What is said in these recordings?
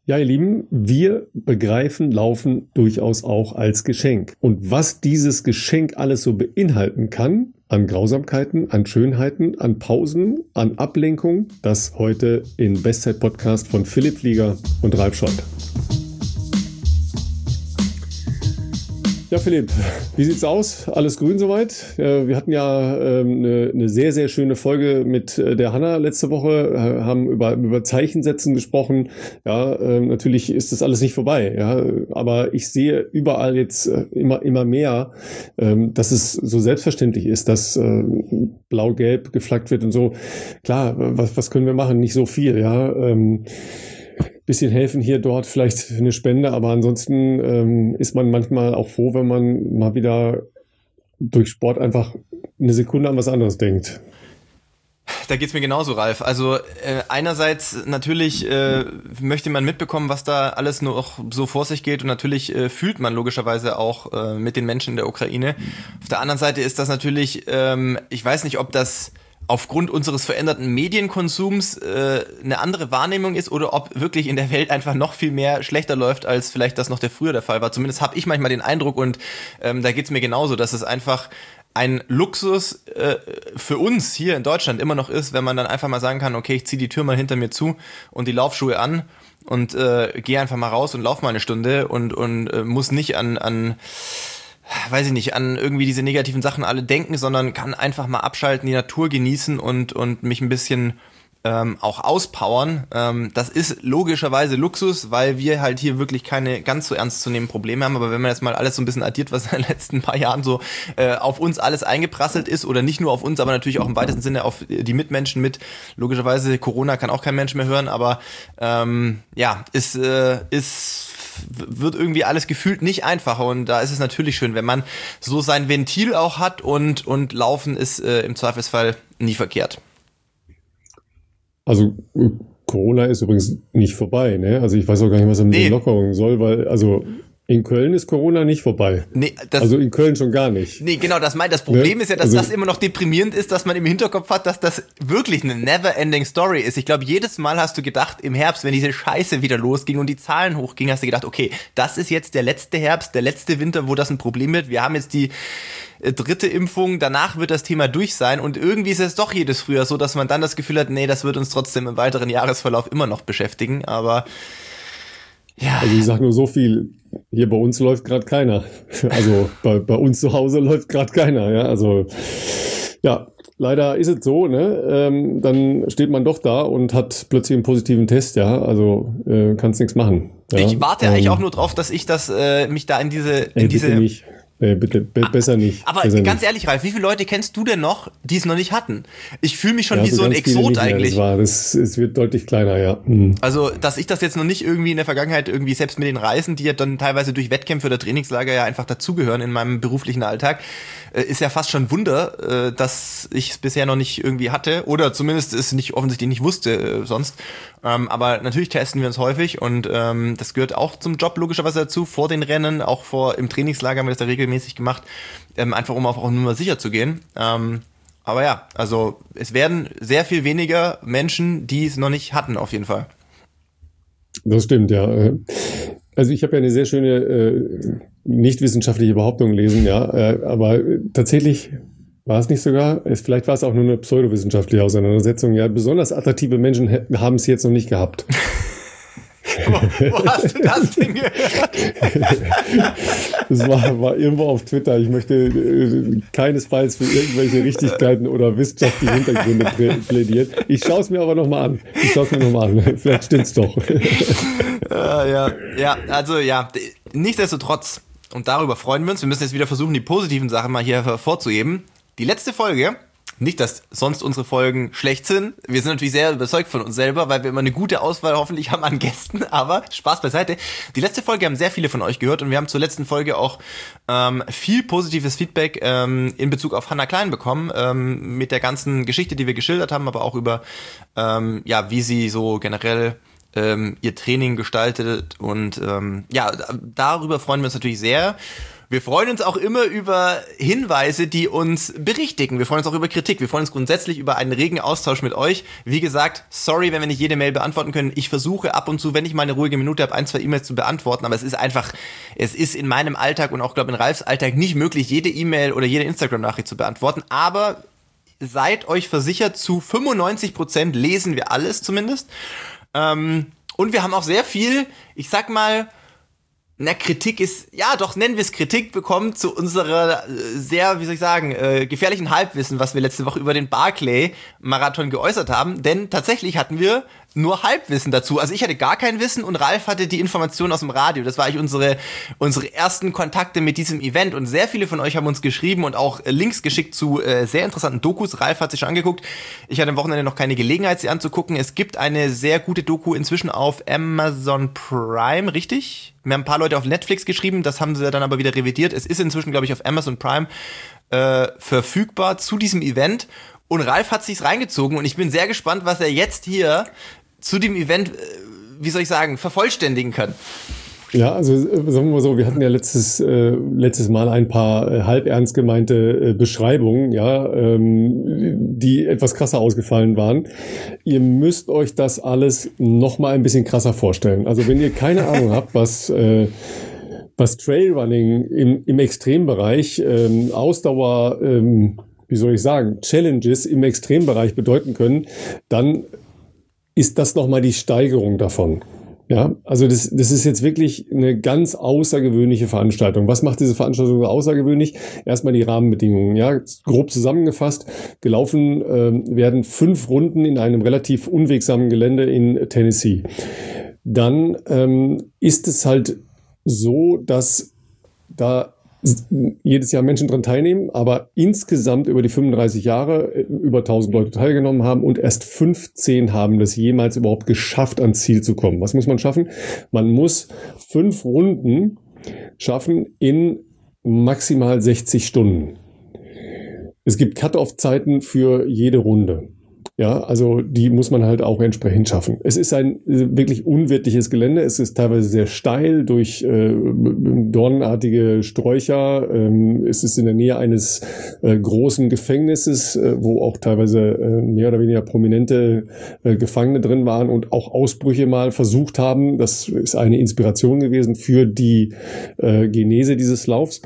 Ja, ihr Lieben, wir begreifen Laufen durchaus auch als Geschenk. Und was dieses Geschenk alles so beinhalten kann, an Grausamkeiten, an Schönheiten, an Pausen, an Ablenkung, das heute in Bestzeit-Podcast von Philipp Flieger und Ralf Scholz. Ja, Philipp, wie sieht's aus? Alles grün soweit? Wir hatten ja eine sehr, sehr schöne Folge mit der Hanna letzte Woche, haben über Zeichensetzen gesprochen. Ja, natürlich ist das alles nicht vorbei, ja, aber ich sehe überall jetzt immer mehr, dass es so selbstverständlich ist, dass blau-gelb geflaggt wird und so. Klar, was können wir machen? Nicht so viel, ja. Bisschen helfen hier, dort, vielleicht eine Spende, aber ansonsten ist man manchmal auch froh, wenn man mal wieder durch Sport einfach eine Sekunde an was anderes denkt. Da geht's mir genauso, Ralf. Also einerseits natürlich möchte man mitbekommen, was da alles noch so vor sich geht, und natürlich fühlt man logischerweise auch mit den Menschen in der Ukraine. Auf der anderen Seite ist das natürlich, ich weiß nicht, ob das aufgrund unseres veränderten Medienkonsums eine andere Wahrnehmung ist oder ob wirklich in der Welt einfach noch viel mehr schlechter läuft, als vielleicht das noch früher der Fall war. Zumindest habe ich manchmal den Eindruck, und da geht's mir genauso, dass es einfach ein Luxus für uns hier in Deutschland immer noch ist, wenn man dann einfach mal sagen kann, okay, ich ziehe die Tür mal hinter mir zu und die Laufschuhe an und gehe einfach mal raus und lauf mal eine Stunde und muss nicht an weiß ich nicht, an irgendwie diese negativen Sachen alle denken, sondern kann einfach mal abschalten, die Natur genießen und mich ein bisschen auch auspowern. Das ist logischerweise Luxus, weil wir halt hier wirklich keine ganz so ernstzunehmenden Probleme haben. Aber wenn man jetzt mal alles so ein bisschen addiert, was in den letzten paar Jahren so auf uns alles eingeprasselt ist, oder nicht nur auf uns, aber natürlich auch im weitesten Sinne auf die Mitmenschen mit. Logischerweise, Corona kann auch kein Mensch mehr hören, aber wird irgendwie alles gefühlt nicht einfacher, und da ist es natürlich schön, wenn man so sein Ventil auch hat, und Laufen ist im Zweifelsfall nie verkehrt. Also Corona ist übrigens nicht vorbei, ne? Also ich weiß auch gar nicht, was er mit den Lockerungen soll, weil in Köln ist Corona nicht vorbei. Nee, also in Köln schon gar nicht. Nee, genau, das Problem ist ja, dass das immer noch deprimierend ist, dass man im Hinterkopf hat, dass das wirklich eine never-ending Story ist. Ich glaube, jedes Mal hast du gedacht, im Herbst, wenn diese Scheiße wieder losging und die Zahlen hochgingen, hast du gedacht, okay, das ist jetzt der letzte Herbst, der letzte Winter, wo das ein Problem wird. Wir haben jetzt die dritte Impfung, danach wird das Thema durch sein, und irgendwie ist es doch jedes Frühjahr so, dass man dann das Gefühl hat, nee, das wird uns trotzdem im weiteren Jahresverlauf immer noch beschäftigen, aber ja. Also ich sag nur so viel, hier bei uns läuft gerade keiner. Also bei uns zu Hause läuft gerade keiner, ja. Also ja, leider ist es so, ne? Dann steht man doch da und hat plötzlich einen positiven Test, ja. Also kannst nichts machen. Ja? Ich warte eigentlich auch nur drauf, dass ich mich da in diese nicht. Bitte, besser nicht. Aber besser ganz nicht. ehrlich, Ralf, wie viele Leute kennst du denn noch, die es noch nicht hatten? Ich fühle mich schon wie so ein Exot eigentlich. Es wird deutlich kleiner, ja. Mhm. Also, dass ich das jetzt noch nicht irgendwie in der Vergangenheit irgendwie, selbst mit den Reisen, die ja dann teilweise durch Wettkämpfe oder Trainingslager ja einfach dazugehören in meinem beruflichen Alltag, ist ja fast schon ein Wunder, dass ich es bisher noch nicht irgendwie hatte, oder zumindest es nicht offensichtlich nicht wusste sonst. Aber natürlich testen wir uns häufig, und das gehört auch zum Job logischerweise dazu, vor den Rennen, auch im Trainingslager haben wir das da regelmäßig gemacht, einfach um auch nur mal sicher zu gehen. Aber ja, also es werden sehr viel weniger Menschen, die es noch nicht hatten, auf jeden Fall. Das stimmt, ja. Also ich habe ja eine sehr schöne nicht wissenschaftliche Behauptung gelesen, ja, aber tatsächlich war es nicht sogar, vielleicht war es auch nur eine pseudowissenschaftliche Auseinandersetzung, ja, besonders attraktive Menschen haben es jetzt noch nicht gehabt. Wo hast du das denn gehört? Das war irgendwo auf Twitter. Ich möchte keinesfalls für irgendwelche Richtigkeiten oder wissenschaftliche Hintergründe plädieren. Ich schaue es mir aber nochmal an. Vielleicht stimmt's doch. Ja, also ja, nichtsdestotrotz, und darüber freuen wir uns. Wir müssen jetzt wieder versuchen, die positiven Sachen mal hier hervorzuheben. Die letzte Folge, nicht, dass sonst unsere Folgen schlecht sind. Wir sind natürlich sehr überzeugt von uns selber, weil wir immer eine gute Auswahl hoffentlich haben an Gästen. Aber Spaß beiseite. Die letzte Folge haben sehr viele von euch gehört, und wir haben zur letzten Folge auch viel positives Feedback in Bezug auf Hannah Klein bekommen, mit der ganzen Geschichte, die wir geschildert haben, aber auch über wie sie so generell ihr Training gestaltet, und darüber freuen wir uns natürlich sehr. Wir freuen uns auch immer über Hinweise, die uns berichtigen. Wir freuen uns auch über Kritik. Wir freuen uns grundsätzlich über einen regen Austausch mit euch. Wie gesagt, sorry, wenn wir nicht jede Mail beantworten können. Ich versuche ab und zu, wenn ich mal eine ruhige Minute habe, 1, 2 E-Mails zu beantworten. Aber es ist in meinem Alltag und auch, glaube ich, in Ralfs Alltag nicht möglich, jede E-Mail oder jede Instagram-Nachricht zu beantworten. Aber seid euch versichert, zu 95% lesen wir alles zumindest. Und wir haben auch sehr viel, ich sag mal, Kritik ist, ja doch, nennen wir es Kritik bekommen zu unserer sehr, wie soll ich sagen, gefährlichen Halbwissen, was wir letzte Woche über den Barclay-Marathon geäußert haben. Denn tatsächlich hatten wir nur Halbwissen dazu. Also ich hatte gar kein Wissen und Ralf hatte die Informationen aus dem Radio. Das war eigentlich unsere ersten Kontakte mit diesem Event. Und sehr viele von euch haben uns geschrieben und auch Links geschickt zu sehr interessanten Dokus. Ralf hat sich schon angeguckt. Ich hatte am Wochenende noch keine Gelegenheit, sie anzugucken. Es gibt eine sehr gute Doku inzwischen auf Amazon Prime, richtig? Wir haben ein paar Leute auf Netflix geschrieben, das haben sie dann aber wieder revidiert. Es ist inzwischen, glaube ich, auf Amazon Prime verfügbar zu diesem Event. Und Ralf hat sich's reingezogen und ich bin sehr gespannt, was er jetzt hier zu dem Event, wie soll ich sagen, vervollständigen kann. Ja, also sagen wir mal so, wir hatten ja letztes Mal ein paar halb ernst gemeinte Beschreibungen, ja, die etwas krasser ausgefallen waren. Ihr müsst euch das alles noch mal ein bisschen krasser vorstellen. Also wenn ihr keine Ahnung habt, was Trailrunning im Extrembereich, Ausdauer, wie soll ich sagen, Challenges im Extrembereich bedeuten können, dann ist das nochmal die Steigerung davon. Ja, also das ist jetzt wirklich eine ganz außergewöhnliche Veranstaltung. Was macht diese Veranstaltung so außergewöhnlich? Erstmal die Rahmenbedingungen. Ja, grob zusammengefasst, gelaufen werden 5 Runden in einem relativ unwegsamen Gelände in Tennessee. Dann ist es halt so, dass da jedes Jahr Menschen dran teilnehmen, aber insgesamt über die 35 Jahre über 1000 Leute teilgenommen haben und erst 15 haben das jemals überhaupt geschafft, ans Ziel zu kommen. Was muss man schaffen? Man muss 5 Runden schaffen in maximal 60 Stunden. Es gibt Cut-off-Zeiten für jede Runde. Ja, also die muss man halt auch entsprechend schaffen. Es ist ein wirklich unwirtliches Gelände. Es ist teilweise sehr steil durch dornenartige Sträucher. Es ist in der Nähe eines großen Gefängnisses, wo auch teilweise mehr oder weniger prominente Gefangene drin waren und auch Ausbrüche mal versucht haben. Das ist eine Inspiration gewesen für die Genese dieses Laufs.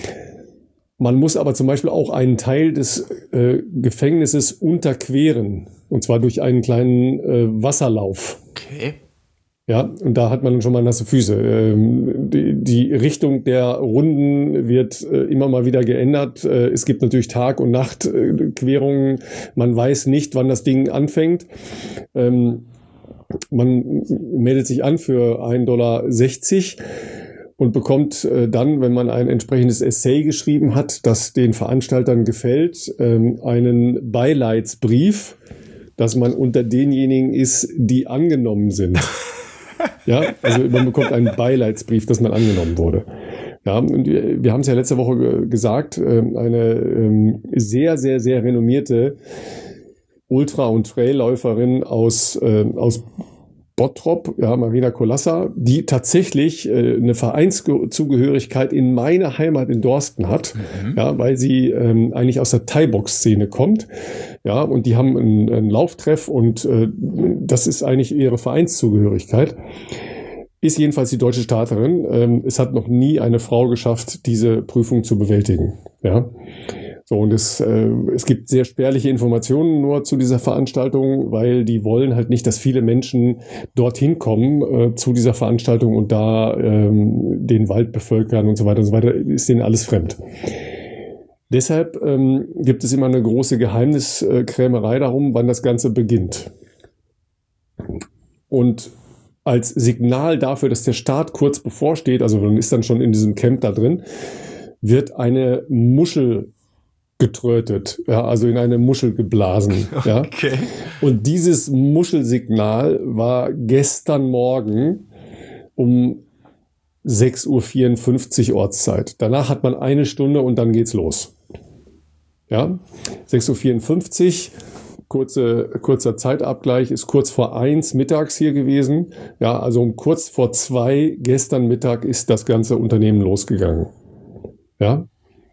Man muss aber zum Beispiel auch einen Teil des Gefängnisses unterqueren, und zwar durch einen kleinen Wasserlauf. Okay. Ja, und da hat man schon mal nasse Füße. Die Richtung der Runden wird immer mal wieder geändert. Es gibt natürlich Tag- und Nachtquerungen. Man weiß nicht, wann das Ding anfängt. Man meldet sich an für $1,60 und bekommt dann, wenn man ein entsprechendes Essay geschrieben hat, das den Veranstaltern gefällt, einen Beileidsbrief, dass man unter denjenigen ist, die angenommen sind. Ja, also man bekommt einen Beileidsbrief, dass man angenommen wurde. Ja, und wir haben es ja letzte Woche gesagt, eine sehr, sehr, sehr renommierte Ultra- und Trailläuferin aus Bottrop, ja, Marina Kolassa, die tatsächlich eine Vereinszugehörigkeit in meiner Heimat in Dorsten hat, ja, weil sie eigentlich aus der Thai-Box-Szene kommt, ja, und die haben einen Lauftreff und das ist eigentlich ihre Vereinszugehörigkeit. Ist jedenfalls die deutsche Starterin. Es hat noch nie eine Frau geschafft, diese Prüfung zu bewältigen, ja. So, und es gibt sehr spärliche Informationen nur zu dieser Veranstaltung, weil die wollen halt nicht, dass viele Menschen dorthin kommen zu dieser Veranstaltung und da den Wald bevölkern und so weiter und so weiter. Ist denen alles fremd. Deshalb gibt es immer eine große Geheimniskrämerei darum, wann das Ganze beginnt. Und als Signal dafür, dass der Start kurz bevorsteht, also man ist dann schon in diesem Camp da drin, wird eine Muschel getrötet, ja, also in eine Muschel geblasen. Ja. Okay. Und dieses Muschelsignal war gestern Morgen um 6:54 Uhr Ortszeit. Danach hat man 1 Stunde und dann geht's los. Ja, 6:54 Uhr, kurzer Zeitabgleich, ist kurz vor 1 mittags hier gewesen. Ja, also um kurz vor 2 gestern Mittag ist das ganze Unternehmen losgegangen. Ja.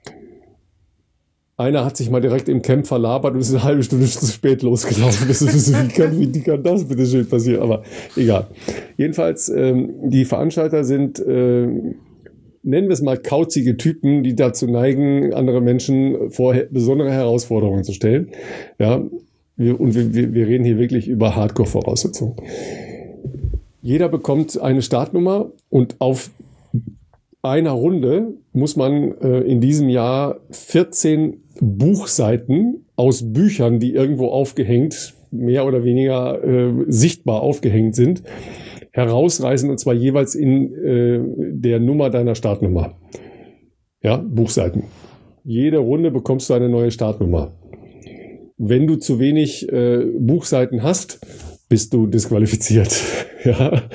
Einer hat sich mal direkt im Camp verlabert und ist eine halbe Stunde zu spät losgelaufen. Wie kann das bitte schön passieren? Aber egal. Jedenfalls, die Veranstalter sind, nennen wir es mal kauzige Typen, die dazu neigen, andere Menschen vor besondere Herausforderungen zu stellen. Ja, wir reden hier wirklich über Hardcore-Voraussetzungen. Jeder bekommt eine Startnummer und auf einer Runde muss man in diesem Jahr 14 Buchseiten aus Büchern, die irgendwo aufgehängt, mehr oder weniger sichtbar aufgehängt sind, herausreißen, und zwar jeweils in der Nummer deiner Startnummer. Ja, Buchseiten. Jede Runde bekommst du eine neue Startnummer. Wenn du zu wenig Buchseiten hast, bist du disqualifiziert. Ja.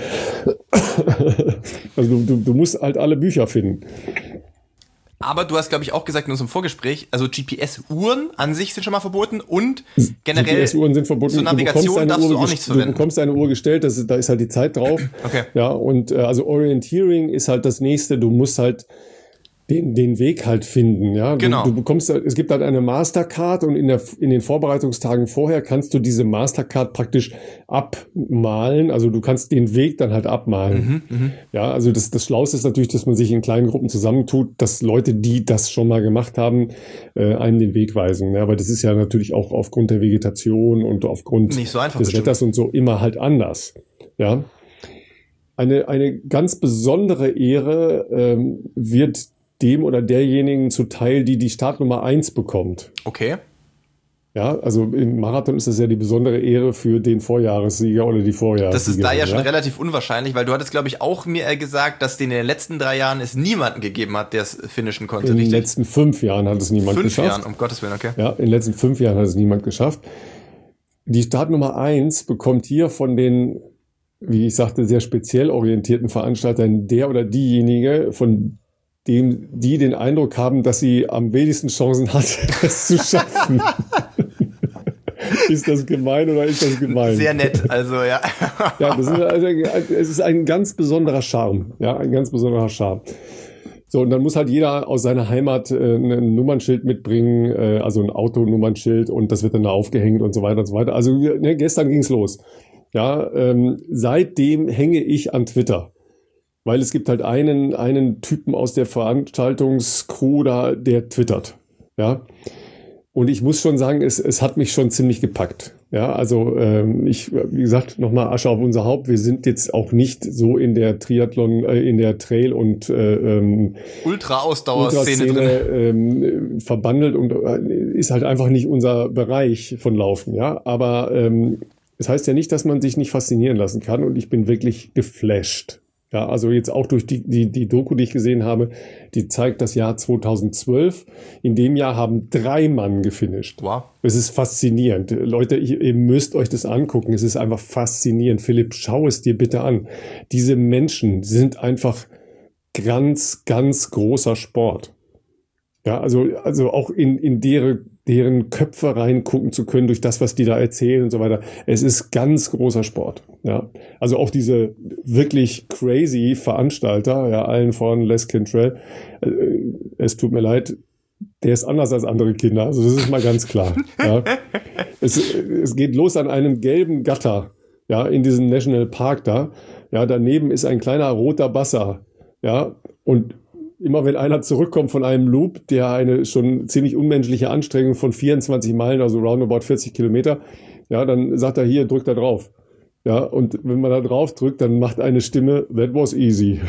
Also du musst halt alle Bücher finden. Aber du hast, glaube ich, auch gesagt in unserem Vorgespräch, also GPS-Uhren an sich sind schon mal verboten und generell GPS-Uhren sind verboten. Zur Navigation darfst du auch nichts verwenden. Du bekommst eine Uhr gestellt, da ist halt die Zeit drauf. Okay. Ja, und also Orienteering ist halt das Nächste. Du musst halt den Weg halt finden, ja. Genau. Du bekommst, es gibt halt eine Mastercard und in den Vorbereitungstagen vorher kannst du diese Mastercard praktisch abmalen. Also du kannst den Weg dann halt abmalen. Ja, also das Schlauste ist natürlich, dass man sich in kleinen Gruppen zusammentut, dass Leute, die das schon mal gemacht haben, einem den Weg weisen. Ja, aber das ist ja natürlich auch aufgrund der Vegetation und aufgrund nicht so einfach des Wetters und so immer halt anders. Ja. Eine ganz besondere Ehre wird dem oder derjenigen zuteil, die Startnummer 1 bekommt. Okay. Ja, also im Marathon ist das ja die besondere Ehre für den Vorjahressieger oder die Vorjahressieger. Das ist da ja schon relativ unwahrscheinlich, weil du hattest, glaube ich, auch mir gesagt, dass in den letzten 3 Jahren es niemanden gegeben hat, der es finishen konnte. In den letzten 5 Jahren hat es niemand geschafft. 5 Jahren, um Gottes Willen, okay. Ja, in den letzten 5 Jahren hat es niemand geschafft. Die Startnummer 1 bekommt hier von den, wie ich sagte, sehr speziell orientierten Veranstaltern der oder diejenige, von dem die den Eindruck haben, dass sie am wenigsten Chancen hat, es zu schaffen. Ist das gemein oder ist das gemein? Sehr nett, also ja. Ja, es ist ein ganz besonderer Charme. Ja, ein ganz besonderer Charme. So, und dann muss halt jeder aus seiner Heimat ein Nummernschild mitbringen, also ein Autonummernschild, und das wird dann da aufgehängt und so weiter und so weiter. Also gestern ging's los. Ja, seitdem hänge ich an Twitter. Weil es gibt halt einen Typen aus der Veranstaltungscrew da, der twittert. Ja. Und ich muss schon sagen, es hat mich schon ziemlich gepackt. Ja, also wie gesagt, nochmal Asche auf unser Haupt. Wir sind jetzt auch nicht so in der Triathlon, in der Trail- und Ultra-Ausdauer-Szene drin. Verbandelt und ist halt einfach nicht unser Bereich von Laufen. Ja, aber es heißt ja nicht, dass man sich nicht faszinieren lassen kann, und ich bin wirklich geflasht. Ja, also jetzt auch durch die Doku, die ich gesehen habe, die zeigt das Jahr 2012. In dem Jahr haben 3 Mann gefinisht. Wow. Es ist faszinierend. Leute, ihr müsst euch das angucken. Es ist einfach faszinierend. Philipp, schau es dir bitte an. Diese Menschen sind einfach ganz, ganz großer Sport. Ja, also auch in deren Köpfe reingucken zu können durch das, was die da erzählen und so weiter. Es ist ganz großer Sport. Ja, also auch diese wirklich crazy Veranstalter, ja, allen voran Les Cantrell. Es tut mir leid, der ist anders als andere Kinder. Also das ist mal ganz klar. Ja. Es geht los an einem gelben Gatter, ja, in diesem National Park da. Ja, daneben ist ein kleiner roter Basser. Ja, und immer wenn einer zurückkommt von einem Loop, der eine schon ziemlich unmenschliche Anstrengung von 24 Meilen, also roundabout 40 Kilometer, ja, dann sagt er, hier, drück da drauf. Ja, und wenn man da drauf drückt, dann macht eine Stimme, that was easy.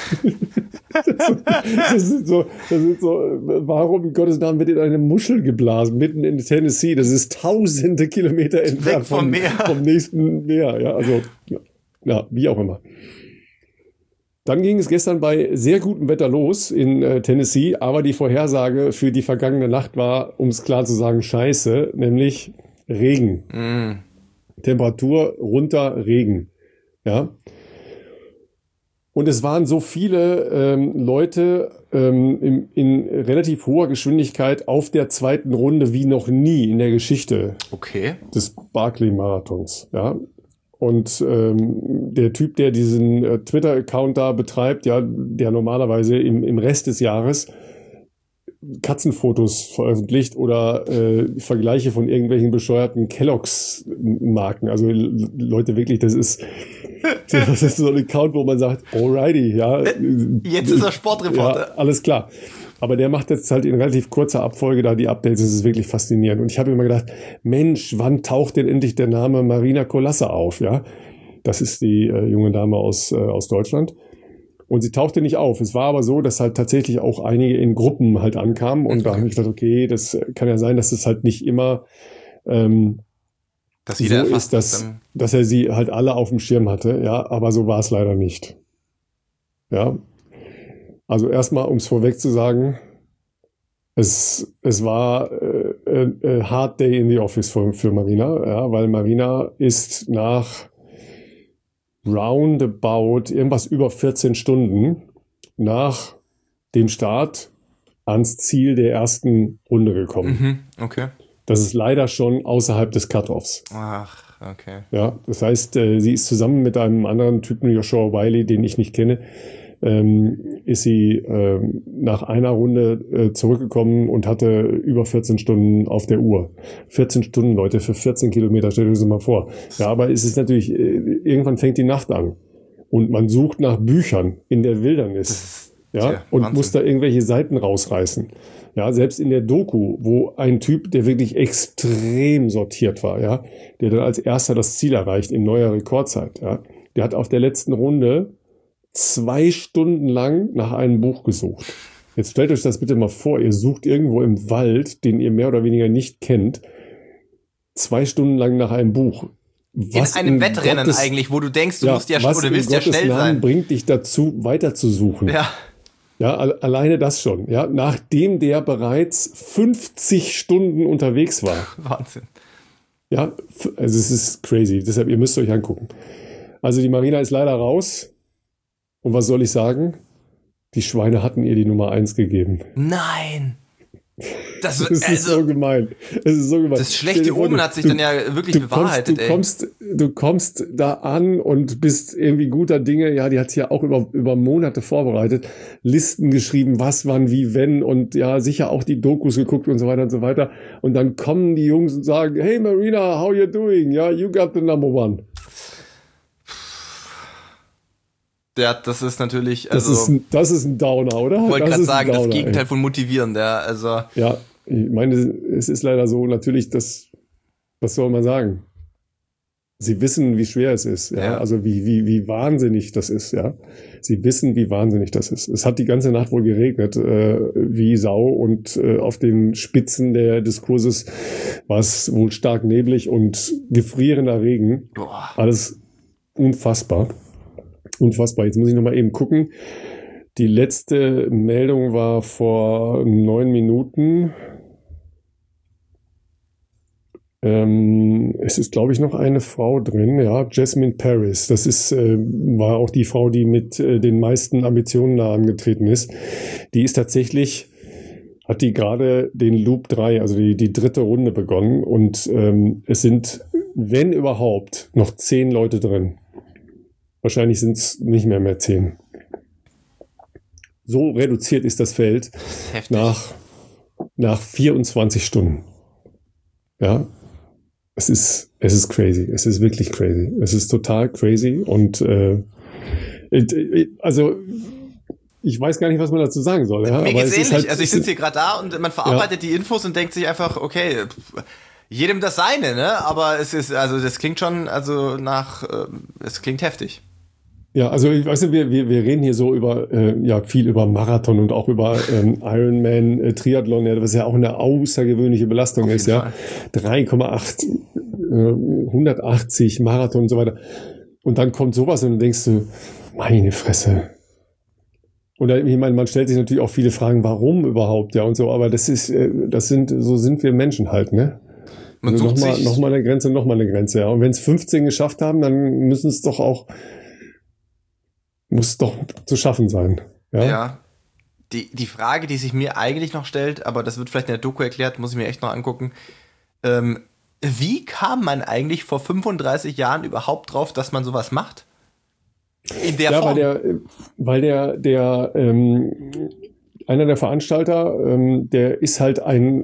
Das ist so, warum in Gottes Namen wird in eine Muschel geblasen, mitten in Tennessee? Das ist tausende Kilometer entfernt vom nächsten Meer. Ja, also, ja, wie auch immer. Dann ging es gestern bei sehr gutem Wetter los in Tennessee, aber die Vorhersage für die vergangene Nacht war, um es klar zu sagen, scheiße, nämlich Regen. Temperatur runter, Regen. Ja. Und es waren so viele Leute in relativ hoher Geschwindigkeit auf der zweiten Runde wie noch nie in der Geschichte des Barkley-Marathons. Ja. Und der Typ, der diesen Twitter-Account da betreibt, ja, der normalerweise im Rest des Jahres Katzenfotos veröffentlicht oder Vergleiche von irgendwelchen bescheuerten Kellogg's-Marken. Also Leute, wirklich, das ist so ein Account, wo man sagt, alrighty, ja. Jetzt ist er Sportreporter. Ja, alles klar. Aber der macht jetzt halt in relativ kurzer Abfolge da die Updates. Das ist wirklich faszinierend. Und ich habe immer gedacht, Mensch, wann taucht denn endlich der Name Marina Kolasse auf? Ja, das ist die junge Dame aus Deutschland. Und sie tauchte nicht auf. Es war aber so, dass halt tatsächlich auch einige in Gruppen halt ankamen. Und da habe ich gedacht, okay, das kann ja sein, dass es halt nicht immer dass jeder so ist, dass er sie halt alle auf dem Schirm hatte. Ja, aber so war es leider nicht. Ja. Also erstmal, um es vorweg zu sagen, es war a hard day in the office für Marina, ja, weil Marina ist nach roundabout irgendwas über 14 Stunden nach dem Start ans Ziel der ersten Runde gekommen. Okay. Das ist leider schon außerhalb des Cut-Offs. Ach, okay. Ja, das heißt, sie ist zusammen mit einem anderen Typen, Joshua Wiley, den ich nicht kenne, ist sie nach einer Runde zurückgekommen und hatte über 14 Stunden auf der Uhr. 14 Stunden, Leute, für 14 Kilometer, stellt euch das mal vor. Ja, aber es ist natürlich, irgendwann fängt die Nacht an. Und man sucht nach Büchern in der Wildernis. Ja, und Wahnsinn. Muss da irgendwelche Seiten rausreißen. Ja, selbst in der Doku, wo ein Typ, der wirklich extrem sortiert war, ja, der dann als erster das Ziel erreicht in neuer Rekordzeit, ja, der hat auf der letzten Runde 2 Stunden lang nach einem Buch gesucht. Jetzt stellt euch das bitte mal vor, ihr sucht irgendwo im Wald, den ihr mehr oder weniger nicht kennt, 2 Stunden lang nach einem Buch. Was in einem Wettrennen eigentlich, wo du denkst, du musst ja oder willst ja schnell sein. Bringt dich dazu, weiter zu suchen. Ja. Ja, alleine das schon. Ja, nachdem der bereits 50 Stunden unterwegs war. Wahnsinn. Ja, also es ist crazy. Deshalb, ihr müsst euch angucken. Also die Marina ist leider raus. Und was soll ich sagen? Die Schweine hatten ihr die Nummer 1 gegeben. Nein! Das ist so gemein. Es ist so gemein. Das schlechte Omen hat sich dann ja wirklich bewahrheitet. Du kommst da an und bist irgendwie guter Dinge. Ja, die hat ja auch über Monate vorbereitet. Listen geschrieben, was, wann, wie, wenn. Und ja, sicher auch die Dokus geguckt und so weiter und so weiter. Und dann kommen die Jungs und sagen, hey Marina, how you doing? Ja, you got the number 1. Ja, das ist natürlich, also... Das ist ein Downer, oder? Ich wollte gerade sagen, das Gegenteil von motivierend, ja, also... Ja, ich meine, es ist leider so, natürlich, was soll man sagen? Sie wissen, wie schwer es ist, ja, also wie wahnsinnig das ist, ja. Sie wissen, wie wahnsinnig das ist. Es hat die ganze Nacht wohl geregnet, wie Sau, und auf den Spitzen des Kurses war es wohl stark neblig und gefrierender Regen. Boah. Alles unfassbar. Unfassbar. Jetzt muss ich noch mal eben gucken. Die letzte Meldung war vor 9 Minuten. Es ist, glaube ich, noch eine Frau drin. Ja, Jasmine Paris. Das war auch die Frau, die mit den meisten Ambitionen da angetreten ist. Die ist tatsächlich, hat die gerade den Loop 3, also die dritte Runde begonnen. Und es sind, wenn überhaupt, noch 10 Leute drin. Wahrscheinlich sind es nicht mehr 10. So reduziert ist das Feld nach 24 Stunden. Ja, es ist crazy. Es ist wirklich crazy. Es ist total crazy. Und also ich weiß gar nicht, was man dazu sagen soll. Ja? Mir geht's ähnlich. Halt, also ich sitze hier gerade da und man verarbeitet die Infos und denkt sich einfach, okay, jedem das seine, ne? Aber es ist, also das klingt schon, also es klingt heftig. Ja, also weißt du, wir reden hier so über viel über Marathon und auch über Ironman Triathlon, was ja auch eine außergewöhnliche Belastung ist, ja. 3,8 180 Marathon und so weiter. Und dann kommt sowas und dann denkst du, meine Fresse. Und ich meine, man stellt sich natürlich auch viele Fragen, warum überhaupt, ja, und so, aber so sind wir Menschen halt, ne? Man also sucht noch mal eine Grenze, ja. Und wenn es 15 geschafft haben, dann müssen es doch auch muss doch zu schaffen sein. Ja. Ja. Die Frage, die sich mir eigentlich noch stellt, aber das wird vielleicht in der Doku erklärt, muss ich mir echt noch angucken. Wie kam man eigentlich vor 35 Jahren überhaupt drauf, dass man sowas macht? In der Form? Weil einer der Veranstalter, der ist halt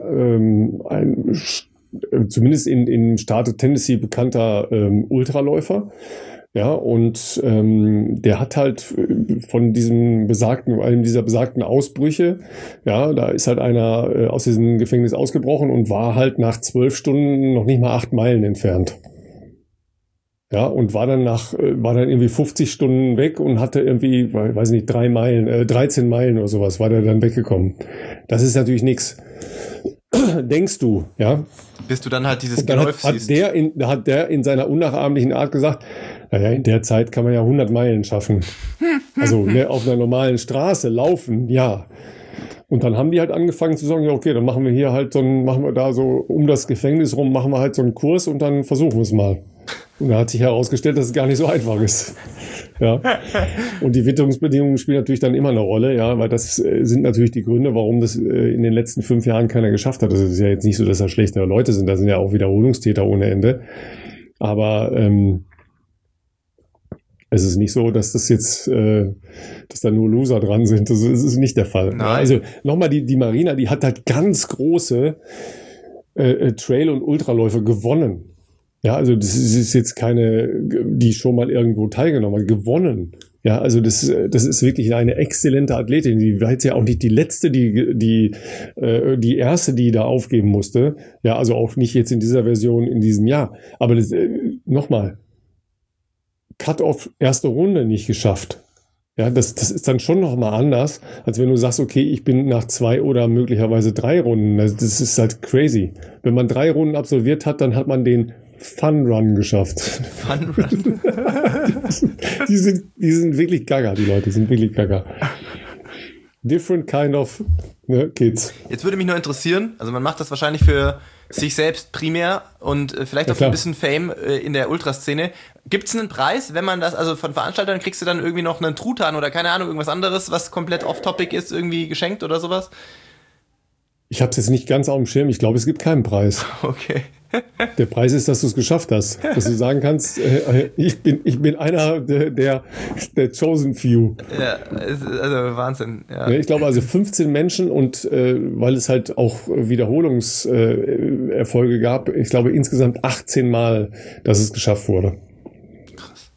zumindest in Staate Tennessee bekannter Ultraläufer. Ja, und der hat halt von einem dieser besagten Ausbrüche, ja, da ist halt einer aus diesem Gefängnis ausgebrochen und war halt nach 12 Stunden noch nicht mal 8 Meilen entfernt. Ja, und war dann irgendwie 50 Stunden weg und hatte irgendwie, weiß nicht, 13 Meilen oder sowas, war der dann weggekommen. Das ist natürlich nix. Denkst du, ja? Bis du dann halt dieses Geläuf siehst. Hat der in seiner unnachahmlichen Art gesagt, naja, in der Zeit kann man ja 100 Meilen schaffen. Also auf einer normalen Straße laufen, ja. Und dann haben die halt angefangen zu sagen, ja okay, dann machen wir da so um das Gefängnis rum, machen wir halt so einen Kurs und dann versuchen wir es mal. Und da hat sich herausgestellt, dass es gar nicht so einfach ist. Ja. Und die Witterungsbedingungen spielen natürlich dann immer eine Rolle, ja, weil das sind natürlich die Gründe, warum das in den letzten 5 Jahren keiner geschafft hat. Das ist ja jetzt nicht so, dass da schlechte Leute sind, da sind ja auch Wiederholungstäter ohne Ende. Aber es ist nicht so, dass das jetzt, dass da nur Loser dran sind. Das ist nicht der Fall. Nein. Also nochmal, die Marina, die hat halt ganz große Trail- und Ultraläufe gewonnen. Ja, also das ist jetzt keine, die schon mal irgendwo teilgenommen hat, gewonnen. Ja, also das ist wirklich eine exzellente Athletin. Die war jetzt ja auch nicht die letzte, die erste, die da aufgeben musste. Ja, also auch nicht jetzt in dieser Version in diesem Jahr. Aber das, nochmal, Cut-off erste Runde nicht geschafft. Ja, das ist dann schon nochmal anders, als wenn du sagst, okay, ich bin nach 2 oder möglicherweise 3 Runden. Das ist halt crazy. Wenn man 3 Runden absolviert hat, dann hat man den Fun Run geschafft. Fun Run? die sind wirklich gaga, die Leute sind wirklich gaga. Different kind of kids. Jetzt würde mich nur interessieren, also man macht das wahrscheinlich für sich selbst primär und vielleicht auch für ein bisschen Fame in der Ultraszene. Gibt es einen Preis, wenn man das, also von Veranstaltern kriegst du dann irgendwie noch einen Truthahn oder keine Ahnung, irgendwas anderes, was komplett off-topic ist, irgendwie geschenkt oder sowas? Ich habe es jetzt nicht ganz auf dem Schirm. Ich glaube, es gibt keinen Preis. Okay. Der Preis ist, dass du es geschafft hast. Dass du sagen kannst, ich bin einer der Chosen Few. Ja, also Wahnsinn. Ja. Ich glaube, also 15 Menschen und weil es halt auch Wiederholungserfolge gab, ich glaube insgesamt 18 Mal, dass es geschafft wurde. Krass.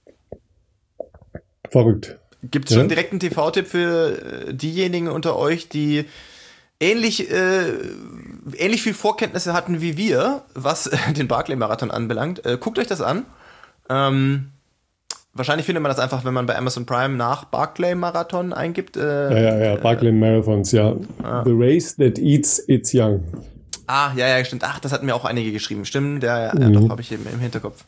Verrückt. Gibt es schon direkt einen TV-Tipp für diejenigen unter euch, die ähnlich viel Vorkenntnisse hatten wie wir, was den Barkley-Marathon anbelangt? Guckt euch das an. Wahrscheinlich findet man das einfach, wenn man bei Amazon Prime nach Barkley-Marathon eingibt. Ja, Barkley-Marathons, ja. The Race That Eats Its Young. Ja, stimmt. Ach, das hatten mir auch einige geschrieben. Stimmt, ja, doch, habe ich eben im Hinterkopf.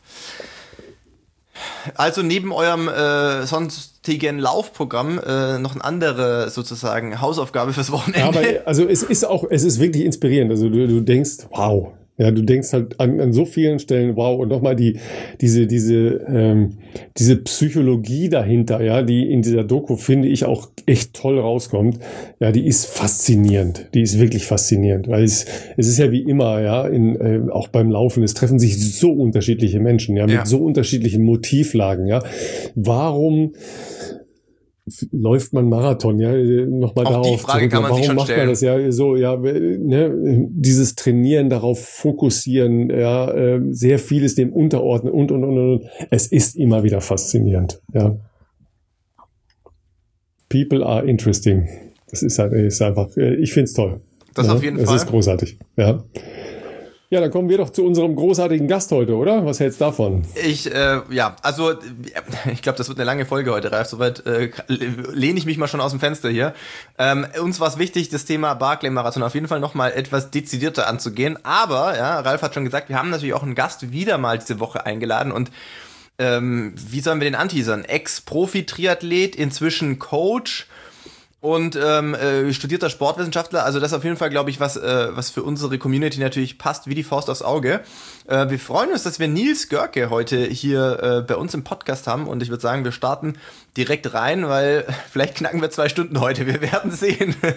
Also neben eurem sonstigen Laufprogramm noch eine andere sozusagen Hausaufgabe fürs Wochenende. Ja, aber also es ist wirklich inspirierend. Also du denkst, wow. Ja, du denkst halt an so vielen Stellen, wow, und nochmal diese Psychologie dahinter, ja, die in dieser Doku, finde ich, auch echt toll rauskommt. Ja, die ist faszinierend. Die ist wirklich faszinierend, weil es ist ja wie immer, ja, auch beim Laufen, es treffen sich so unterschiedliche Menschen, ja, mit so unterschiedlichen Motivlagen, ja. Warum läuft man Marathon, ja, nochmal darauf. Die Frage kann man sich schon stellen. Warum macht man das, ja, so, ja, ne, dieses Trainieren, darauf fokussieren, ja, sehr vieles dem unterordnen und. Es ist immer wieder faszinierend, ja. People are interesting. Das ist einfach, ich find's toll. Das auf jeden Fall. Es ist großartig, ja. Ja, dann kommen wir doch zu unserem großartigen Gast heute, oder? Was hältst du davon? Ich glaube, das wird eine lange Folge heute, Ralf. Soweit lehne ich mich mal schon aus dem Fenster hier. Uns war es wichtig, das Thema Barkley-Marathon auf jeden Fall nochmal etwas dezidierter anzugehen. Aber, ja, Ralf hat schon gesagt, wir haben natürlich auch einen Gast wieder mal diese Woche eingeladen. Und wie sollen wir den anteasern? Ex-Profi-Triathlet, inzwischen Coach und studierter Sportwissenschaftler, also das ist auf jeden Fall, glaube ich, was für unsere Community natürlich passt wie die Faust aufs Auge. Wir freuen uns, dass wir Nils Görke heute hier bei uns im Podcast haben und ich würde sagen, wir starten direkt rein, weil vielleicht knacken wir 2 Stunden heute, wir werden sehen.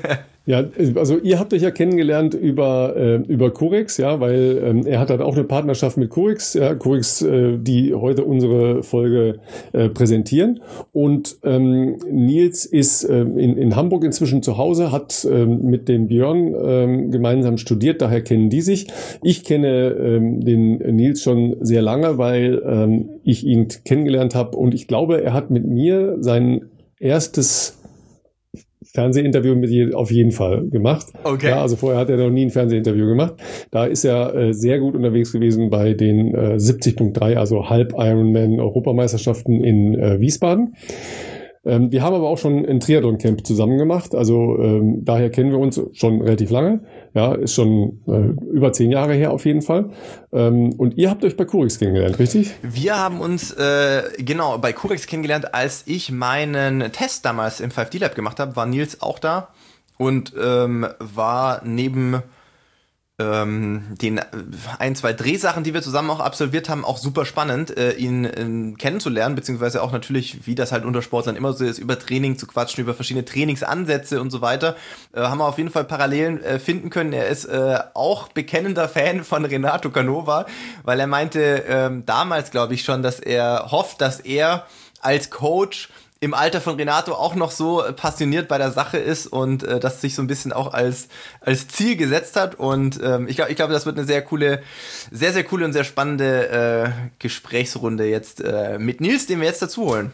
Ja, also ihr habt euch ja kennengelernt über Corex, ja, weil er hat dann auch eine Partnerschaft mit Corex, ja, Corex, die heute unsere Folge präsentieren. Und Nils ist in Hamburg inzwischen zu Hause, hat mit dem Björn gemeinsam studiert, daher kennen die sich. Ich kenne den Nils schon sehr lange, weil ich ihn kennengelernt habe und ich glaube, er hat mit mir sein erstes Fernsehinterview mit auf jeden Fall gemacht. Okay. Ja, also vorher hat er noch nie ein Fernsehinterview gemacht. Da ist er sehr gut unterwegs gewesen bei den 70.3, also Halb-Ironman-Europameisterschaften in Wiesbaden. Wir haben aber auch schon ein Triathlon-Camp zusammen gemacht, also daher kennen wir uns schon relativ lange. Ja, ist schon über 10 Jahre her auf jeden Fall. Und ihr habt euch bei Corex kennengelernt, richtig? Wir haben uns genau bei Corex kennengelernt, als ich meinen Test damals im 5D Lab gemacht habe, war Nils auch da und war neben den 1, 2 Drehsachen, die wir zusammen auch absolviert haben, auch super spannend, ihn kennenzulernen, beziehungsweise auch natürlich, wie das halt unter Sportlern immer so ist, über Training zu quatschen, über verschiedene Trainingsansätze und so weiter. Haben wir auf jeden Fall Parallelen finden können. Er ist auch bekennender Fan von Renato Canova, weil er meinte damals, glaube ich schon, dass er hofft, dass er als Coach im Alter von Renato auch noch so passioniert bei der Sache ist und das sich so ein bisschen auch als Ziel gesetzt hat. Und ich glaube, das wird eine sehr coole und sehr spannende Gesprächsrunde jetzt mit Nils, den wir jetzt dazu holen.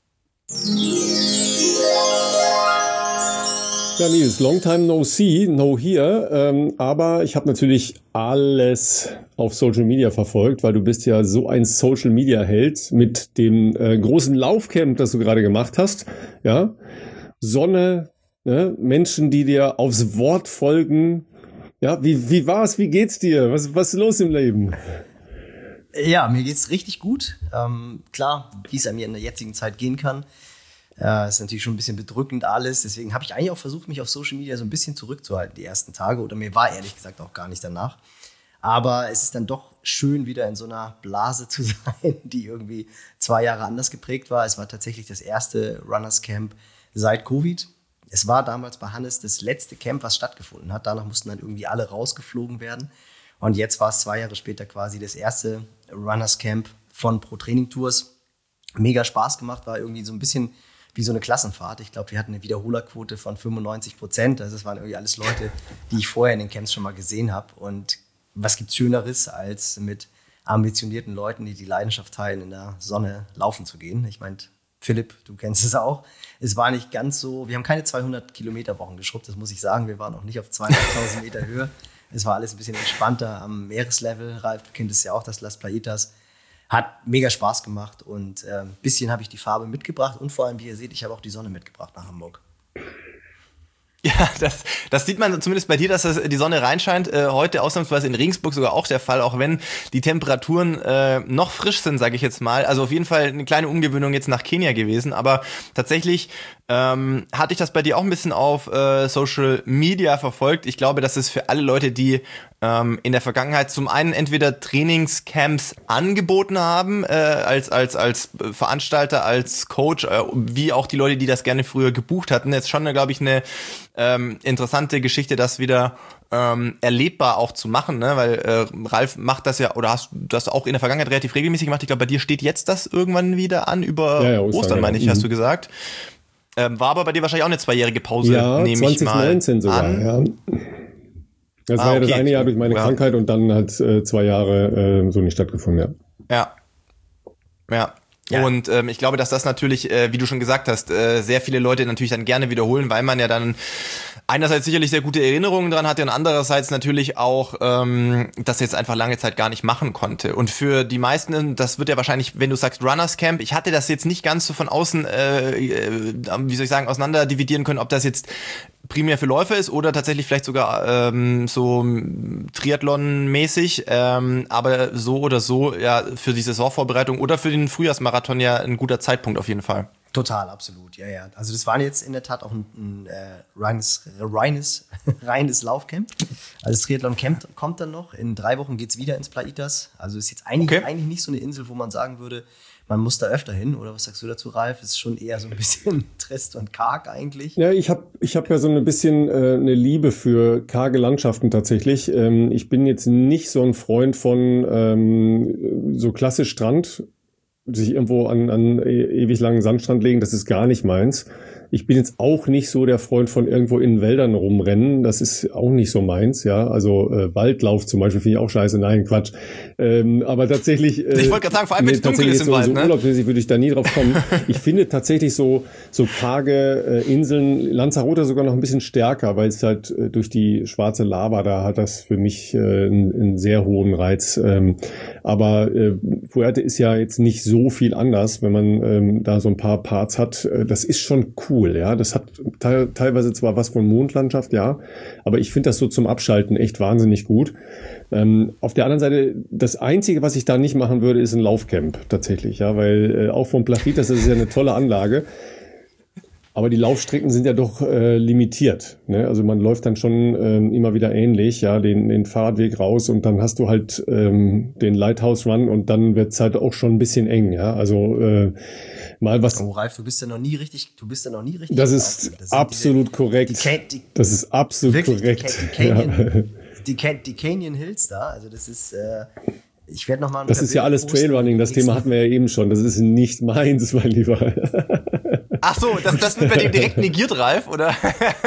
Ja, Nils, long time no see, no hear, aber ich habe natürlich alles auf Social Media verfolgt, weil du bist ja so ein Social Media Held mit dem großen Laufcamp, das du gerade gemacht hast, ja, Sonne, ne? Menschen, die dir aufs Wort folgen, ja, wie war's, wie geht's dir, was ist los im Leben? Ja, mir geht's richtig gut, klar, wie es mir in der jetzigen Zeit gehen kann. Ist natürlich schon ein bisschen bedrückend alles, deswegen habe ich eigentlich auch versucht, mich auf Social Media so ein bisschen zurückzuhalten die ersten Tage oder mir war ehrlich gesagt auch gar nicht danach. Aber es ist dann doch schön, wieder in so einer Blase zu sein, die irgendwie 2 Jahre anders geprägt war. Es war tatsächlich das erste Runners Camp seit Covid. Es war damals bei Hannes das letzte Camp, was stattgefunden hat. Danach mussten dann irgendwie alle rausgeflogen werden. Und jetzt war es 2 Jahre später quasi das erste Runners Camp von Pro Training Tours. Mega Spaß gemacht, war irgendwie so ein bisschen wie so eine Klassenfahrt. Ich glaube, wir hatten eine Wiederholerquote von 95%. Also es waren irgendwie alles Leute, die ich vorher in den Camps schon mal gesehen habe. Und was gibt's Schöneres, als mit ambitionierten Leuten, die die Leidenschaft teilen, in der Sonne laufen zu gehen? Ich meine, Philipp, du kennst es auch. Es war nicht ganz so, wir haben keine 200-Kilometer-Wochen geschrubbt, das muss ich sagen. Wir waren auch nicht auf 200.000 Meter Höhe. Es war alles ein bisschen entspannter am Meereslevel. Ralf, du kennst es ja auch, das Las Playitas. Hat mega Spaß gemacht und ein bisschen habe ich die Farbe mitgebracht und vor allem, wie ihr seht, ich habe auch die Sonne mitgebracht nach Hamburg. Ja, das sieht man zumindest bei dir, dass die Sonne reinscheint. Heute ausnahmsweise in Regensburg sogar auch der Fall, auch wenn die Temperaturen noch frisch sind, sage ich jetzt mal. Also auf jeden Fall eine kleine Umgewöhnung jetzt nach Kenia gewesen. Aber tatsächlich hatte ich das bei dir auch ein bisschen auf Social Media verfolgt. Ich glaube, das ist für alle Leute, die in der Vergangenheit zum einen entweder Trainingscamps angeboten haben, als Veranstalter, als Coach, wie auch die Leute, die das gerne früher gebucht hatten. Jetzt schon, glaube ich, eine interessante Geschichte, das wieder erlebbar auch zu machen, ne? Weil Ralf macht das ja, oder hast du das auch in der Vergangenheit relativ regelmäßig gemacht. Ich glaube, bei dir steht jetzt das irgendwann wieder an, über Ostern, meine ich, hast du gesagt. War aber bei dir wahrscheinlich auch eine 2-jährige Pause, nehme ich mal 2019 sogar, an. Ja. Das war ja das eine Jahr durch meine Krankheit und dann hat 2 Jahre so nicht stattgefunden, Ja. Und ich glaube, dass das natürlich, wie du schon gesagt hast, sehr viele Leute natürlich dann gerne wiederholen, weil man ja dann einerseits sicherlich sehr gute Erinnerungen dran hatte und andererseits natürlich auch das jetzt einfach lange Zeit gar nicht machen konnte. Und für die meisten, das wird ja wahrscheinlich, wenn du sagst Runners Camp, ich hatte das jetzt nicht ganz so von außen, wie soll ich sagen, auseinander dividieren können, ob das jetzt primär für Läufer ist oder tatsächlich vielleicht sogar so Triathlon-mäßig, aber so oder so ja für die Saisonvorbereitung oder für den Frühjahrsmarathon ja ein guter Zeitpunkt auf jeden Fall. Total, absolut, ja. Also das war jetzt in der Tat auch ein reines Laufcamp. Also das Triathlon-Camp kommt dann noch. In 3 Wochen geht's wieder ins Playitas. Also ist jetzt eigentlich nicht so eine Insel, wo man sagen würde, man muss da öfter hin, oder was sagst du dazu, Ralf? Es ist schon eher so ein bisschen trist und karg eigentlich. Ja, ich hab ja so ein bisschen eine Liebe für karge Landschaften tatsächlich. Ich bin jetzt nicht so ein Freund von so klassisch Strand, sich irgendwo an ewig langen Sandstrand legen, das ist gar nicht meins. Ich bin jetzt auch nicht so der Freund von irgendwo in Wäldern rumrennen. Das ist auch nicht so meins, ja. Also Waldlauf zum Beispiel finde ich auch scheiße. Nein, Quatsch. Aber tatsächlich... ich wollte gerade sagen, vor allem wenn es dunkel ist im Wald, ne? Urlaubsmäßig würde ich da nie drauf kommen. Ich finde tatsächlich so karge Inseln, Lanzarote sogar noch ein bisschen stärker, weil es halt durch die schwarze Lava, da hat das für mich einen sehr hohen Reiz. Aber Fuerte ist ja jetzt nicht so viel anders, wenn man da so ein paar Parts hat. Das ist schon cool, ja. Das hat teilweise zwar was von Mondlandschaft, ja, aber ich finde das so zum Abschalten echt wahnsinnig gut. Auf der anderen Seite, das Einzige, was ich da nicht machen würde, ist ein Laufcamp tatsächlich, ja, weil auch vom Plachitas, das ist ja eine tolle Anlage. Aber die Laufstrecken sind ja doch limitiert, ne? Also man läuft dann schon immer wieder ähnlich, ja, den Fahrradweg raus und dann hast du halt den Lighthouse Run und dann wird's halt auch schon ein bisschen eng, ja. Also mal was. Oh, Ralf, du bist ja noch nie richtig. Das ist absolut korrekt. Das ist absolut korrekt. Die Canyon Hills da, also das ist. Ich werde nochmal. Das ist ja alles Trailrunning. Das Thema hatten wir ja eben schon. Das ist nicht meins, mein Lieber. Ach so, das wird bei dem direkt negiert, Ralf, oder?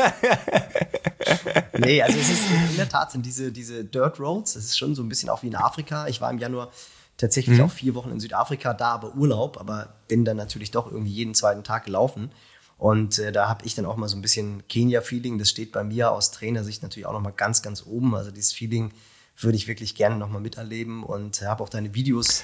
Nee, also es ist in der Tat sind diese Dirt Roads, das ist schon so ein bisschen auch wie in Afrika. Ich war im Januar tatsächlich auch 4 Wochen in Südafrika, da aber Urlaub, aber bin dann natürlich doch irgendwie jeden zweiten Tag gelaufen. Und da habe ich dann auch mal so ein bisschen Kenia-Feeling. Das steht bei mir aus Trainersicht natürlich auch nochmal ganz, ganz oben. Also dieses Feeling würde ich wirklich gerne nochmal miterleben und habe auch deine Videos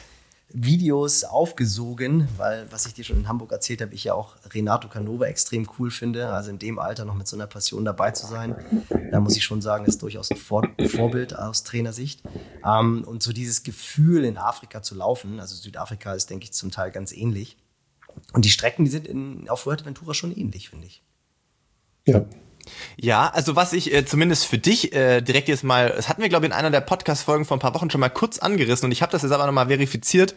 aufgesogen, weil, was ich dir schon in Hamburg erzählt habe, ich ja auch Renato Canova extrem cool finde. Also in dem Alter noch mit so einer Passion dabei zu sein, da muss ich schon sagen, ist durchaus ein Vorbild aus Trainersicht. Und so dieses Gefühl, in Afrika zu laufen, also Südafrika ist, denke ich, zum Teil ganz ähnlich. Und die Strecken, die sind auf Fuerteventura schon ähnlich, finde ich. Ja. Ja, also was ich zumindest für dich direkt jetzt mal, das hatten wir glaube ich in einer der Podcast-Folgen vor ein paar Wochen schon mal kurz angerissen und ich habe das jetzt aber nochmal verifiziert.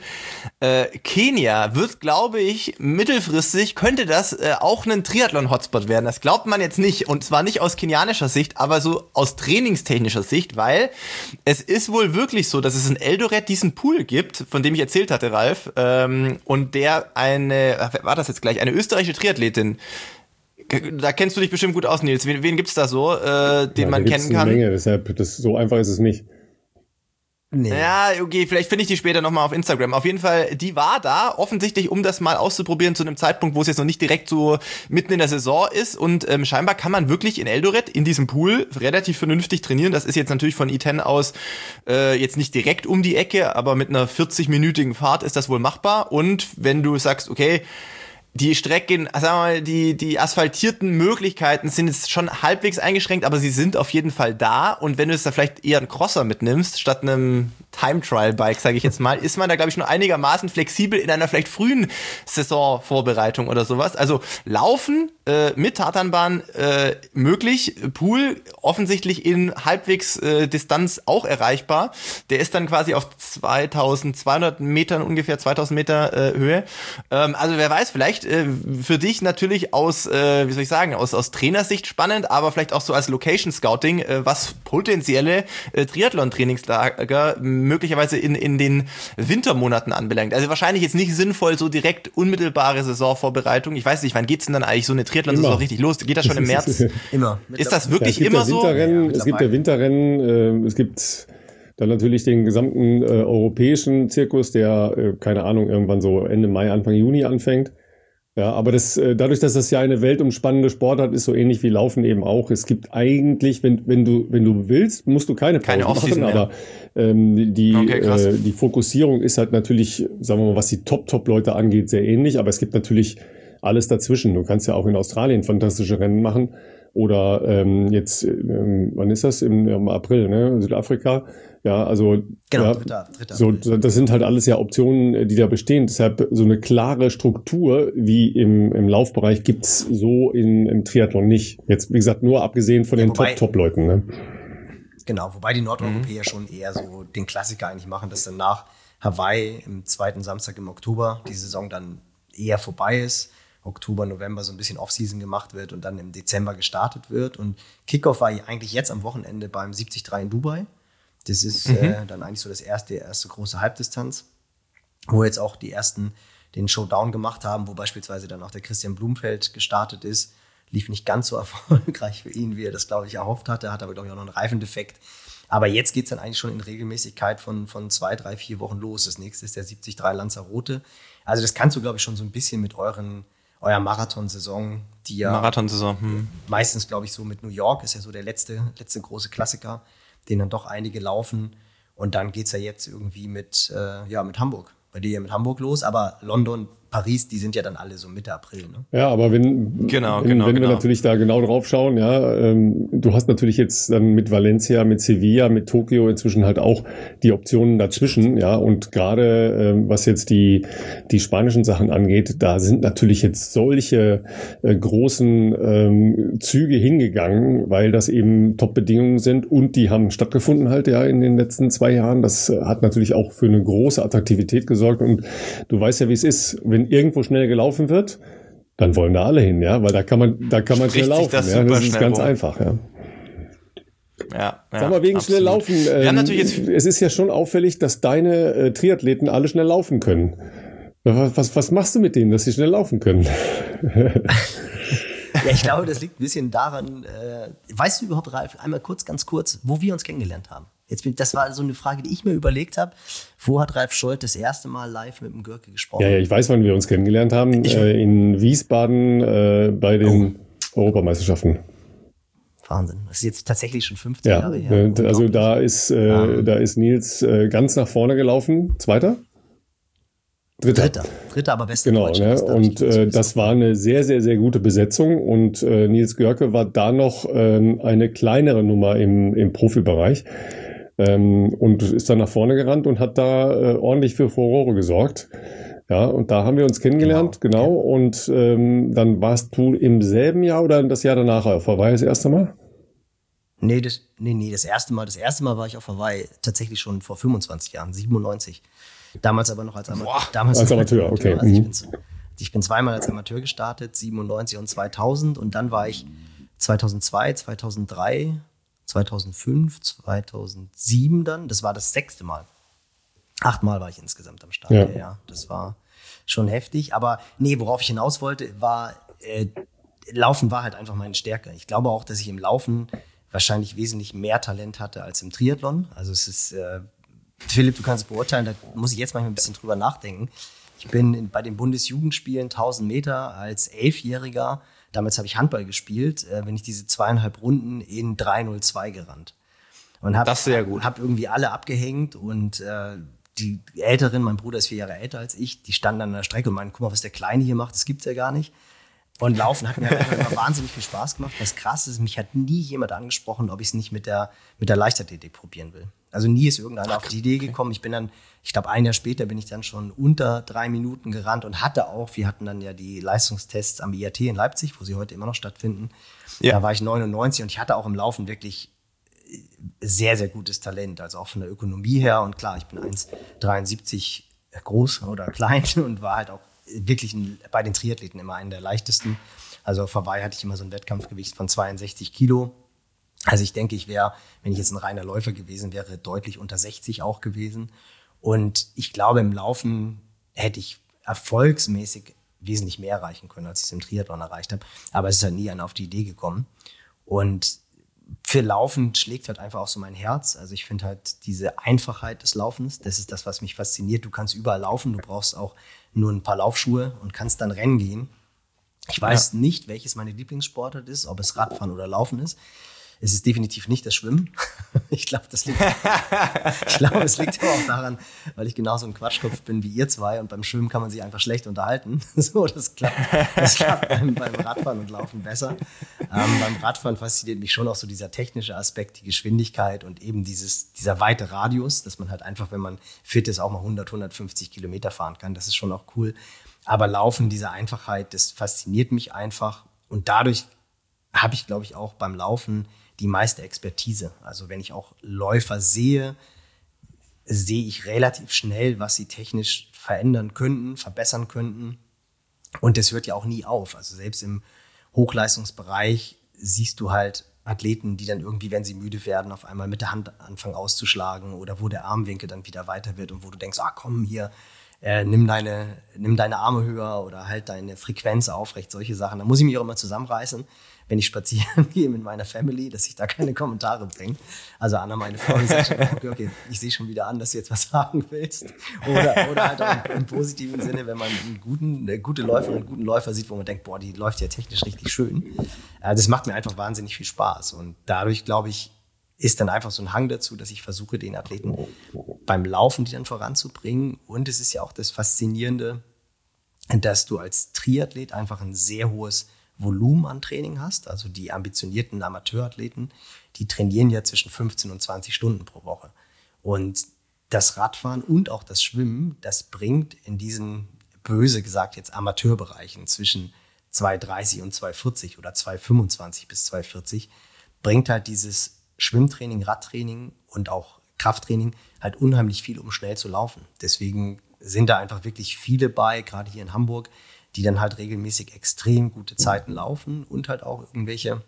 Kenia wird, glaube ich, mittelfristig könnte das auch ein Triathlon-Hotspot werden. Das glaubt man jetzt nicht und zwar nicht aus kenianischer Sicht, aber so aus trainingstechnischer Sicht, weil es ist wohl wirklich so, dass es in Eldoret diesen Pool gibt, von dem ich erzählt hatte, Ralf, und der eine österreichische Triathletin. Da kennst du dich bestimmt gut aus, Nils. Wen gibt's da so, den man kennen kann? Eine Menge, deshalb, so einfach ist es nicht. Nee. Ja, okay, vielleicht finde ich die später nochmal auf Instagram. Auf jeden Fall, die war da, offensichtlich, um das mal auszuprobieren zu einem Zeitpunkt, wo es jetzt noch nicht direkt so mitten in der Saison ist. Und scheinbar kann man wirklich in Eldoret, in diesem Pool, relativ vernünftig trainieren. Das ist jetzt natürlich von I10 aus jetzt nicht direkt um die Ecke, aber mit einer 40-minütigen Fahrt ist das wohl machbar. Und wenn du sagst, okay, die Strecken, sagen wir mal, die asphaltierten Möglichkeiten sind jetzt schon halbwegs eingeschränkt, aber sie sind auf jeden Fall da. Und wenn du jetzt da vielleicht eher einen Crosser mitnimmst, statt einem Time-Trial-Bike, sage ich jetzt mal, ist man da, glaube ich, nur einigermaßen flexibel in einer vielleicht frühen Saisonvorbereitung oder sowas. Also Laufen mit Tatanbahn möglich, Pool offensichtlich in halbwegs Distanz auch erreichbar. Der ist dann quasi auf 2200 Metern, ungefähr 2000 Meter Höhe. Also wer weiß, vielleicht für dich natürlich aus Trainersicht spannend, aber vielleicht auch so als Location Scouting, was potenzielle Triathlon-Trainingslager möglicherweise in den Wintermonaten anbelangt. Also wahrscheinlich jetzt nicht sinnvoll, so direkt unmittelbare Saisonvorbereitung. Ich weiß nicht, wann geht's denn dann eigentlich so eine Triathlon-Saison richtig los? Geht das schon im März? Immer. Ist das wirklich immer so? Es gibt ja Winterrennen, es gibt dann natürlich den gesamten europäischen Zirkus, der, keine Ahnung, irgendwann so Ende Mai, Anfang Juni anfängt. Ja, aber dadurch, dass das ja eine weltumspannende Sportart ist, so ähnlich wie Laufen eben auch. Es gibt eigentlich, wenn du willst, musst du keine Pause machen, aber die Fokussierung ist halt natürlich, sagen wir mal, was die Top-Leute angeht, sehr ähnlich, aber es gibt natürlich alles dazwischen. Du kannst ja auch in Australien fantastische Rennen machen oder wann ist das? Im April, ne? Südafrika. Ja, also genau, ja, so, das sind halt alles ja Optionen, die da bestehen. Deshalb so eine klare Struktur wie im Laufbereich gibt's so im Triathlon nicht. Jetzt, wie gesagt, nur abgesehen von den Top-Leuten. Ne? Genau, wobei die Nordeuropäer schon eher so den Klassiker eigentlich machen, dass dann nach Hawaii im zweiten Samstag im Oktober die Saison dann eher vorbei ist. Oktober, November so ein bisschen Off-Season gemacht wird und dann im Dezember gestartet wird. Und Kickoff war eigentlich jetzt am Wochenende beim 73 in Dubai. Das ist dann eigentlich so die erste große Halbdistanz, wo jetzt auch die ersten den Showdown gemacht haben, wo beispielsweise dann auch der Christian Blumfeld gestartet ist. Lief nicht ganz so erfolgreich für ihn, wie er das, glaube ich, erhofft hatte. Hat aber, glaube ich, auch noch einen Reifendefekt. Aber jetzt geht's dann eigentlich schon in Regelmäßigkeit von 2, 3, 4 Wochen los. Das nächste ist der 73 Lanzarote. Also das kannst du, glaube ich, schon so ein bisschen mit eurer Marathonsaison, die ja meistens, glaube ich, so mit New York ist ja so der letzte große Klassiker, den dann doch einige laufen. Und dann geht's ja jetzt irgendwie mit Hamburg. Bei dir ja mit Hamburg los, aber London, Paris, die sind ja dann alle so Mitte April, ne? Ja, aber wenn wir natürlich da genau drauf schauen, ja, du hast natürlich jetzt dann mit Valencia, mit Sevilla, mit Tokio inzwischen halt auch die Optionen dazwischen, ja, und gerade was jetzt die spanischen Sachen angeht, da sind natürlich jetzt solche großen Züge hingegangen, weil das eben Top-Bedingungen sind und die haben stattgefunden halt ja in den letzten 2 Jahren. Das hat natürlich auch für eine große Attraktivität gesorgt und du weißt ja, wie es ist, wenn irgendwo schnell gelaufen wird, dann wollen da alle hin, ja, weil da kann man schnell laufen, das ist ganz einfach, ja. Ja, sag mal, wegen schnell laufen, wir haben natürlich jetzt es ist ja schon auffällig, dass deine Triathleten alle schnell laufen können. Was machst du mit denen, dass sie schnell laufen können? Ja, ich glaube, das liegt ein bisschen daran, weißt du überhaupt, Ralf, einmal ganz kurz, wo wir uns kennengelernt haben? Das war so eine Frage, die ich mir überlegt habe. Wo hat Ralf Scholz das erste Mal live mit dem Görke gesprochen? Ja, ich weiß, wann wir uns kennengelernt haben. In Wiesbaden bei den Europameisterschaften. Wahnsinn. Das ist jetzt tatsächlich schon 15 Jahre her. Also da ist Nils ganz nach vorne gelaufen. Zweiter? Dritter, aber bester Deutscher. Genau, ne? Und das war eine sehr, sehr, sehr gute Besetzung. Und Nils Görke war da noch eine kleinere Nummer im Profibereich. Und ist dann nach vorne gerannt und hat da ordentlich für Furore gesorgt. Ja, und da haben wir uns kennengelernt, genau. Und dann warst du im selben Jahr oder das Jahr danach auf Hawaii das erste Mal? Nee, das erste Mal. Das erste Mal war ich auf Hawaii tatsächlich schon vor 25 Jahren, 97. Damals aber noch als Amateur. Als Amateur, okay. Also ich bin zweimal als Amateur gestartet, 97 und 2000. Und dann war ich 2002, 2003, 2005, 2007 dann. Das war das 6. Mal. 8 Mal war ich insgesamt am Start. Ja, das war schon heftig. Aber nee, worauf ich hinaus wollte, war, Laufen war halt einfach meine Stärke. Ich glaube auch, dass ich im Laufen wahrscheinlich wesentlich mehr Talent hatte als im Triathlon. Also es ist, Philipp, du kannst es beurteilen, da muss ich jetzt manchmal ein bisschen drüber nachdenken. Ich bin bei den Bundesjugendspielen 1000 Meter als 11-Jähriger, damals habe ich Handball gespielt, bin ich diese 2,5 Runden in 3:02 gerannt. Und hab irgendwie alle abgehängt und die Älteren, mein Bruder ist 4 Jahre älter als ich, die standen an der Strecke und meinten, guck mal, was der Kleine hier macht, das gibt's ja gar nicht. Und Laufen hat mir halt immer wahnsinnig viel Spaß gemacht. Was krass ist, mich hat nie jemand angesprochen, ob ich es nicht mit der Leichtathletik probieren will. Also nie ist irgendeiner auf die Idee gekommen. Ich glaube 1 Jahr später bin ich dann schon unter 3 Minuten gerannt und wir hatten dann ja die Leistungstests am IAT in Leipzig, wo sie heute immer noch stattfinden. Ja. Da war ich 99 und ich hatte auch im Laufen wirklich sehr, sehr gutes Talent. Also auch von der Ökonomie her. Und klar, ich bin 1,73 groß oder klein und war halt auch wirklich bei den Triathleten immer einen der leichtesten. Also auf Hawaii hatte ich immer so ein Wettkampfgewicht von 62 Kilo. Also ich denke, ich wäre, wenn ich jetzt ein reiner Läufer gewesen wäre, deutlich unter 60 auch gewesen. Und ich glaube, im Laufen hätte ich erfolgsmäßig wesentlich mehr erreichen können, als ich es im Triathlon erreicht habe. Aber es ist halt nie einer auf die Idee gekommen. Und für Laufen schlägt halt einfach auch so mein Herz. Also ich finde halt diese Einfachheit des Laufens, das ist das, was mich fasziniert. Du kannst überall laufen, du brauchst auch nur ein paar Laufschuhe und kannst dann rennen gehen. Ich weiß nicht, welches meine Lieblingssportart ist, ob es Radfahren oder Laufen ist. Es ist definitiv nicht das Schwimmen. Ich glaube, es liegt aber auch daran, weil ich genauso ein Quatschkopf bin wie ihr zwei und beim Schwimmen kann man sich einfach schlecht unterhalten. So, das klappt beim Radfahren und Laufen besser. Beim Radfahren fasziniert mich schon auch so dieser technische Aspekt, die Geschwindigkeit und eben dieser weite Radius, dass man halt einfach, wenn man fit ist, auch mal 100, 150 Kilometer fahren kann. Das ist schon auch cool. Aber Laufen, diese Einfachheit, das fasziniert mich einfach. Und dadurch habe ich, glaube ich, auch beim Laufen die meiste Expertise. Also wenn ich auch Läufer sehe, sehe ich relativ schnell, was sie technisch verändern könnten, verbessern könnten. Und das hört ja auch nie auf. Also selbst im Hochleistungsbereich siehst du halt Athleten, die dann irgendwie, wenn sie müde werden, auf einmal mit der Hand anfangen auszuschlagen oder wo der Armwinkel dann wieder weiter wird und wo du denkst, komm hier, nimm deine Arme höher oder halt deine Frequenz aufrecht, solche Sachen. Da muss ich mich auch immer zusammenreißen, wenn ich spazieren gehe mit meiner Family, dass ich da keine Kommentare bringe. Also Anna, meine Frau, die sagt schon, okay, ich sehe schon wieder an, dass du jetzt was sagen willst. Oder halt auch im positiven Sinne, wenn man eine gute Läuferin, einen guten Läufer sieht, wo man denkt, boah, die läuft ja technisch richtig schön. Das macht mir einfach wahnsinnig viel Spaß. Und dadurch, glaube ich, ist dann einfach so ein Hang dazu, dass ich versuche, den Athleten beim Laufen die dann voranzubringen. Und es ist ja auch das Faszinierende, dass du als Triathlet einfach ein sehr hohes Volumen an Training hast. Also die ambitionierten Amateurathleten, die trainieren ja zwischen 15 und 20 Stunden pro Woche. Und das Radfahren und auch das Schwimmen, das bringt in diesen, böse gesagt jetzt, Amateurbereichen zwischen 2,30 und 2,40 oder 2,25 bis 2,40, bringt halt dieses Schwimmtraining, Radtraining und auch Krafttraining halt unheimlich viel, um schnell zu laufen. Deswegen sind da einfach wirklich viele bei, gerade hier in Hamburg, die dann halt regelmäßig extrem gute Zeiten laufen und halt auch irgendwelche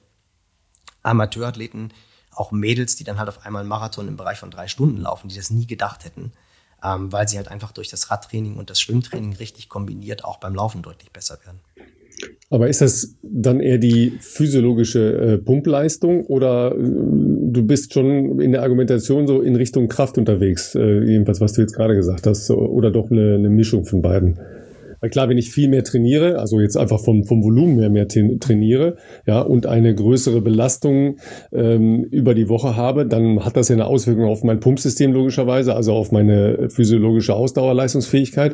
Amateurathleten, auch Mädels, die dann halt auf einmal einen Marathon im Bereich von 3 Stunden laufen, die das nie gedacht hätten, weil sie halt einfach durch das Radtraining und das Schwimmtraining richtig kombiniert auch beim Laufen deutlich besser werden. Aber ist das dann eher die physiologische Pumpleistung oder du bist schon in der Argumentation so in Richtung Kraft unterwegs, jedenfalls was du jetzt gerade gesagt hast, oder doch eine Mischung von beiden? Weil klar, wenn ich viel mehr trainiere, also jetzt einfach vom Volumen her mehr trainiere, ja, und eine größere Belastung über die Woche habe, dann hat das ja eine Auswirkung auf mein Pumpsystem logischerweise, also auf meine physiologische Ausdauerleistungsfähigkeit.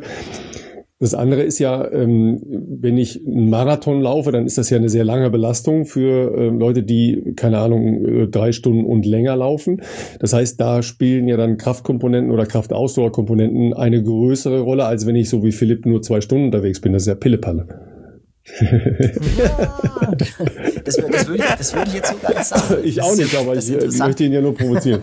Das andere ist ja, wenn ich einen Marathon laufe, dann ist das ja eine sehr lange Belastung für Leute, die, keine Ahnung, 3 Stunden und länger laufen. Das heißt, da spielen ja dann Kraftkomponenten oder Kraftausdauerkomponenten eine größere Rolle, als wenn ich so wie Philipp nur 2 Stunden unterwegs bin. Das ist ja Pillepalle. Ja, das würde ich jetzt so gar nicht sagen. Ich auch nicht, aber ich möchte ihn ja nur provozieren.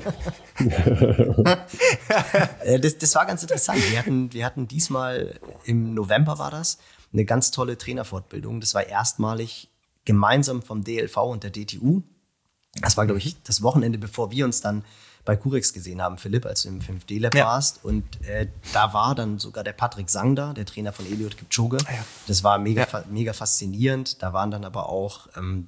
Das war ganz interessant. Wir hatten diesmal, im November war das, eine ganz tolle Trainerfortbildung. Das war erstmalig gemeinsam vom DLV und der DTU. Das war, glaube ich, das Wochenende, bevor wir uns dann bei Curex gesehen haben, Philipp, als du im 5D-Lab warst. Und da war dann sogar der Patrick Sang da, der Trainer von Eliud Kipchoge. Ja. Das war mega faszinierend. Da waren dann aber auch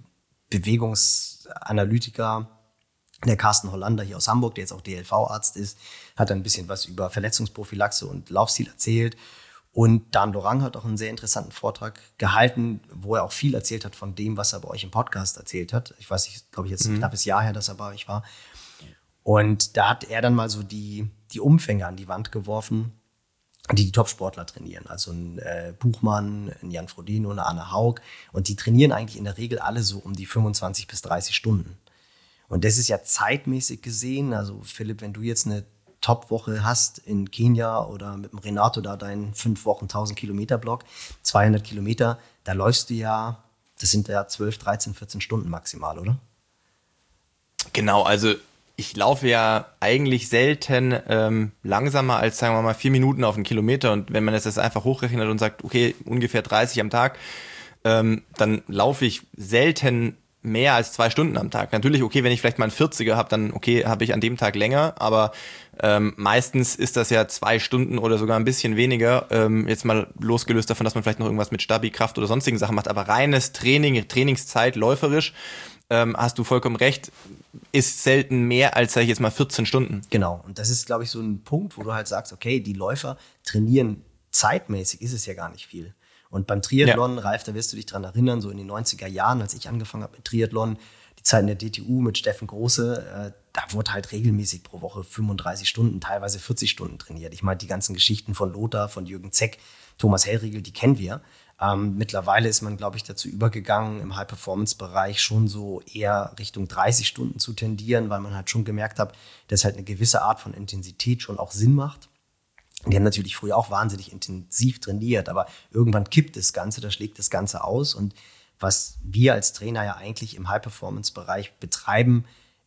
Bewegungsanalytiker, der Carsten Hollander hier aus Hamburg, der jetzt auch DLV-Arzt ist, hat dann ein bisschen was über Verletzungsprophylaxe und Laufstil erzählt. Und Dan Lorang hat auch einen sehr interessanten Vortrag gehalten, wo er auch viel erzählt hat von dem, was er bei euch im Podcast erzählt hat. Ich weiß nicht, glaube ich, jetzt ein knappes Jahr her, dass er bei euch war. Und da hat er dann mal so die Umfänge an die Wand geworfen, die Top-Sportler trainieren. Also ein Buchmann, ein Jan Frodeno, eine Anne Haug. Und die trainieren eigentlich in der Regel alle so um die 25 bis 30 Stunden. Und das ist ja zeitmäßig gesehen. Also Philipp, wenn du jetzt eine Top-Woche hast in Kenia oder mit dem Renato da deinen 5 Wochen 1000 Kilometer Block, 200 Kilometer, da läufst du ja, das sind ja 12, 13, 14 Stunden maximal, oder? Genau, also ich laufe ja eigentlich selten langsamer als, sagen wir mal, 4 Minuten auf einen Kilometer. Und wenn man das einfach hochrechnet und sagt, okay, ungefähr 30 am Tag, dann laufe ich selten mehr als 2 Stunden am Tag. Natürlich, okay, wenn ich vielleicht mal einen 40er habe, dann okay, habe ich an dem Tag länger, aber meistens ist das ja 2 Stunden oder sogar ein bisschen weniger, jetzt mal losgelöst davon, dass man vielleicht noch irgendwas mit Stabi, Kraft oder sonstigen Sachen macht, aber reines Training, Trainingszeit, läuferisch, hast du vollkommen recht, ist selten mehr als, sag ich jetzt mal, 14 Stunden. Genau, und das ist, glaube ich, so ein Punkt, wo du halt sagst, okay, die Läufer trainieren zeitmäßig, ist es ja gar nicht viel. Und beim Triathlon, Ralf, da wirst du dich dran erinnern, so in den 90er Jahren, als ich angefangen habe mit Triathlon, die Zeiten der DTU mit Steffen Große, da wurde halt regelmäßig pro Woche 35 Stunden, teilweise 40 Stunden trainiert. Ich meine, die ganzen Geschichten von Lothar, von Jürgen Zeck, Thomas Hellriegel, die kennen wir. Mittlerweile ist man, glaube ich, dazu übergegangen, im High-Performance-Bereich schon so eher Richtung 30 Stunden zu tendieren, weil man halt schon gemerkt hat, dass halt eine gewisse Art von Intensität schon auch Sinn macht. Die haben natürlich früher auch wahnsinnig intensiv trainiert, aber irgendwann kippt das Ganze, da schlägt das Ganze aus. Und was wir als Trainer ja eigentlich im High-Performance-Bereich betreiben,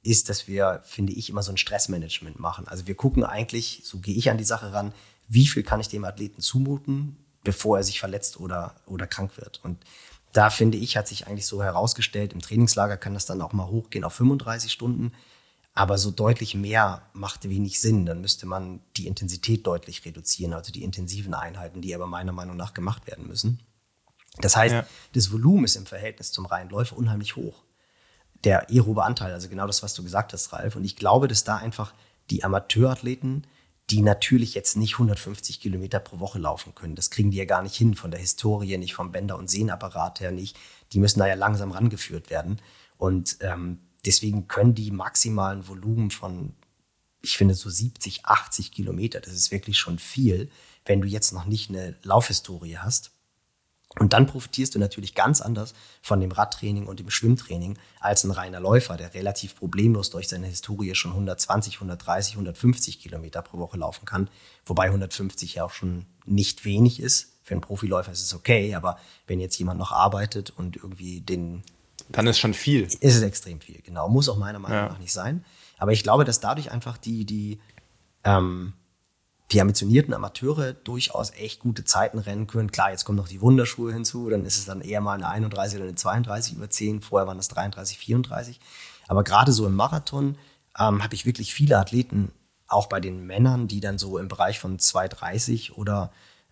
ist, dass wir, finde ich, immer so ein Stressmanagement machen. Also wir gucken eigentlich, so gehe ich an die Sache ran, wie viel kann ich dem Athleten zumuten, bevor er sich verletzt oder krank wird. Und da, finde ich, hat sich eigentlich so herausgestellt, im Trainingslager kann das dann auch mal hochgehen auf 35 Stunden. Aber so deutlich mehr macht wenig Sinn. Dann müsste man die Intensität deutlich reduzieren, also die intensiven Einheiten, die aber meiner Meinung nach gemacht werden müssen. Das heißt, das Volumen ist im Verhältnis zum reinen Läufer unheimlich hoch. Der aerobe Anteil, also genau das, was du gesagt hast, Ralf. Und ich glaube, dass da einfach die Amateurathleten, die natürlich jetzt nicht 150 Kilometer pro Woche laufen können, das kriegen die ja gar nicht hin, von der Historie nicht, vom Bänder- und Sehnenapparat her nicht. Die müssen da ja langsam rangeführt werden. Und deswegen können die maximalen Volumen von, ich finde, so 70, 80 Kilometer, das ist wirklich schon viel, wenn du jetzt noch nicht eine Laufhistorie hast. Und dann profitierst du natürlich ganz anders von dem Radtraining und dem Schwimmtraining als ein reiner Läufer, der relativ problemlos durch seine Historie schon 120, 130, 150 Kilometer pro Woche laufen kann. Wobei 150 ja auch schon nicht wenig ist. Für einen Profiläufer ist es okay, aber wenn jetzt jemand noch arbeitet und irgendwie dann ist schon viel. Ist es extrem viel, genau. Muss auch meiner Meinung nach nicht sein. Aber ich glaube, dass dadurch einfach die ambitionierten Amateure durchaus echt gute Zeiten rennen können. Klar, jetzt kommen noch die Wunderschuhe hinzu, dann ist es dann eher mal eine 31 oder eine 32 über 10. Vorher waren das 33, 34. Aber gerade so im Marathon habe ich wirklich viele Athleten, auch bei den Männern, die dann so im Bereich von 2,30 oder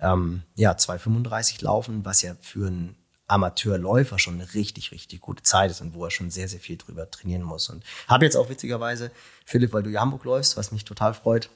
2,35 laufen, was ja für einen Amateurläufer schon eine richtig, richtig gute Zeit ist und wo er schon sehr, sehr viel drüber trainieren muss. Und habe jetzt auch witzigerweise, Philipp, weil du ja Hamburg läufst, was mich total freut,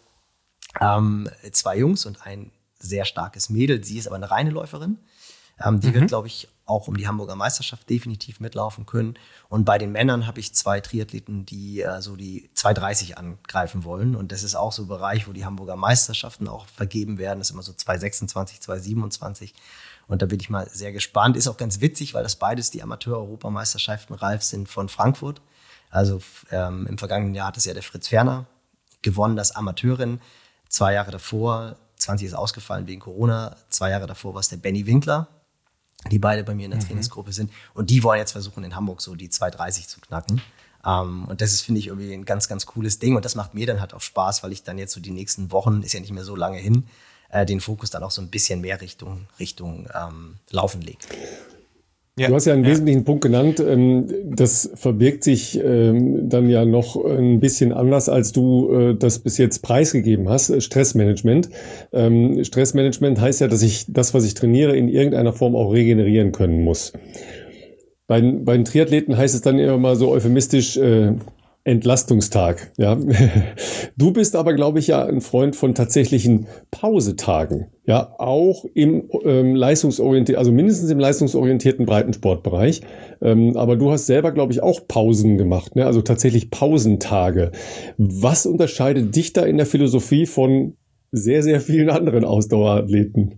2 Jungs und ein sehr starkes Mädel. Sie ist aber eine reine Läuferin. Die wird, glaube ich, auch um die Hamburger Meisterschaft definitiv mitlaufen können. Und bei den Männern habe ich 2 Triathleten, die so die 2,30 angreifen wollen. Und das ist auch so ein Bereich, wo die Hamburger Meisterschaften auch vergeben werden. Das ist immer so 2,26, 2,27. Und da bin ich mal sehr gespannt. Ist auch ganz witzig, weil das beides die Amateur-Europameisterschaften, Ralf, sind von Frankfurt. Also im vergangenen Jahr hat es ja der Fritz Ferner gewonnen, das Amateurin. 2 Jahre davor, 20 ist ausgefallen wegen Corona, 2 Jahre davor war es der Benny Winkler, die beide bei mir in der Trainingsgruppe sind. Und die wollen jetzt versuchen, in Hamburg so die 2,30 zu knacken. Und das ist, finde ich, irgendwie ein ganz, ganz cooles Ding. Und das macht mir dann halt auch Spaß, weil ich dann jetzt so die nächsten Wochen, ist ja nicht mehr so lange hin, den Fokus dann auch so ein bisschen mehr Richtung Laufen lege. Ja, du hast ja einen wesentlichen Punkt genannt. Das verbirgt sich dann ja noch ein bisschen anders, als du das bis jetzt preisgegeben hast. Stressmanagement. Stressmanagement heißt ja, dass ich das, was ich trainiere, in irgendeiner Form auch regenerieren können muss. Bei den Triathleten heißt es dann immer mal so euphemistisch Entlastungstag. Ja, du bist aber, glaube ich, ja ein Freund von tatsächlichen Pausetagen. Ja, auch im leistungsorientierten, also mindestens im leistungsorientierten Breitensportbereich. Aber du hast selber, glaube ich, auch Pausen gemacht, ne? Also tatsächlich Pausentage. Was unterscheidet dich da in der Philosophie von sehr, sehr vielen anderen Ausdauerathleten?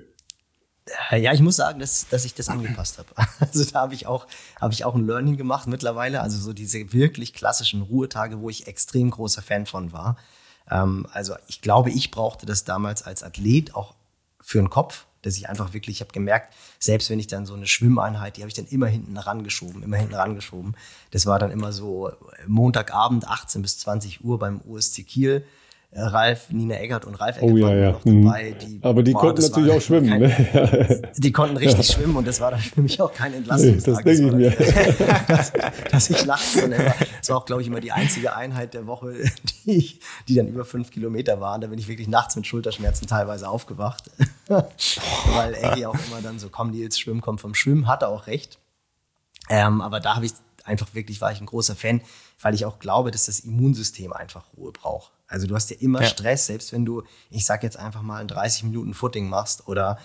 Ja, ich muss sagen, dass ich das angepasst habe. Also da habe ich auch ein Learning gemacht mittlerweile. Also so diese wirklich klassischen Ruhetage, wo ich extrem großer Fan von war. Also ich glaube, ich brauchte das damals als Athlet auch für den Kopf, dass ich einfach wirklich, ich habe gemerkt, selbst wenn ich dann so eine Schwimmeinheit, die habe ich dann immer hinten rangeschoben. Das war dann immer so Montagabend 18 bis 20 Uhr beim USC Kiel. Ralf, Nina Eggert und Ralf Eggert waren noch dabei. Aber die konnten natürlich auch schwimmen. Ne? Die konnten richtig schwimmen und das war dann für mich auch kein Entlastungstag. Das denke ich mir. Dass ich nachts das war auch, glaube ich, immer die einzige Einheit der Woche, die dann über 5 Kilometer waren. Da bin ich wirklich nachts mit Schulterschmerzen teilweise aufgewacht. Weil Eggy auch immer dann so, komm Nils, Schwimmen kommt vom Schwimmen, hatte auch recht. Aber da habe ich einfach wirklich, war ich ein großer Fan, weil ich auch glaube, dass das Immunsystem einfach Ruhe braucht. Also du hast ja immer Stress, selbst wenn du, ich sag jetzt einfach mal, ein 30 Minuten Footing machst oder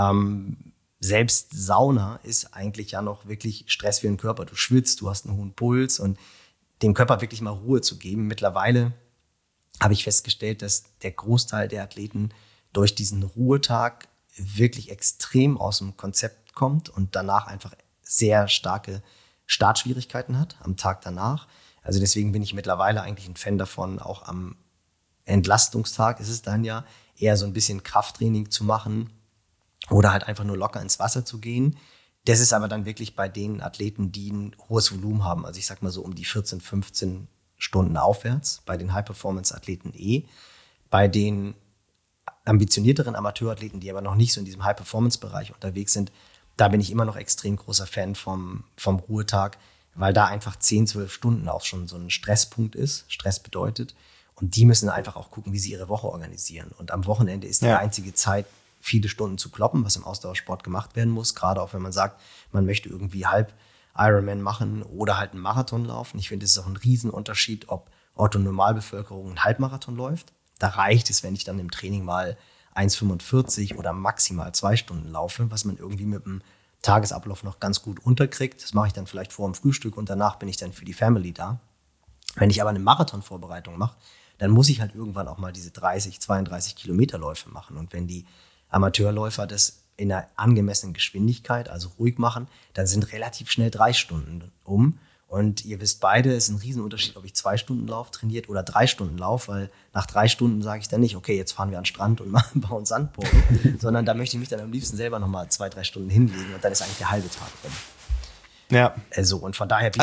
selbst Sauna ist eigentlich ja noch wirklich Stress für den Körper. Du schwitzt, du hast einen hohen Puls und dem Körper wirklich mal Ruhe zu geben. Mittlerweile habe ich festgestellt, dass der Großteil der Athleten durch diesen Ruhetag wirklich extrem aus dem Konzept kommt und danach einfach sehr starke Startschwierigkeiten hat am Tag danach. Also deswegen bin ich mittlerweile eigentlich ein Fan davon, auch am Entlastungstag ist es dann ja eher so ein bisschen Krafttraining zu machen oder halt einfach nur locker ins Wasser zu gehen. Das ist aber dann wirklich bei den Athleten, die ein hohes Volumen haben. Also ich sag mal so um die 14, 15 Stunden aufwärts, bei den High-Performance-Athleten Bei den ambitionierteren Amateurathleten, die aber noch nicht so in diesem High-Performance-Bereich unterwegs sind, da bin ich immer noch extrem großer Fan vom Ruhetag, weil da einfach 10, 12 Stunden auch schon so ein Stresspunkt ist. Stress bedeutet. Und die müssen einfach auch gucken, wie sie ihre Woche organisieren. Und am Wochenende ist die einzige Zeit, viele Stunden zu kloppen, was im Ausdauersport gemacht werden muss. Gerade auch, wenn man sagt, man möchte irgendwie halb Ironman machen oder halt einen Marathon laufen. Ich finde, es ist auch ein Riesenunterschied, ob Otto-Normalbevölkerung einen Halbmarathon läuft. Da reicht es, wenn ich dann im Training mal 1,45 oder maximal 2 Stunden laufe, was man irgendwie mit dem Tagesablauf noch ganz gut unterkriegt. Das mache ich dann vielleicht vor dem Frühstück und danach bin ich dann für die Family da. Wenn ich aber eine Marathonvorbereitung mache, dann muss ich halt irgendwann auch mal diese 30, 32 Kilometerläufe machen. Und wenn die Amateurläufer das in einer angemessenen Geschwindigkeit, also ruhig machen, dann sind relativ schnell 3 Stunden um. Und ihr wisst beide, es ist ein Riesenunterschied, ob ich 2 Stunden Lauf trainiert oder 3 Stunden Lauf, weil nach 3 Stunden sage ich dann nicht, okay, jetzt fahren wir an den Strand und bauen Sandburgen, sondern da möchte ich mich dann am liebsten selber nochmal 2, 3 Stunden hinlegen und dann ist eigentlich der halbe Tag rum. Ja. Also, und von daher...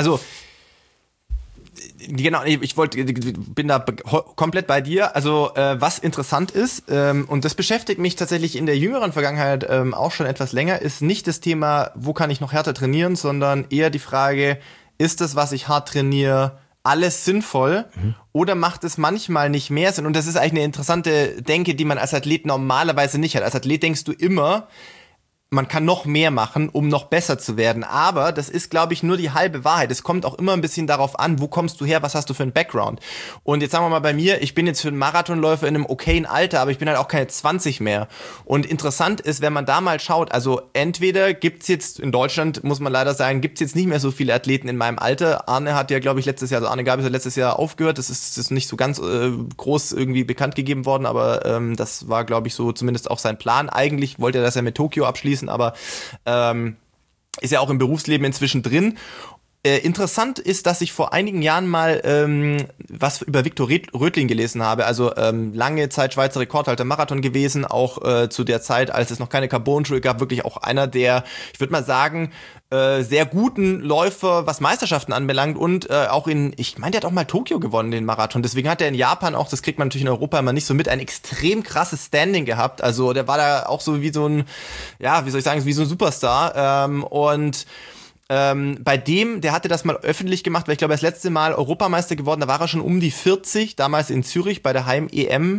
Genau, bin da komplett bei dir. Also was interessant ist, und das beschäftigt mich tatsächlich in der jüngeren Vergangenheit auch schon etwas länger, ist nicht das Thema, wo kann ich noch härter trainieren, sondern eher die Frage, ist das, was ich hart trainiere, alles sinnvoll oder macht es manchmal nicht mehr Sinn? Und das ist eigentlich eine interessante Denke, die man als Athlet normalerweise nicht hat. Als Athlet denkst du immer, man kann noch mehr machen, um noch besser zu werden. Aber das ist, glaube ich, nur die halbe Wahrheit. Es kommt auch immer ein bisschen darauf an, wo kommst du her, was hast du für einen Background. Und jetzt sagen wir mal bei mir, ich bin jetzt für einen Marathonläufer in einem okayen Alter, aber ich bin halt auch keine 20 mehr. Und interessant ist, wenn man da mal schaut, also entweder gibt's jetzt, in Deutschland muss man leider sagen, gibt's jetzt nicht mehr so viele Athleten in meinem Alter. Arne hat ja, glaube ich, Arne Gabis hat letztes Jahr aufgehört. Das ist nicht so ganz groß irgendwie bekannt gegeben worden, aber das war, glaube ich, so zumindest auch sein Plan. Eigentlich wollte er das ja mit Tokio abschließen, aber ist ja auch im Berufsleben inzwischen drin. Interessant ist, dass ich vor einigen Jahren mal was über Viktor Röthling gelesen habe. Also lange Zeit Schweizer Rekordhalter Marathon gewesen, auch zu der Zeit, als es noch keine Carbon-Schuhe gab, wirklich auch einer der, ich würde mal sagen, sehr guten Läufer, was Meisterschaften anbelangt und auch ich meine, der hat auch mal Tokio gewonnen, den Marathon. Deswegen hat er in Japan auch, das kriegt man natürlich in Europa immer nicht so mit, ein extrem krasses Standing gehabt. Also der war da auch so wie so ein, ja, wie soll ich sagen, wie so ein Superstar bei dem, der hatte das mal öffentlich gemacht, weil ich glaube, er ist das letzte Mal Europameister geworden, da war er schon um die 40, damals in Zürich bei der Heim-EM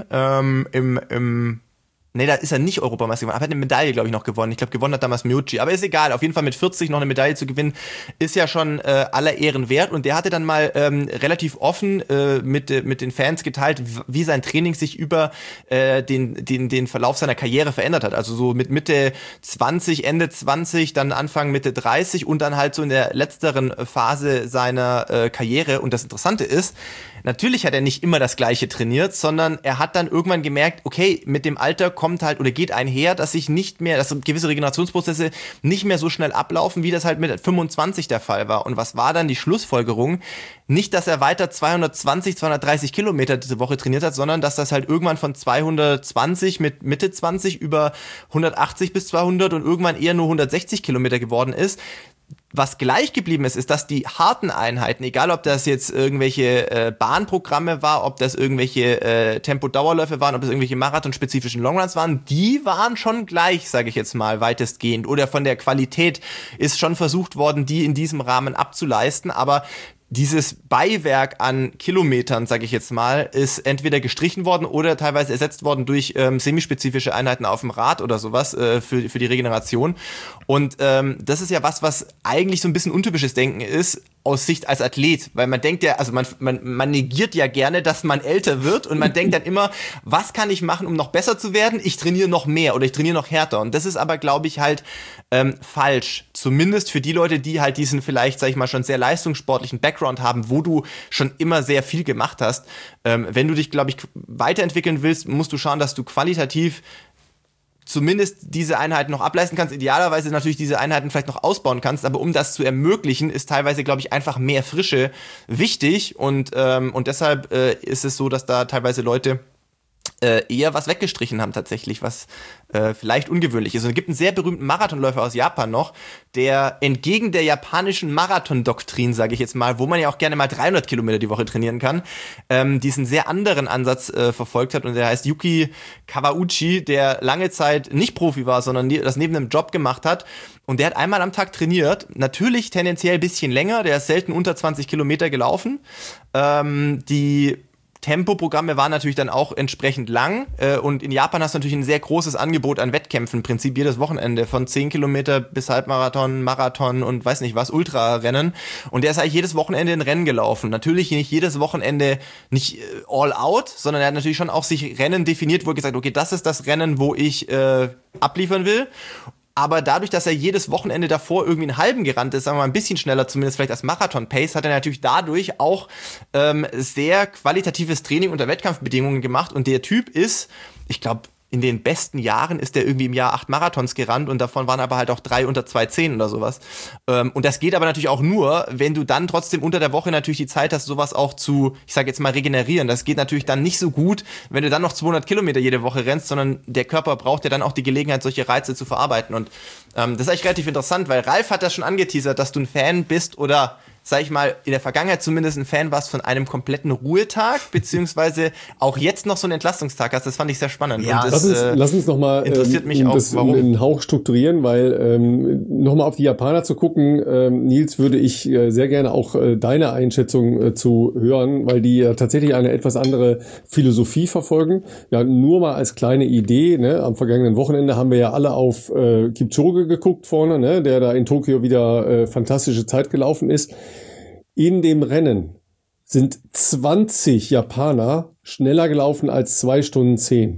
Nee, da ist er nicht Europameister geworden. Aber er hat eine Medaille, glaube ich, noch gewonnen. Ich glaube, gewonnen hat damals Miucci. Aber ist egal. Auf jeden Fall mit 40 noch eine Medaille zu gewinnen, ist ja schon aller Ehren wert. Und der hatte dann mal relativ offen mit den Fans geteilt, wie sein Training sich über den Verlauf seiner Karriere verändert hat. Also so mit Mitte 20, Ende 20, dann Anfang Mitte 30 und dann halt so in der letzteren Phase seiner Karriere. Und das Interessante ist, natürlich hat er nicht immer das Gleiche trainiert, sondern er hat dann irgendwann gemerkt, okay, mit dem Alter kommt halt oder geht einher, dass gewisse Regenerationsprozesse nicht mehr so schnell ablaufen, wie das halt mit 25 der Fall war. Und was war dann die Schlussfolgerung? Nicht, dass er weiter 220, 230 Kilometer diese Woche trainiert hat, sondern dass das halt irgendwann von 220 mit Mitte 20 über 180 bis 200 und irgendwann eher nur 160 Kilometer geworden ist. Was gleich geblieben ist, dass die harten Einheiten, egal ob das jetzt irgendwelche Bahnprogramme war, ob das irgendwelche Tempo-Dauerläufe waren, ob das irgendwelche marathonspezifischen Longruns waren, die waren schon gleich, sage ich jetzt mal, weitestgehend. Oder von der Qualität ist schon versucht worden, die in diesem Rahmen abzuleisten, aber dieses Beiwerk an Kilometern, sage ich jetzt mal, ist entweder gestrichen worden oder teilweise ersetzt worden durch semispezifische Einheiten auf dem Rad oder sowas für die Regeneration. Und das ist ja was eigentlich so ein bisschen untypisches Denken ist aus Sicht als Athlet, weil man denkt ja, also man negiert ja gerne, dass man älter wird und man denkt dann immer, was kann ich machen, um noch besser zu werden? Ich trainiere noch mehr oder ich trainiere noch härter. Und das ist aber, glaube ich, halt falsch. Zumindest für die Leute, die halt diesen vielleicht, sag ich mal, schon sehr leistungssportlichen Background haben, wo du schon immer sehr viel gemacht hast. Wenn du dich, glaube ich, weiterentwickeln willst, musst du schauen, dass du qualitativ zumindest diese Einheiten noch ableisten kannst, idealerweise natürlich diese Einheiten vielleicht noch ausbauen kannst, aber um das zu ermöglichen, ist teilweise, glaube ich, einfach mehr Frische wichtig und deshalb ist es so, dass da teilweise Leute eher was weggestrichen haben tatsächlich, was vielleicht ungewöhnlich ist. Und es gibt einen sehr berühmten Marathonläufer aus Japan noch, der entgegen der japanischen Marathondoktrin, sage ich jetzt mal, wo man ja auch gerne mal 300 Kilometer die Woche trainieren kann, diesen sehr anderen Ansatz verfolgt hat. Und der heißt Yuki Kawauchi, der lange Zeit nicht Profi war, sondern das neben einem Job gemacht hat. Und der hat einmal am Tag trainiert, natürlich tendenziell ein bisschen länger, der ist selten unter 20 Kilometer gelaufen. Die Tempoprogramme waren natürlich dann auch entsprechend lang und in Japan hast du natürlich ein sehr großes Angebot an Wettkämpfen, im Prinzip jedes Wochenende, von 10 Kilometer bis Halbmarathon, Marathon und weiß nicht was, Ultrarennen, und der ist eigentlich jedes Wochenende ein Rennen gelaufen. Natürlich nicht jedes Wochenende nicht all out, sondern er hat natürlich schon auch sich Rennen definiert, wo er gesagt hat, okay, das ist das Rennen, wo ich abliefern will. Aber dadurch, dass er jedes Wochenende davor irgendwie einen halben gerannt ist, sagen wir mal ein bisschen schneller, zumindest vielleicht als Marathon-Pace, hat er natürlich dadurch auch sehr qualitatives Training unter Wettkampfbedingungen gemacht. Und der Typ ist, ich glaube, in den besten Jahren ist der irgendwie im Jahr 8 Marathons gerannt und davon waren aber halt auch 3 unter 2:10 oder sowas. Und das geht aber natürlich auch nur, wenn du dann trotzdem unter der Woche natürlich die Zeit hast, sowas auch zu, ich sage jetzt mal, regenerieren. Das geht natürlich dann nicht so gut, wenn du dann noch 200 Kilometer jede Woche rennst, sondern der Körper braucht ja dann auch die Gelegenheit, solche Reize zu verarbeiten. Und das ist eigentlich relativ interessant, weil Ralf hat das schon angeteasert, dass du ein Fan bist oder, sag ich mal, in der Vergangenheit zumindest ein Fan warst von einem kompletten Ruhetag, beziehungsweise auch jetzt noch so einen Entlastungstag hast. Das fand ich sehr spannend. Ja, und das, lass uns noch mal interessiert mich auch, warum. einen Hauch strukturieren, weil noch mal auf die Japaner zu gucken, Nils, würde ich sehr gerne auch deine Einschätzung zu hören, weil die ja tatsächlich eine etwas andere Philosophie verfolgen. Ja, nur mal als kleine Idee, ne, am vergangenen Wochenende haben wir ja alle auf Kipchoge geguckt vorne, ne, der da in Tokio wieder fantastische Zeit gelaufen ist. In dem Rennen sind 20 Japaner schneller gelaufen als 2 Stunden 10.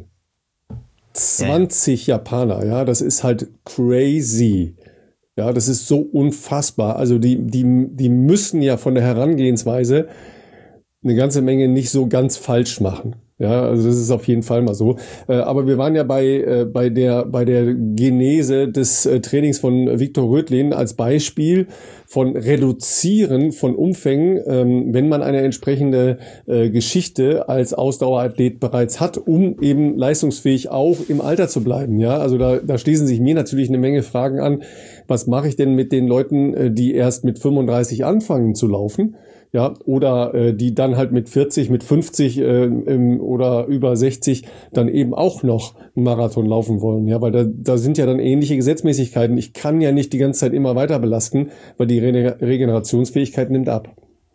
20 Japaner, ja, das ist halt crazy. Ja, das ist so unfassbar. Also die müssen ja von der Herangehensweise eine ganze Menge nicht so ganz falsch machen. Ja, also das ist auf jeden Fall mal so. Aber wir waren ja bei der Genese des Trainings von Viktor Rödlin als Beispiel von Reduzieren von Umfängen, wenn man eine entsprechende Geschichte als Ausdauerathlet bereits hat, um eben leistungsfähig auch im Alter zu bleiben. Ja, also da schließen sich mir natürlich eine Menge Fragen an. Was mache ich denn mit den Leuten, die erst mit 35 anfangen zu laufen? Ja, oder die dann halt mit 40, mit 50 oder über 60 dann eben auch noch einen Marathon laufen wollen. Ja, weil da sind ja dann ähnliche Gesetzmäßigkeiten. Ich kann ja nicht die ganze Zeit immer weiter belasten, weil die Regenerationsfähigkeit nimmt ab.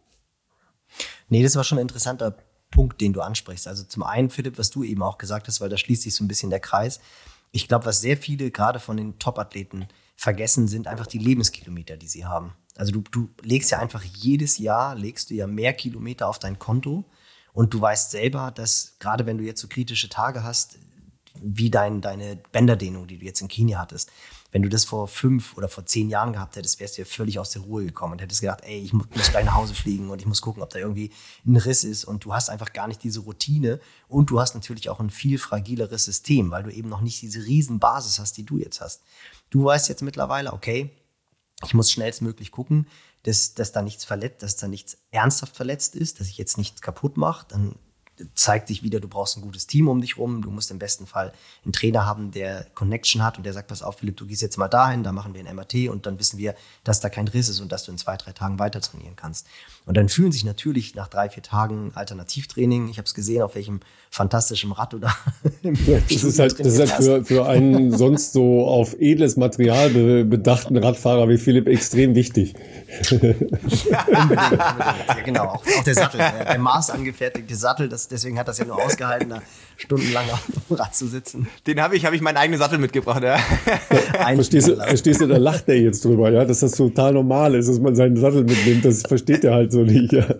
Nee, das war schon ein interessanter Punkt, den du ansprichst. Also zum einen, Philipp, was du eben auch gesagt hast, weil da schließt sich so ein bisschen der Kreis. Ich glaube, was sehr viele gerade von den Top-Athleten vergessen, sind einfach die Lebenskilometer, die sie haben. Also du legst ja einfach jedes Jahr, legst du ja mehr Kilometer auf dein Konto und du weißt selber, dass gerade wenn du jetzt so kritische Tage hast, wie deine Bänderdehnung, die du jetzt in Kenia hattest, wenn du das vor 5 oder vor 10 Jahren gehabt hättest, wärst du ja völlig aus der Ruhe gekommen und hättest gedacht, ey, ich muss gleich nach Hause fliegen und ich muss gucken, ob da irgendwie ein Riss ist, und du hast einfach gar nicht diese Routine und du hast natürlich auch ein viel fragileres System, weil du eben noch nicht diese riesen Basis hast, die du jetzt hast. Du weißt jetzt mittlerweile, okay, ich muss schnellstmöglich gucken, dass da nichts verletzt, dass da nichts ernsthaft verletzt ist, dass ich jetzt nichts kaputt mache. Dann zeigt sich wieder, du brauchst ein gutes Team um dich rum. Du musst im besten Fall einen Trainer haben, der Connection hat und der sagt, pass auf, Philipp, du gehst jetzt mal dahin, da machen wir ein MRT und dann wissen wir, dass da kein Riss ist und dass du in 2-3 Tagen weiter trainieren kannst. Und dann fühlen sich natürlich nach 3-4 Tagen Alternativtraining, ich habe es gesehen, auf welchem fantastischen Rad du da das ist halt für einen sonst so auf edles Material bedachten Radfahrer wie Philipp extrem wichtig. Unbedingt. Ja, genau, auch der Sattel, der maßangefertigte Sattel, deswegen hat das ja nur ausgehalten, da stundenlang auf dem Rad zu sitzen. Den habe ich meinen eigenen Sattel mitgebracht, ja. Verstehst du, da lacht der jetzt drüber, ja, dass das total normal ist, dass man seinen Sattel mitnimmt, das versteht er halt so nicht, ja.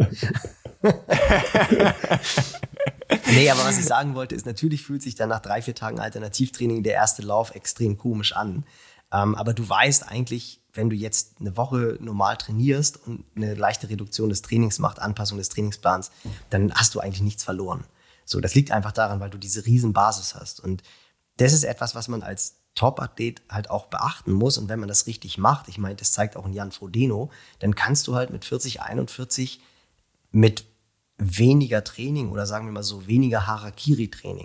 Nee, aber was ich sagen wollte, ist, natürlich fühlt sich dann nach 3-4 Tagen Alternativtraining der erste Lauf extrem komisch an. Aber du weißt eigentlich, wenn du jetzt eine Woche normal trainierst und eine leichte Reduktion des Trainings machst, Anpassung des Trainingsplans, dann hast du eigentlich nichts verloren. So, das liegt einfach daran, weil du diese riesen Basis hast. Und das ist etwas, was man als Top-Athlet halt auch beachten muss. Und wenn man das richtig macht, ich meine, das zeigt auch ein Jan Frodeno, dann kannst du halt mit 40, 41 mit weniger Training oder sagen wir mal so weniger Harakiri-Training,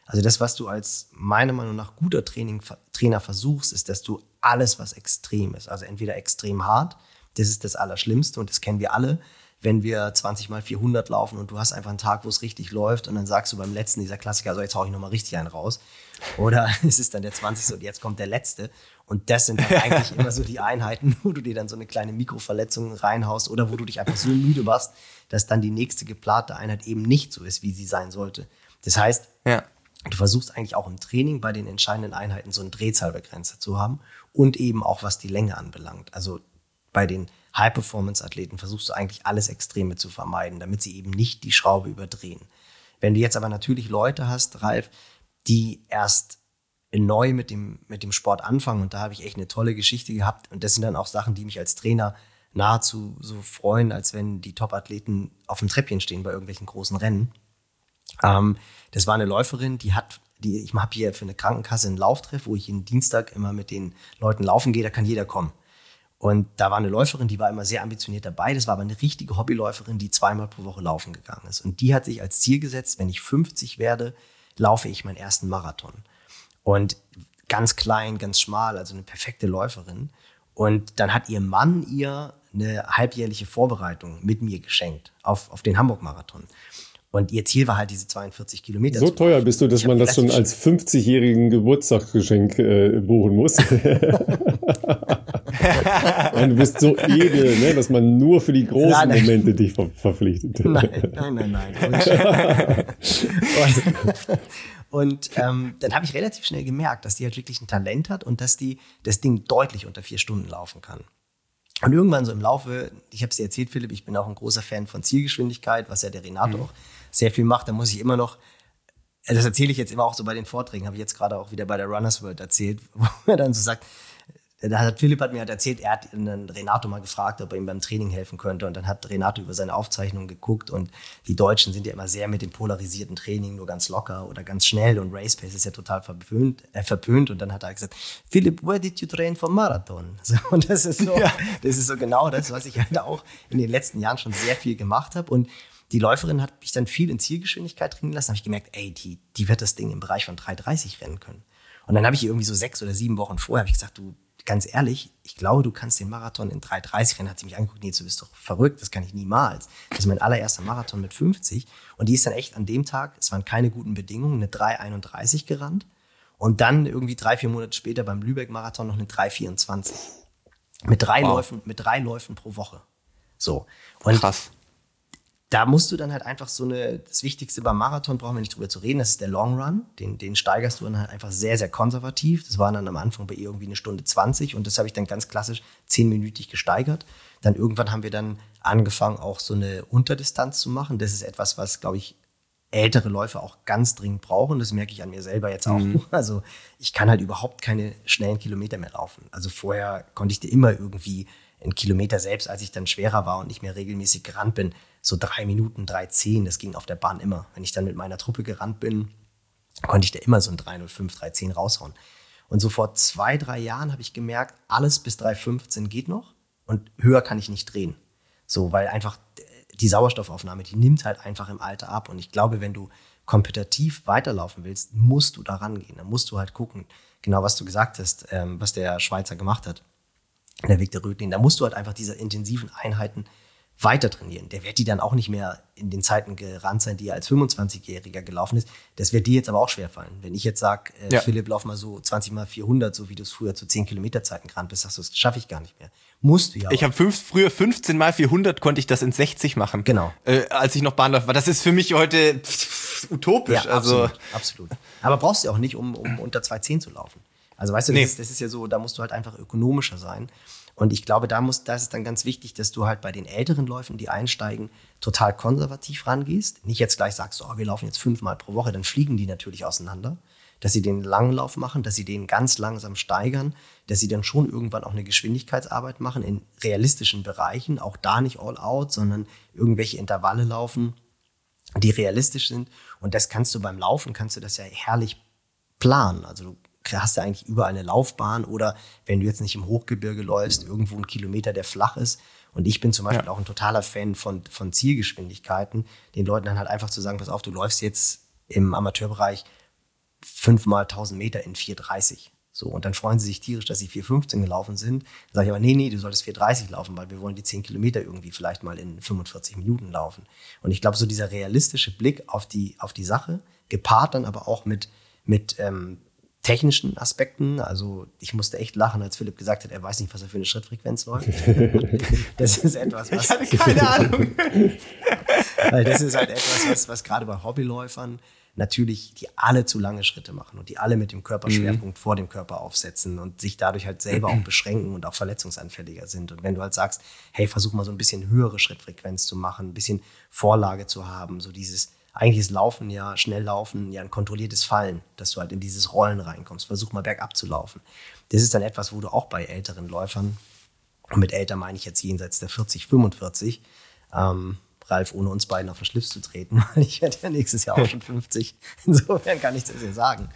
Also das, was du als meiner Meinung nach guter Trainer versuchst, ist, dass du alles, was extrem ist, also entweder extrem hart, das ist das Allerschlimmste und das kennen wir alle, wenn wir 20 mal 400 laufen und du hast einfach einen Tag, wo es richtig läuft und dann sagst du beim letzten, dieser Klassiker, also jetzt hau ich nochmal richtig einen raus. Oder es ist dann der 20. und jetzt kommt der letzte. Und das sind dann eigentlich immer so die Einheiten, wo du dir dann so eine kleine Mikroverletzung reinhaust oder wo du dich einfach so müde machst, dass dann die nächste geplante Einheit eben nicht so ist, wie sie sein sollte. Das heißt, du versuchst eigentlich auch im Training bei den entscheidenden Einheiten so einen Drehzahlbegrenzer zu haben und eben auch was die Länge anbelangt. Also bei den High-Performance-Athleten versuchst du eigentlich alles Extreme zu vermeiden, damit sie eben nicht die Schraube überdrehen. Wenn du jetzt aber natürlich Leute hast, Ralf, die erst neu mit dem Sport anfangen, und da habe ich echt eine tolle Geschichte gehabt, und das sind dann auch Sachen, die mich als Trainer nahezu so freuen, als wenn die Top-Athleten auf dem Treppchen stehen bei irgendwelchen großen Rennen. Das war eine Läuferin, ich habe hier für eine Krankenkasse einen Lauftreff, wo ich jeden Dienstag immer mit den Leuten laufen gehe, da kann jeder kommen. Und da war eine Läuferin, die war immer sehr ambitioniert dabei. Das war aber eine richtige Hobbyläuferin, die 2-mal pro Woche laufen gegangen ist. Und die hat sich als Ziel gesetzt, wenn ich 50 werde, laufe ich meinen ersten Marathon. Und ganz klein, ganz schmal, also eine perfekte Läuferin. Und dann hat ihr Mann ihr eine halbjährliche Vorbereitung mit mir geschenkt auf den Hamburg-Marathon. Und ihr Ziel war halt diese 42 Kilometer. So teuer bist du, dass man das schon als 50-jährigen Geburtstagsgeschenk buchen muss. Und du bist so edel, ne, dass man nur für die großen Momente dich verpflichtet. Nein. Und dann habe ich relativ schnell gemerkt, dass die halt wirklich ein Talent hat und dass die das Ding deutlich unter 4 Stunden laufen kann. Und irgendwann so im Laufe, ich habe es dir erzählt, Philipp, ich bin auch ein großer Fan von Zielgeschwindigkeit, was ja der Renato auch sehr viel macht. Da muss ich immer noch, das erzähle ich jetzt immer auch so bei den Vorträgen, habe ich jetzt gerade auch wieder bei der Runners World erzählt, wo er dann so sagt, Philipp hat mir halt erzählt, er hat einen Renato mal gefragt, ob er ihm beim Training helfen könnte. Und dann hat Renato über seine Aufzeichnungen geguckt. Und die Deutschen sind ja immer sehr mit dem polarisierten Training, nur ganz locker oder ganz schnell. Und Race Pace ist ja total verpönt. Und dann hat er gesagt, Philipp, where did you train for Marathon? So, und das ist so genau das, was ich halt auch in den letzten Jahren schon sehr viel gemacht habe. Und die Läuferin hat mich dann viel in Zielgeschwindigkeit trainieren lassen. Da habe ich gemerkt, die wird das Ding im Bereich von 3,30 rennen können. Und dann habe ich irgendwie so 6 oder 7 Wochen vorher gesagt, du, ganz ehrlich, ich glaube, du kannst den Marathon in 3,30 rennen. Hat sie mich angeguckt, nee, du bist doch verrückt, das kann ich niemals. Das ist mein allererster Marathon mit 50. Und die ist dann echt an dem Tag, es waren keine guten Bedingungen, eine 3,31 gerannt. Und dann irgendwie 3-4 Monate später beim Lübeck-Marathon noch eine 3,24. Mit 3 Läufen pro Woche. So. Und krass. Da musst du dann halt einfach das Wichtigste beim Marathon, brauchen wir nicht drüber zu reden, das ist der Long Run. Den steigerst du dann halt einfach sehr, sehr konservativ. Das war dann am Anfang bei ihr irgendwie 1 Stunde 20 und das habe ich dann ganz klassisch 10-minütig gesteigert. Dann irgendwann haben wir dann angefangen, auch so eine Unterdistanz zu machen. Das ist etwas, was, glaube ich, ältere Läufer auch ganz dringend brauchen. Das merke ich an mir selber jetzt auch. Also ich kann halt überhaupt keine schnellen Kilometer mehr laufen. Also vorher konnte ich dir immer irgendwie einen Kilometer, selbst als ich dann schwerer war und nicht mehr regelmäßig gerannt bin, so 3 Minuten, 3,10, das ging auf der Bahn immer. Wenn ich dann mit meiner Truppe gerannt bin, konnte ich da immer so ein 3,05, 3,10 raushauen. Und so vor 2-3 Jahren habe ich gemerkt, alles bis 3,15 geht noch und höher kann ich nicht drehen. So, weil einfach die Sauerstoffaufnahme, die nimmt halt einfach im Alter ab. Und ich glaube, wenn du kompetitiv weiterlaufen willst, musst du da rangehen. Dann musst du halt gucken, genau was du gesagt hast, was der Schweizer gemacht hat, der Weg der Rötling. Da musst du halt einfach diese intensiven Einheiten weiter trainieren. Der wird die dann auch nicht mehr in den Zeiten gerannt sein, die er als 25-Jähriger gelaufen ist. Das wird dir jetzt aber auch schwerfallen. Wenn ich jetzt sage, Philipp, lauf mal so 20 mal 400, so wie du es früher zu 10 Kilometer Zeiten gerannt bist, sagst du, das schaffe ich gar nicht mehr. Musst du ja. Ich habe früher 15 mal 400, konnte ich das in 60 machen. Genau. Als ich noch Bahnläufer war. Das ist für mich heute utopisch. Ja, also absolut. Aber brauchst du auch nicht, um unter 2,10 zu laufen. Also weißt du, das ist ja so, da musst du halt einfach ökonomischer sein. Und ich glaube, da ist es dann ganz wichtig, dass du halt bei den älteren Läufen, die einsteigen, total konservativ rangehst. Nicht jetzt gleich sagst, wir laufen jetzt 5-mal pro Woche, dann fliegen die natürlich auseinander. Dass sie den langen Lauf machen, dass sie den ganz langsam steigern, dass sie dann schon irgendwann auch eine Geschwindigkeitsarbeit machen in realistischen Bereichen, auch da nicht all out, sondern irgendwelche Intervalle laufen, die realistisch sind. Und das kannst du beim Laufen, kannst du das ja herrlich planen. Also du hast ja eigentlich überall eine Laufbahn oder wenn du jetzt nicht im Hochgebirge läufst, irgendwo 1 Kilometer, der flach ist. Und ich bin zum Beispiel auch ein totaler Fan von Zielgeschwindigkeiten, den Leuten dann halt einfach zu sagen, pass auf, du läufst jetzt im Amateurbereich 5 mal 1000 Meter in 4,30. So, und dann freuen sie sich tierisch, dass sie 4,15 gelaufen sind. Dann sage ich aber, nee, du solltest 4,30 laufen, weil wir wollen die 10 Kilometer irgendwie vielleicht mal in 45 Minuten laufen. Und ich glaube, so dieser realistische Blick auf die Sache, gepaart dann aber auch mit technischen Aspekten. Also ich musste echt lachen, als Philipp gesagt hat, er weiß nicht, was er für eine Schrittfrequenz läuft. Das ist etwas, was... Ich hatte keine Ahnung. Weil das ist halt etwas, was gerade bei Hobbyläufern natürlich, die alle zu lange Schritte machen und die alle mit dem Körperschwerpunkt vor dem Körper aufsetzen und sich dadurch halt selber auch beschränken und auch verletzungsanfälliger sind. Und wenn du halt sagst, hey, versuch mal so ein bisschen höhere Schrittfrequenz zu machen, ein bisschen Vorlage zu haben, so dieses, eigentlich ist Laufen ja, schnell laufen, ja ein kontrolliertes Fallen, dass du halt in dieses Rollen reinkommst. Versuch mal bergab zu laufen. Das ist dann etwas, wo du auch bei älteren Läufern, und mit älter meine ich jetzt jenseits der 40, 45, Ralf, ohne uns beiden auf den Schlips zu treten, weil ich werde ja nächstes Jahr auch schon 50. Insofern kann ich das ja sagen.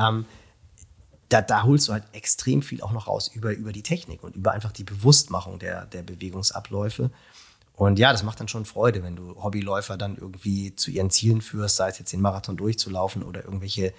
Da holst du halt extrem viel auch noch raus über die Technik und über einfach die Bewusstmachung der Bewegungsabläufe. Und ja, das macht dann schon Freude, wenn du Hobbyläufer dann irgendwie zu ihren Zielen führst, sei es jetzt den Marathon durchzulaufen oder irgendwelche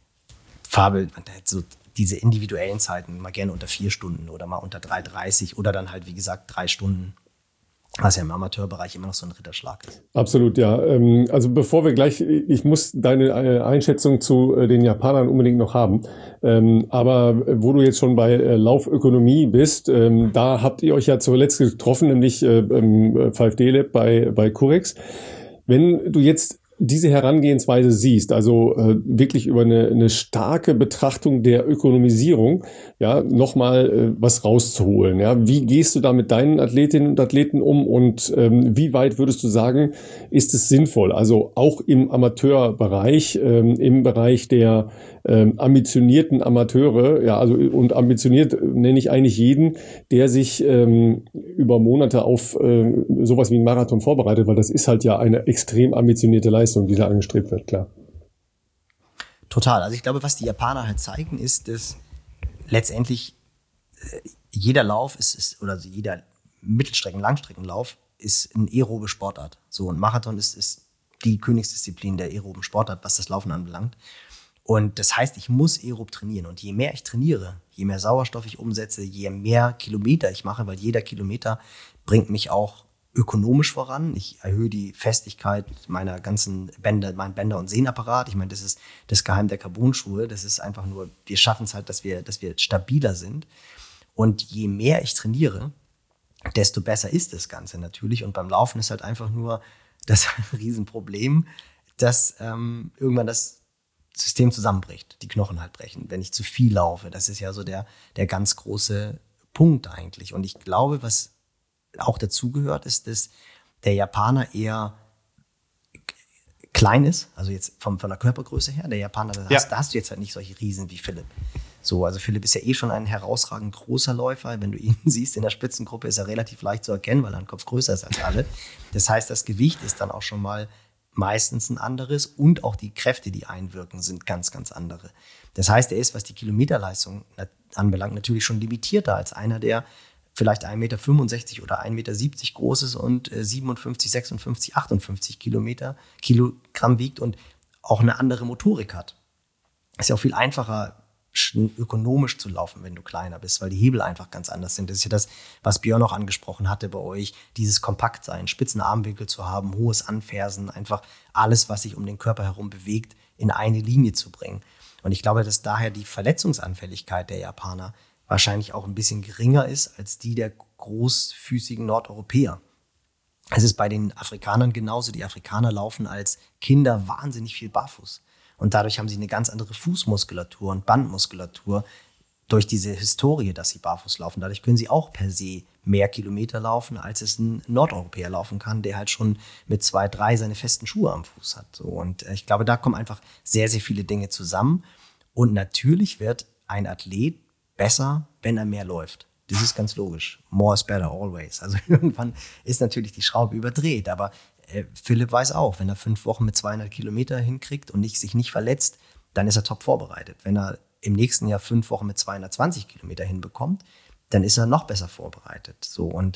so diese individuellen Zeiten, mal gerne unter 4 Stunden oder mal unter 3,30 oder dann halt, wie gesagt, 3 Stunden. Was ja im Amateurbereich immer noch so ein Ritterschlag ist. Absolut, ja. Also bevor wir gleich, ich muss deine Einschätzung zu den Japanern unbedingt noch haben. Aber wo du jetzt schon bei Laufökonomie bist, da habt ihr euch ja zuletzt getroffen, nämlich im 5D Lab bei Curex. Wenn du jetzt diese Herangehensweise siehst, also wirklich über eine starke Betrachtung der Ökonomisierung, ja, nochmal was rauszuholen. Ja, wie gehst du da mit deinen Athletinnen und Athleten um und wie weit würdest du sagen, ist es sinnvoll? Also auch im Amateurbereich, im Bereich der ambitionierten Amateure, ja, also und ambitioniert nenne ich eigentlich jeden, der sich über Monate auf sowas wie einen Marathon vorbereitet, weil das ist halt ja eine extrem ambitionierte Leistung, die da angestrebt wird, klar. Total. Also ich glaube, was die Japaner halt zeigen, ist, dass letztendlich jeder Lauf oder jeder Mittelstrecken-Langstreckenlauf ist eine aerobe Sportart. So, ein Marathon ist die Königsdisziplin der aeroben Sportart, was das Laufen anbelangt. Und das heißt, ich muss aerob trainieren. Und je mehr ich trainiere, je mehr Sauerstoff ich umsetze, je mehr Kilometer ich mache, weil jeder Kilometer bringt mich auch ökonomisch voran. Ich erhöhe die Festigkeit meiner ganzen Bänder, mein Bänder- und Sehnapparat. Ich meine, das ist das Geheim der Carbon-Schuhe. Das ist einfach nur, wir schaffen es halt, dass wir stabiler sind. Und je mehr ich trainiere, desto besser ist das Ganze natürlich. Und beim Laufen ist halt einfach nur das Riesenproblem, dass irgendwann das System zusammenbricht, die Knochen halt brechen, wenn ich zu viel laufe. Das ist ja so der ganz große Punkt eigentlich. Und ich glaube, was auch dazugehört, ist, dass der Japaner eher klein ist, also jetzt von der Körpergröße her. Der Japaner, da hast du jetzt halt nicht solche Riesen wie Philipp. So, also Philipp ist ja eh schon ein herausragend großer Läufer. Wenn du ihn siehst in der Spitzengruppe, ist er relativ leicht zu erkennen, weil er ein Kopf größer ist als alle. Das heißt, das Gewicht ist dann auch schon mal meistens ein anderes und auch die Kräfte, die einwirken, sind ganz, ganz andere. Das heißt, er ist, was die Kilometerleistung anbelangt, natürlich schon limitierter als einer, der vielleicht 1,65 Meter oder 1,70 Meter groß ist und 57, 56, 58 Kilogramm wiegt und auch eine andere Motorik hat. Es ist ja auch viel einfacher, ökonomisch zu laufen, wenn du kleiner bist, weil die Hebel einfach ganz anders sind. Das ist ja das, was Björn auch angesprochen hatte bei euch, dieses Kompaktsein, spitzen Armwinkel zu haben, hohes Anfersen, einfach alles, was sich um den Körper herum bewegt, in eine Linie zu bringen. Und ich glaube, dass daher die Verletzungsanfälligkeit der Japaner wahrscheinlich auch ein bisschen geringer ist als die der großfüßigen Nordeuropäer. Es ist bei den Afrikanern genauso. Die Afrikaner laufen als Kinder wahnsinnig viel barfuß. Und dadurch haben sie eine ganz andere Fußmuskulatur und Bandmuskulatur durch diese Historie, dass sie barfuß laufen. Dadurch können sie auch per se mehr Kilometer laufen, als es ein Nordeuropäer laufen kann, der halt schon mit 2, 3 seine festen Schuhe am Fuß hat. So, und ich glaube, da kommen einfach sehr, sehr viele Dinge zusammen. Und natürlich wird ein Athlet besser, wenn er mehr läuft. Das ist ganz logisch. More is better always. Also irgendwann ist natürlich die Schraube überdreht, aber Philipp weiß auch, wenn er 5 Wochen mit 200 Kilometer hinkriegt und sich nicht verletzt, dann ist er top vorbereitet. Wenn er im nächsten Jahr 5 Wochen mit 220 Kilometer hinbekommt, dann ist er noch besser vorbereitet. So, und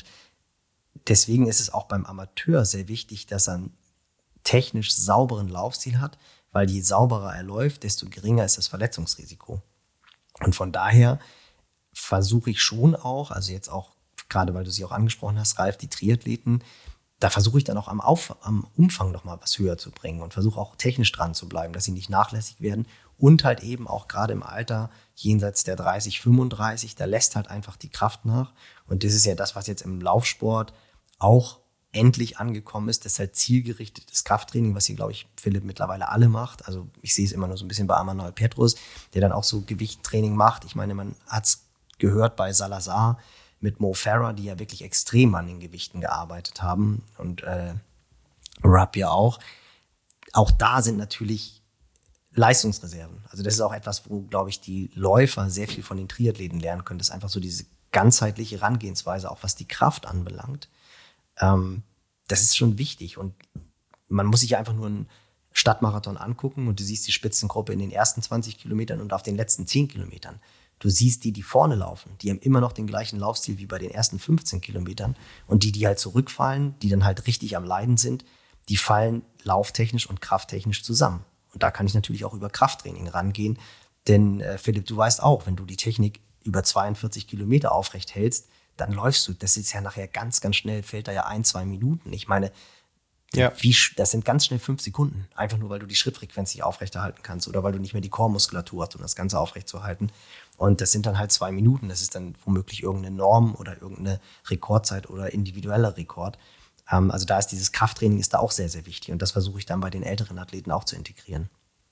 deswegen ist es auch beim Amateur sehr wichtig, dass er einen technisch sauberen Laufstil hat, weil je sauberer er läuft, desto geringer ist das Verletzungsrisiko. Und von daher versuche ich schon auch, also jetzt auch, gerade weil du sie auch angesprochen hast, Ralf, die Triathleten, da versuche ich dann auch am Umfang noch mal was höher zu bringen und versuche auch technisch dran zu bleiben, dass sie nicht nachlässig werden und halt eben auch gerade im Alter jenseits der 30, 35, da lässt halt einfach die Kraft nach. Und das ist ja das, was jetzt im Laufsport auch endlich angekommen ist, das ist halt zielgerichtetes Krafttraining, was hier, glaube ich, Philipp mittlerweile alle macht. Also ich sehe es immer nur so ein bisschen bei Amanal Petrus, der dann auch so Gewichttraining macht. Ich meine, man hat es gehört bei Salazar mit Mo Farah, die ja wirklich extrem an den Gewichten gearbeitet haben und Rupp ja auch. Auch da sind natürlich Leistungsreserven. Also das ist auch etwas, wo, glaube ich, die Läufer sehr viel von den Triathleten lernen können. Das ist einfach so diese ganzheitliche Herangehensweise, auch was die Kraft anbelangt. Das ist schon wichtig und man muss sich ja einfach nur einen Stadtmarathon angucken und du siehst die Spitzengruppe in den ersten 20 Kilometern und auf den letzten 10 Kilometern. Du siehst die vorne laufen, die haben immer noch den gleichen Laufstil wie bei den ersten 15 Kilometern und die halt zurückfallen, die dann halt richtig am Leiden sind, die fallen lauftechnisch und krafttechnisch zusammen. Und da kann ich natürlich auch über Krafttraining rangehen, denn Philipp, du weißt auch, wenn du die Technik über 42 Kilometer aufrecht hältst, dann läufst du, das ist ja nachher ganz, ganz schnell, fällt da ja 1-2 Minuten. Ich meine, das sind ganz schnell 5 Sekunden, einfach nur, weil du die Schrittfrequenz nicht aufrechterhalten kannst oder weil du nicht mehr die Core-Muskulatur hast, um das Ganze aufrechtzuerhalten. Und das sind dann halt 2 Minuten, das ist dann womöglich irgendeine Norm oder irgendeine Rekordzeit oder individueller Rekord. Also da ist dieses Krafttraining ist da auch sehr, sehr wichtig und das versuche ich dann bei den älteren Athleten auch zu integrieren.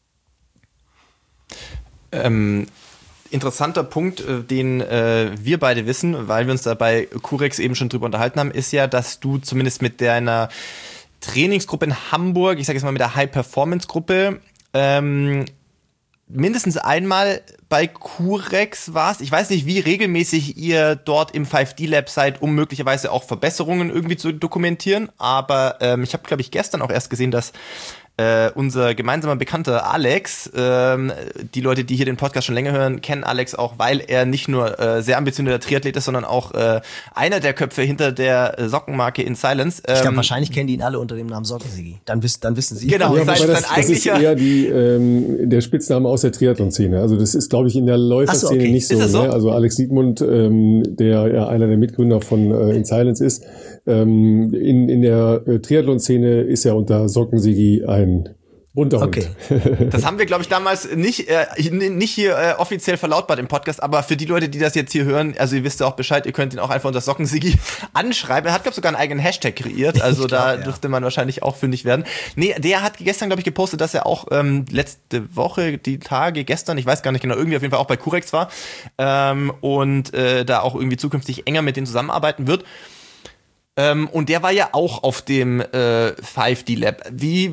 Interessanter Punkt, den wir beide wissen, weil wir uns da bei Curex eben schon drüber unterhalten haben, ist ja, dass du zumindest mit deiner Trainingsgruppe in Hamburg, ich sage jetzt mal mit der High-Performance-Gruppe, mindestens einmal bei Curex warst. Ich weiß nicht, wie regelmäßig ihr dort im 5D-Lab seid, um möglicherweise auch Verbesserungen irgendwie zu dokumentieren, aber ich habe, glaube ich, gestern auch erst gesehen, dass unser gemeinsamer Bekannter Alex, die Leute, die hier den Podcast schon länger hören, kennen Alex auch, weil er nicht nur sehr ambitionierter Triathlet ist, sondern auch einer der Köpfe hinter der Sockenmarke In Silence. Ich glaube, wahrscheinlich kennen die ihn alle unter dem Namen Sockensigi. Dann wissen sie. Genau, ja, das ist eher der Spitzname aus der Triathlon-Szene. Also das ist, glaube ich, in der Läuferszene nicht so. So? Ne? Also Alex Siegmund, der ja einer der Mitgründer von In Silence ist, in der Triathlon-Szene ist er unter Sockensigi ein bunter Hund. Okay. Das haben wir, glaube ich, damals nicht hier offiziell verlautbart im Podcast, aber für die Leute, die das jetzt hier hören, also ihr wisst ja auch Bescheid, ihr könnt ihn auch einfach unter Sockensigi anschreiben. Er hat, glaube ich, sogar einen eigenen Hashtag kreiert, also da dürfte man wahrscheinlich auch fündig werden. Nee, der hat gestern, glaube ich, gepostet, dass er auch letzte Woche, die Tage, gestern, ich weiß gar nicht genau, irgendwie auf jeden Fall auch bei Curex war und da auch irgendwie zukünftig enger mit denen zusammenarbeiten wird. Und der war ja auch auf dem 5D Lab. Wie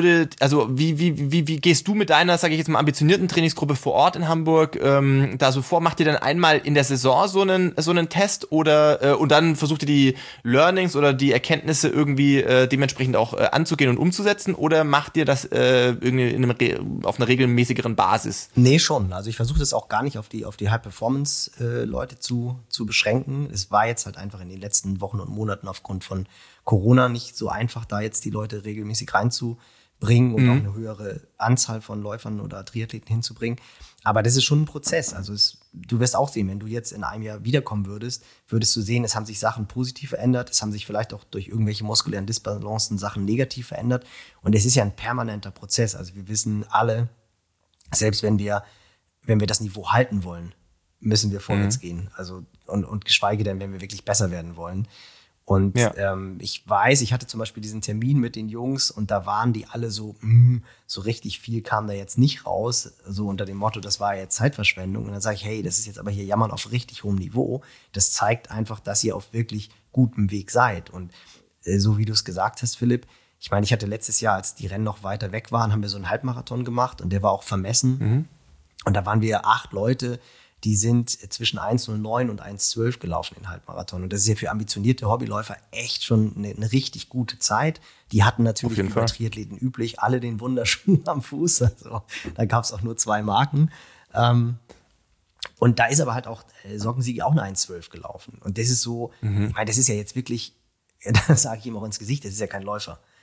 gehst du mit deiner, sage ich jetzt mal, ambitionierten Trainingsgruppe vor Ort in Hamburg da so vor? Macht ihr dann einmal in der Saison so einen Test oder und dann versucht ihr die Learnings oder die Erkenntnisse irgendwie dementsprechend auch anzugehen und umzusetzen? Oder macht ihr das irgendwie auf einer regelmäßigeren Basis? Nee, schon. Also ich versuche das auch gar nicht auf die High-Performance-Leute zu beschränken. Es war jetzt halt einfach in den letzten Wochen und Monaten aufgrund von Corona nicht so einfach, da jetzt die Leute regelmäßig reinzubringen und auch eine höhere Anzahl von Läufern oder Triathleten hinzubringen. Aber das ist schon ein Prozess. Also du wirst auch sehen, wenn du jetzt in einem Jahr wiederkommen würdest du sehen, es haben sich Sachen positiv verändert, es haben sich vielleicht auch durch irgendwelche muskulären Disbalancen Sachen negativ verändert. Und es ist ja ein permanenter Prozess. Also wir wissen alle, selbst wenn wir das Niveau halten wollen, müssen wir vorwärts gehen. Also und geschweige denn, wenn wir wirklich besser werden wollen. Und ich weiß, ich hatte zum Beispiel diesen Termin mit den Jungs und da waren die alle so richtig viel kam da jetzt nicht raus, so unter dem Motto, das war jetzt Zeitverschwendung. Und dann sage ich, hey, das ist jetzt aber hier Jammern auf richtig hohem Niveau. Das zeigt einfach, dass ihr auf wirklich gutem Weg seid. Und so wie du es gesagt hast, Philipp, ich meine, ich hatte letztes Jahr, als die Rennen noch weiter weg waren, haben wir so einen Halbmarathon gemacht und der war auch vermessen. Und da waren wir 8 Leute, die sind zwischen 1,09 und 1,12 gelaufen in Halbmarathon. Und das ist ja für ambitionierte Hobbyläufer echt schon eine richtig gute Zeit. Die hatten natürlich wie bei Triathleten üblich alle den Wunderschuh am Fuß. Also, da gab es auch nur 2 Marken. Und da ist aber halt auch Sockensigi auch eine 1,12 gelaufen. Und das ist so, ich meine, das ist ja jetzt wirklich, das sage ich ihm auch ins Gesicht, das ist ja kein Läufer.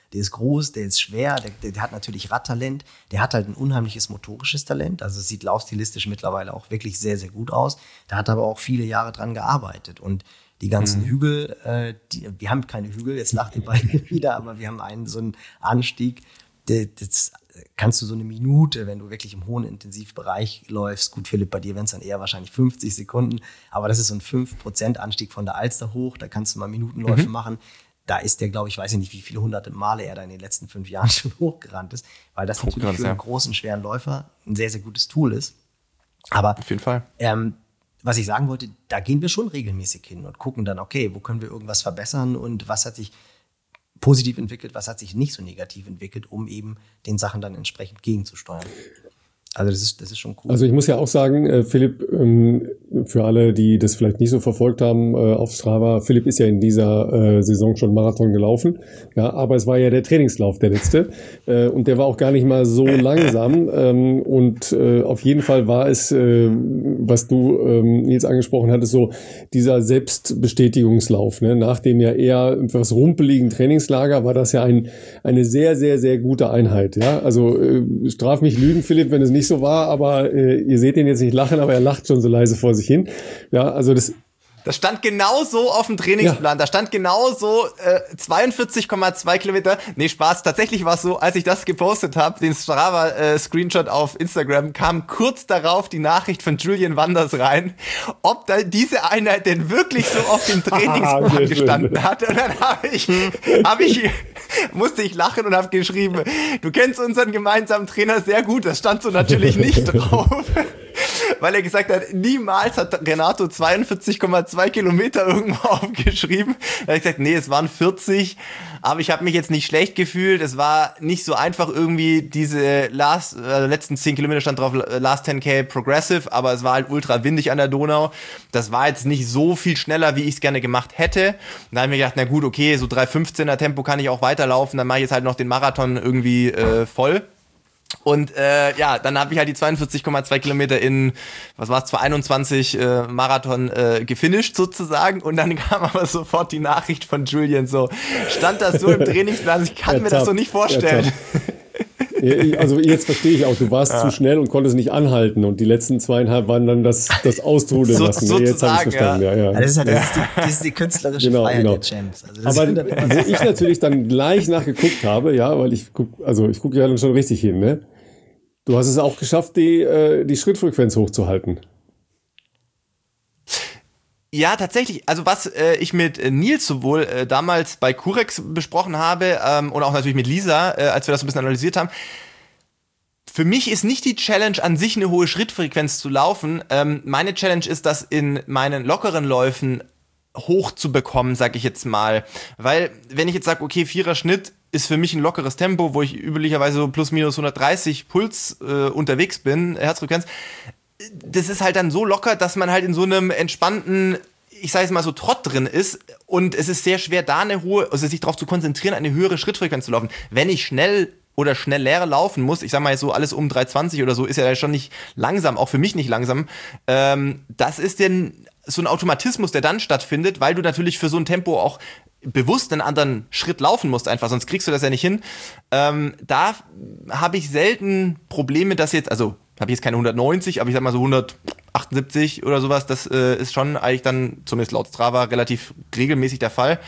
der ist groß, der ist schwer, der hat natürlich Radtalent, der hat halt ein unheimliches motorisches Talent, also es sieht laufstilistisch mittlerweile auch wirklich sehr, sehr gut aus. Da hat aber auch viele Jahre dran gearbeitet und die ganzen Hügel, wir haben keine Hügel, jetzt lacht ihr beide wieder, aber wir haben so einen Anstieg, das kannst du so eine Minute, wenn du wirklich im hohen Intensivbereich läufst, gut Philipp, bei dir wären es dann eher wahrscheinlich 50 Sekunden, aber das ist so ein 5% Anstieg von der Alster hoch, da kannst du mal Minutenläufe machen. Da ist der, glaube ich, weiß ich nicht, wie viele hunderte Male er da in den letzten 5 Jahren schon hochgerannt ist, weil das natürlich für einen großen, schweren Läufer ein sehr, sehr gutes Tool ist. Aber auf jeden Fall. Was ich sagen wollte, da gehen wir schon regelmäßig hin und gucken dann, okay, wo können wir irgendwas verbessern und was hat sich positiv entwickelt, was hat sich nicht so negativ entwickelt, um eben den Sachen dann entsprechend gegenzusteuern. Also das ist schon cool. Also ich muss ja auch sagen, Philipp, für alle, die das vielleicht nicht so verfolgt haben auf Strava, Philipp ist ja in dieser Saison schon Marathon gelaufen, ja, aber es war ja der Trainingslauf, der letzte, und der war auch gar nicht mal so langsam, und auf jeden Fall war es, was du, Nils, angesprochen hattest, so dieser Selbstbestätigungslauf, ne? Nach dem ja eher etwas rumpeligen Trainingslager war das ja eine sehr, sehr, sehr gute Einheit, ja, also straf mich Lügen, Philipp, wenn es nicht so war, aber ihr seht ihn jetzt nicht lachen, aber er lacht schon so leise vor sich hin. Ja, also das stand genau so auf dem Trainingsplan. Ja. Da stand genau so 42,2 Kilometer. Nee, Spaß. Tatsächlich war es so, als ich das gepostet habe, den Strava-Screenshot auf Instagram, kam kurz darauf die Nachricht von Julian Wanders rein, ob da diese Einheit denn wirklich so auf dem Trainingsplan gestanden hat. Und dann musste ich lachen und habe geschrieben, du kennst unseren gemeinsamen Trainer sehr gut. Das stand so natürlich nicht drauf. Weil er gesagt hat, niemals hat Renato 42,2 Kilometer irgendwo aufgeschrieben. Da habe ich gesagt, nee, es waren 40, aber ich habe mich jetzt nicht schlecht gefühlt. Es war nicht so einfach irgendwie diese letzten 10 Kilometer stand drauf, Last 10K Progressive, aber es war halt ultra windig an der Donau. Das war jetzt nicht so viel schneller, wie ich es gerne gemacht hätte. Und da habe ich mir gedacht, na gut, okay, so 3,15er Tempo kann ich auch weiterlaufen, dann mache ich jetzt halt noch den Marathon irgendwie voll. Und dann habe ich halt die 42,2 Kilometer in, 221 Marathon gefinisht sozusagen. Und dann kam aber sofort die Nachricht von Julian so, stand das so im Trainingsplan, ich kann mir das so nicht vorstellen. Also jetzt verstehe ich auch, du warst zu schnell und konntest nicht anhalten und die letzten 2,5 waren dann das Austrudeln lassen. Jetzt habe ich verstanden. Ja. Das ist die künstlerische Freiheit der Champs. Also aber wo ich natürlich dann gleich nachgeguckt habe, ja, weil ich gucke ja dann schon richtig hin, ne? Du hast es auch geschafft, die Schrittfrequenz hochzuhalten. Ja, tatsächlich. Also was ich mit Nils sowohl damals bei Curex besprochen habe und auch natürlich mit Lisa, als wir das ein bisschen analysiert haben, für mich ist nicht die Challenge an sich eine hohe Schrittfrequenz zu laufen. Meine Challenge ist, das in meinen lockeren Läufen hoch zu bekommen, sag ich jetzt mal. Weil wenn ich jetzt sage, okay, 4er Schnitt ist für mich ein lockeres Tempo, wo ich üblicherweise so plus minus 130 Puls unterwegs bin, Herzfrequenz, das ist halt dann so locker, dass man halt in so einem entspannten, ich sage jetzt mal so, Trott drin ist und es ist sehr schwer, da sich darauf zu konzentrieren, eine höhere Schrittfrequenz zu laufen. Wenn ich schnell oder schneller laufen muss, ich sag mal so alles um 3,20 oder so, ist ja schon nicht langsam, auch für mich nicht langsam. Das ist denn so ein Automatismus, der dann stattfindet, weil du natürlich für so ein Tempo auch bewusst einen anderen Schritt laufen musst einfach, sonst kriegst du das ja nicht hin. Da habe ich selten Probleme, dass jetzt, also habe ich jetzt keine 190, aber ich sag mal so 178 oder sowas, das ist schon eigentlich dann, zumindest laut Strava, relativ regelmäßig der Fall.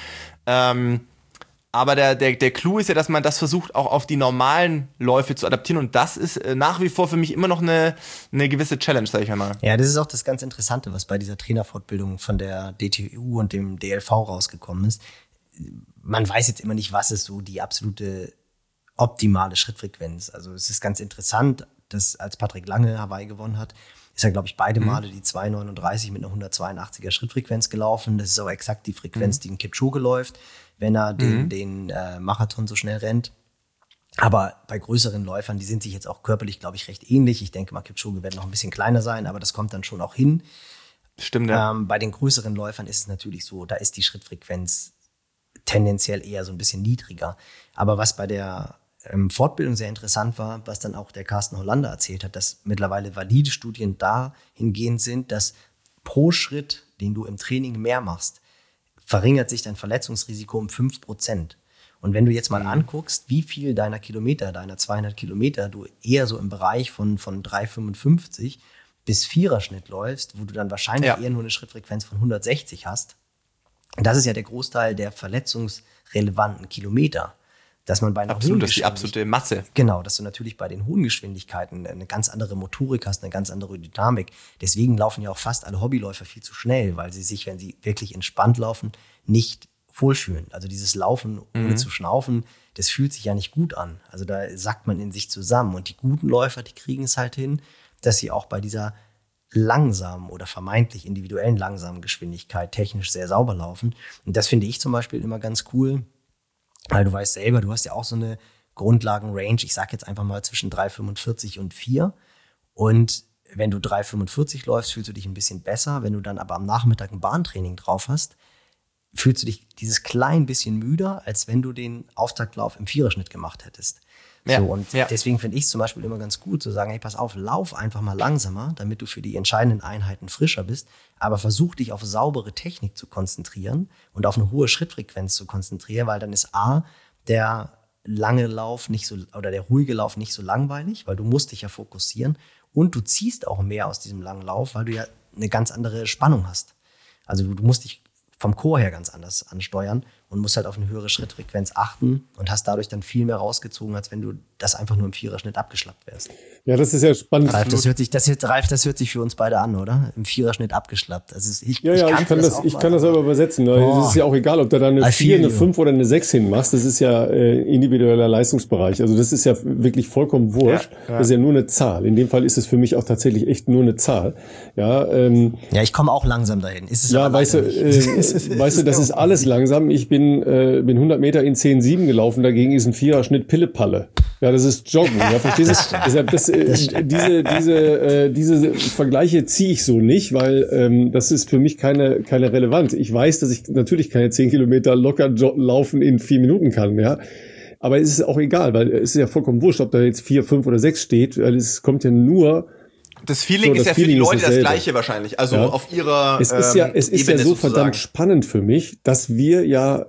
Aber der Clou ist ja, dass man das versucht, auch auf die normalen Läufe zu adaptieren und das ist nach wie vor für mich immer noch eine gewisse Challenge, sag ich mal. Ja, das ist auch das ganz Interessante, was bei dieser Trainerfortbildung von der DTU und dem DLV rausgekommen ist. Man weiß jetzt immer nicht, was ist so die absolute optimale Schrittfrequenz. Also es ist ganz interessant, dass als Patrick Lange Hawaii gewonnen hat, ist er, glaube ich, beide Male die 2,39 mit einer 182er Schrittfrequenz gelaufen. Das ist auch exakt die Frequenz, die ein Kipchoge läuft, wenn er den Marathon so schnell rennt. Aber bei größeren Läufern, die sind sich jetzt auch körperlich, glaube ich, recht ähnlich. Ich denke mal, Kipchoge wird noch ein bisschen kleiner sein, aber das kommt dann schon auch hin. Stimmt, ja. Bei den größeren Läufern ist es natürlich so, da ist die Schrittfrequenz tendenziell eher so ein bisschen niedriger. Aber was bei der Fortbildung sehr interessant war, was dann auch der Carsten Hollander erzählt hat, dass mittlerweile valide Studien dahingehend sind, dass pro Schritt, den du im Training mehr machst, verringert sich dein Verletzungsrisiko um 5%. Und wenn du jetzt mal anguckst, wie viel deiner 200 Kilometer, du eher so im Bereich von 3,55 bis 4er Schnitt läufst, wo du dann wahrscheinlich eher nur eine Schrittfrequenz von 160 hast. Und das ist ja der Großteil der verletzungsrelevanten Kilometer. Dass man bei einer Absolut, das ist die absolute Masse. Genau, dass du natürlich bei den hohen Geschwindigkeiten eine ganz andere Motorik hast, eine ganz andere Dynamik. Deswegen laufen ja auch fast alle Hobbyläufer viel zu schnell, weil sie sich, wenn sie wirklich entspannt laufen, nicht wohlfühlen. Also dieses Laufen ohne zu schnaufen, das fühlt sich ja nicht gut an. Also da sackt man in sich zusammen. Und die guten Läufer, die kriegen es halt hin, dass sie auch bei dieser langsamen oder vermeintlich individuellen langsamen Geschwindigkeit technisch sehr sauber laufen. Und das finde ich zum Beispiel immer ganz cool, weil du weißt selber, du hast ja auch so eine Grundlagen-Range, ich sag jetzt einfach mal zwischen 3,45 und 4. Und wenn du 3,45 läufst, fühlst du dich ein bisschen besser. Wenn du dann aber am Nachmittag ein Bahntraining drauf hast, fühlst du dich dieses klein bisschen müder, als wenn du den Auftaktlauf im Viererschnitt gemacht hättest. Deswegen finde ich es zum Beispiel immer ganz gut zu sagen, hey, pass auf, lauf einfach mal langsamer, damit du für die entscheidenden Einheiten frischer bist, aber versuch dich auf saubere Technik zu konzentrieren und auf eine hohe Schrittfrequenz zu konzentrieren, weil dann ist der lange Lauf nicht so, oder der ruhige Lauf nicht so langweilig, weil du musst dich ja fokussieren und du ziehst auch mehr aus diesem langen Lauf, weil du ja eine ganz andere Spannung hast. Also du musst dich vom Chor her ganz anders ansteuern und musst halt auf eine höhere Schrittfrequenz achten und hast dadurch dann viel mehr rausgezogen, als wenn du das einfach nur im Viererschnitt abgeschlappt wärst. Ja, das ist ja spannend. Ralf, das hört sich für uns beide an, oder? Im Viererschnitt abgeschlappt. Also ich kann das aber übersetzen. Es ist ja auch egal, ob du da eine 4, eine 5 oder eine 6 hinmachst. Das ist ja individueller Leistungsbereich. Also das ist ja wirklich vollkommen wurscht. Ja. Das ist ja nur eine Zahl. In dem Fall ist es für mich auch tatsächlich echt nur eine Zahl. Ja, ich komme auch langsam dahin. Ist es ja, aber weißt du, das ist alles langsam. Ich bin 100 Meter in 10,7 gelaufen. Dagegen ist ein Viererschnitt Pillepalle. Ja, das ist Joggen. Ja, verstehst du? Diese Vergleiche ziehe ich so nicht, weil das ist für mich keine Relevanz. Ich weiß, dass ich natürlich keine 10 Kilometer locker laufen in 4 Minuten kann, ja. Aber es ist auch egal, weil es ist ja vollkommen wurscht, ob da jetzt 4, 5 oder 6 steht, weil es kommt ja nur. Das Feeling ist ja für die Leute das Gleiche wahrscheinlich. Also auf ihrer Es ist ja so verdammt spannend für mich, dass wir ja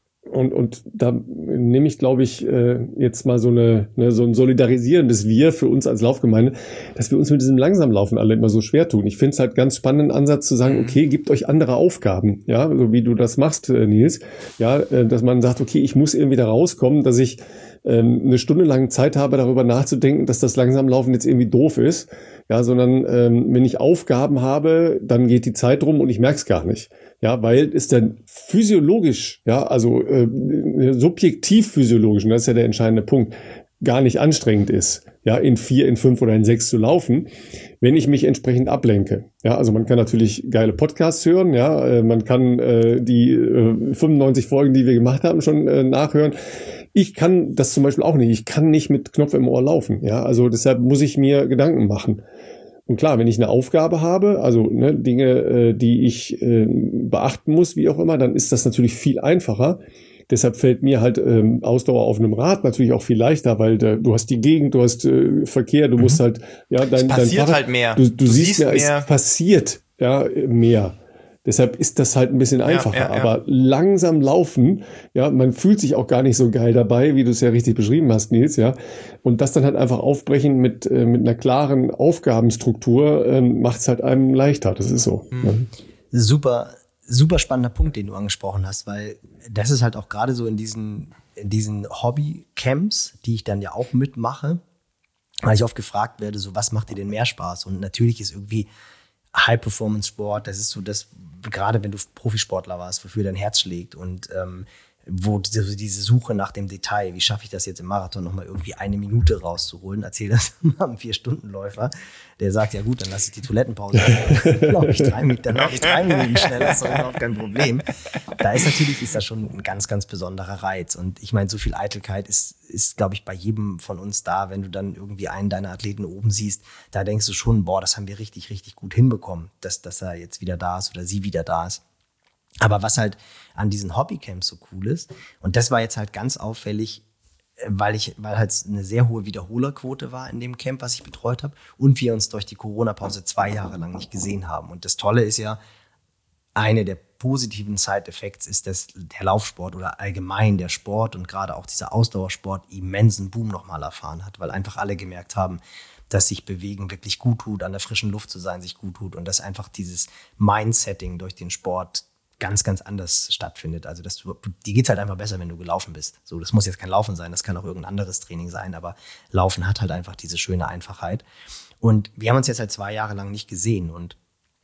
und da nehme ich, glaube ich, jetzt mal so ein solidarisierendes Wir für uns als Laufgemeinde, dass wir uns mit diesem Langsamlaufen alle immer so schwer tun. Ich finde es halt ganz spannenden Ansatz zu sagen, okay, gebt euch andere Aufgaben, ja, so wie du das machst, Nils, ja, dass man sagt, okay, ich muss irgendwie da rauskommen, dass ich eine Stunde lang Zeit habe, darüber nachzudenken, dass das Langsamlaufen jetzt irgendwie doof ist, ja, sondern wenn ich Aufgaben habe, dann geht die Zeit rum und ich merke es gar nicht. Ja, weil es dann physiologisch, ja, also subjektiv physiologisch, und das ist ja der entscheidende Punkt, gar nicht anstrengend ist, ja, in 4, in 5 oder in 6 zu laufen, wenn ich mich entsprechend ablenke. Ja, also man kann natürlich geile Podcasts hören, ja, man kann die 95 Folgen, die wir gemacht haben, schon nachhören. Ich kann das zum Beispiel auch nicht. Ich kann nicht mit Knopf im Ohr laufen, ja, also deshalb muss ich mir Gedanken machen. Und klar, wenn ich eine Aufgabe habe, also Dinge, die ich beachten muss, wie auch immer, dann ist das natürlich viel einfacher. Deshalb fällt mir halt Ausdauer auf einem Rad natürlich auch viel leichter, weil du hast die Gegend, du hast Verkehr, du musst halt, ja, dein Fahrrad, halt mehr. Du siehst mehr, es passiert ja mehr. Deshalb ist das halt ein bisschen einfacher. Ja. Aber langsam laufen, ja, man fühlt sich auch gar nicht so geil dabei, wie du es ja richtig beschrieben hast, Nils, ja. Und das dann halt einfach aufbrechen mit einer klaren Aufgabenstruktur macht es halt einem leichter. Das ist so. Mhm. Ja. Super spannender Punkt, den du angesprochen hast, weil das ist halt auch gerade so in diesen Hobby-Camps, die ich dann ja auch mitmache, weil ich oft gefragt werde, so, was macht dir denn mehr Spaß? Und natürlich ist irgendwie High-Performance-Sport, das ist so das, gerade wenn du Profisportler warst, wofür dein Herz schlägt und wo diese Suche nach dem Detail, wie schaffe ich das jetzt im Marathon nochmal irgendwie 1 Minute rauszuholen, erzähl das mal einem 4-Stunden-Läufer, der sagt, ja gut, dann lasse ich die Toilettenpause, dann laufe ich 3 Minuten schneller, das ist doch überhaupt kein Problem. Da ist das schon ein ganz, ganz besonderer Reiz und ich meine, so viel Eitelkeit ist, glaube ich, bei jedem von uns da, wenn du dann irgendwie einen deiner Athleten oben siehst, da denkst du schon, boah, das haben wir richtig, richtig gut hinbekommen, dass er jetzt wieder da ist oder sie wieder da ist. Aber was halt an diesen Hobbycamps so cool ist, und das war jetzt halt ganz auffällig, weil halt eine sehr hohe Wiederholerquote war in dem Camp, was ich betreut habe, und wir uns durch die Corona-Pause 2 Jahre lang nicht gesehen haben. Und das Tolle ist ja, eine der positiven Side-Effects ist, dass der Laufsport oder allgemein der Sport und gerade auch dieser Ausdauersport immensen Boom nochmal erfahren hat, weil einfach alle gemerkt haben, dass sich Bewegen wirklich gut tut, an der frischen Luft zu sein sich gut tut und dass einfach dieses Mindsetting durch den Sport ganz, ganz anders stattfindet. Also dir geht's halt einfach besser, wenn du gelaufen bist. So, das muss jetzt kein Laufen sein, das kann auch irgendein anderes Training sein, aber Laufen hat halt einfach diese schöne Einfachheit. Und wir haben uns jetzt halt 2 Jahre lang nicht gesehen und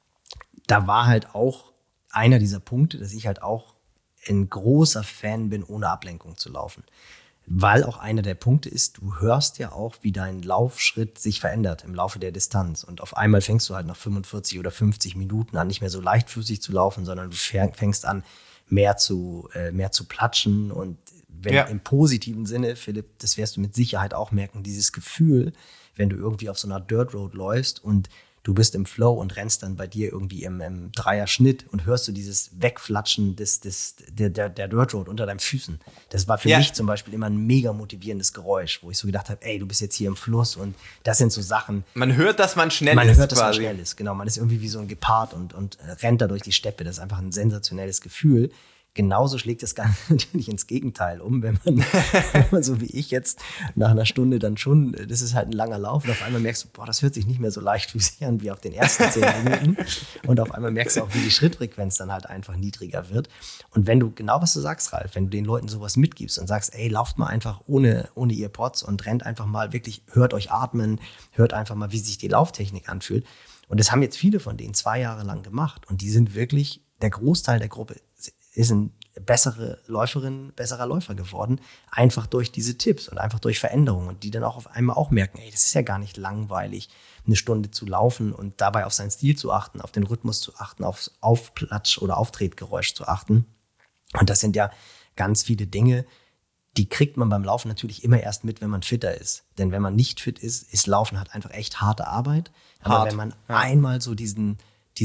da war halt auch einer dieser Punkte, dass ich halt auch ein großer Fan bin, ohne Ablenkung zu laufen. Weil auch einer der Punkte ist, du hörst ja auch, wie dein Laufschritt sich verändert im Laufe der Distanz. Und auf einmal fängst du halt nach 45 oder 50 Minuten an, nicht mehr so leichtfüßig zu laufen, sondern du fängst an, mehr zu platschen. Und wenn im positiven Sinne, Philipp, das wirst du mit Sicherheit auch merken, dieses Gefühl, wenn du irgendwie auf so einer Dirt Road läufst und du bist im Flow und rennst dann bei dir irgendwie im Dreier-Schnitt und hörst du dieses Wegflatschen der Dirt Road unter deinen Füßen. Das war für mich zum Beispiel immer ein mega motivierendes Geräusch, wo ich so gedacht habe, ey, du bist jetzt hier im Fluss und das sind so Sachen. Man hört, dass man schnell ist. Man hört, dass man schnell ist, genau. Man ist irgendwie wie so ein Gepard und rennt da durch die Steppe. Das ist einfach ein sensationelles Gefühl. Genauso schlägt das Ganze natürlich ins Gegenteil um, wenn man so wie ich jetzt nach einer Stunde dann schon, das ist halt ein langer Lauf und auf einmal merkst du, boah, das hört sich nicht mehr so leichtfüßig an wie auf den ersten 10 Minuten und auf einmal merkst du auch, wie die Schrittfrequenz dann halt einfach niedriger wird und wenn du, genau was du sagst, Ralf, wenn du den Leuten sowas mitgibst und sagst, ey, lauft mal einfach ohne Earpods und rennt einfach mal wirklich, hört euch atmen, hört einfach mal, wie sich die Lauftechnik anfühlt und das haben jetzt viele von denen 2 Jahre lang gemacht und die sind wirklich, der Großteil der Gruppe ist ein bessere Läuferin, besserer Läufer geworden, einfach durch diese Tipps und einfach durch Veränderungen und die dann auch auf einmal auch merken, ey, das ist ja gar nicht langweilig, eine Stunde zu laufen und dabei auf seinen Stil zu achten, auf den Rhythmus zu achten, aufs Aufplatsch- oder Auftretgeräusch zu achten. Und das sind ja ganz viele Dinge, die kriegt man beim Laufen natürlich immer erst mit, wenn man fitter ist. Denn wenn man nicht fit ist Laufen halt einfach echt harte Arbeit. Aber wenn man einmal so diesen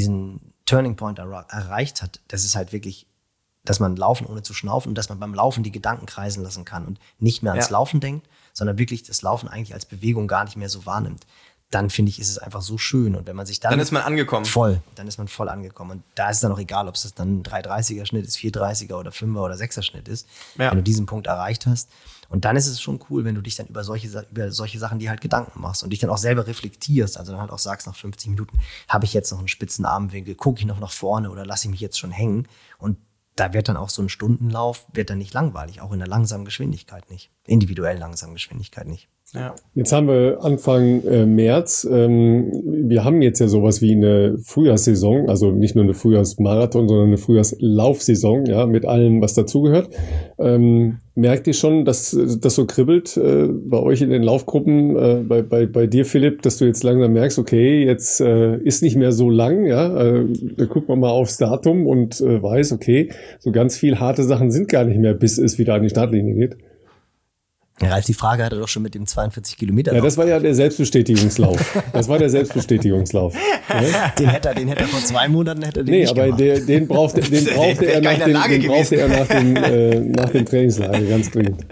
Turning Point erreicht hat, das ist halt wirklich, dass man laufen ohne zu schnaufen und dass man beim Laufen die Gedanken kreisen lassen kann und nicht mehr ans Laufen denkt, sondern wirklich das Laufen eigentlich als Bewegung gar nicht mehr so wahrnimmt. Dann finde ich, ist es einfach so schön. Und wenn man sich dann ist man angekommen. Dann ist man voll angekommen. Und da ist es dann auch egal, ob es dann ein 3,30er Schnitt ist, 4,30er oder 5er oder 6er Schnitt ist. Ja. Wenn du diesen Punkt erreicht hast. Und dann ist es schon cool, wenn du dich dann über solche Sachen dir halt Gedanken machst und dich dann auch selber reflektierst. Also dann halt auch sagst, nach 50 Minuten habe ich jetzt noch einen spitzen Armwinkel, gucke ich noch nach vorne oder lasse ich mich jetzt schon hängen. Und da wird dann auch so ein Stundenlauf, wird dann nicht langweilig, auch in der langsamen Geschwindigkeit nicht. Individuell langsamen Geschwindigkeit nicht. Ja. Jetzt haben wir Anfang März. Wir haben jetzt ja sowas wie eine Frühjahrssaison, also nicht nur eine Frühjahrsmarathon, sondern eine Frühjahrslaufsaison, ja, mit allem, was dazugehört. Merkt ihr schon, dass das so kribbelt bei euch in den Laufgruppen, bei dir, Philipp, dass du jetzt langsam merkst, okay, jetzt ist nicht mehr so lang, ja, da guckt man mal aufs Datum und weiß, okay, so ganz viel harte Sachen sind gar nicht mehr, bis es wieder an die Startlinie geht. Ja, Ralf, die Frage hatte doch schon mit dem 42 Kilometer. Ja, das war ja der Selbstbestätigungslauf. Ja? Den hätte er vor 2 Monaten nicht aber gemacht. Den brauchte er nach dem Trainingslager ganz dringend.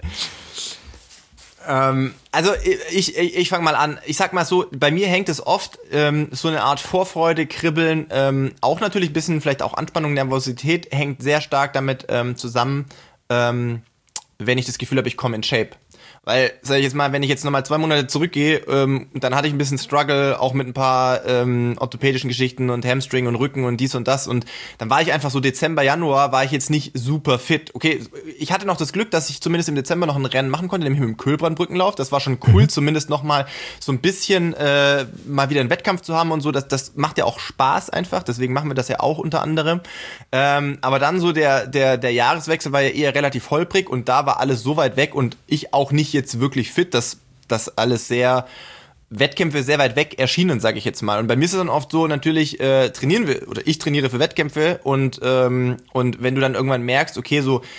Also ich fange mal an. Ich sag mal so, bei mir hängt es oft so eine Art Vorfreude, Kribbeln, auch natürlich ein bisschen vielleicht auch Anspannung, Nervosität hängt sehr stark damit zusammen, wenn ich das Gefühl habe, ich komme in Shape. Weil, sag ich jetzt mal, wenn ich jetzt nochmal 2 Monate zurückgehe, dann hatte ich ein bisschen Struggle, auch mit ein paar orthopädischen Geschichten und Hamstring und Rücken und dies und das. Und dann war ich einfach so Dezember, Januar, war ich jetzt nicht super fit. Okay, ich hatte noch das Glück, dass ich zumindest im Dezember noch ein Rennen machen konnte, nämlich mit dem Kölbrandbrückenlauf. Das war schon cool, zumindest nochmal so ein bisschen mal wieder einen Wettkampf zu haben und so. Das macht ja auch Spaß einfach, deswegen machen wir das ja auch unter anderem. Aber dann so der Jahreswechsel war ja eher relativ holprig und da war alles so weit weg und ich auch nicht jetzt wirklich fit, dass das alles Wettkämpfe sehr weit weg erschienen, sage ich jetzt mal. Und bei mir ist es dann oft so, natürlich trainieren wir, oder ich trainiere für Wettkämpfe und wenn du dann irgendwann merkst, okay, so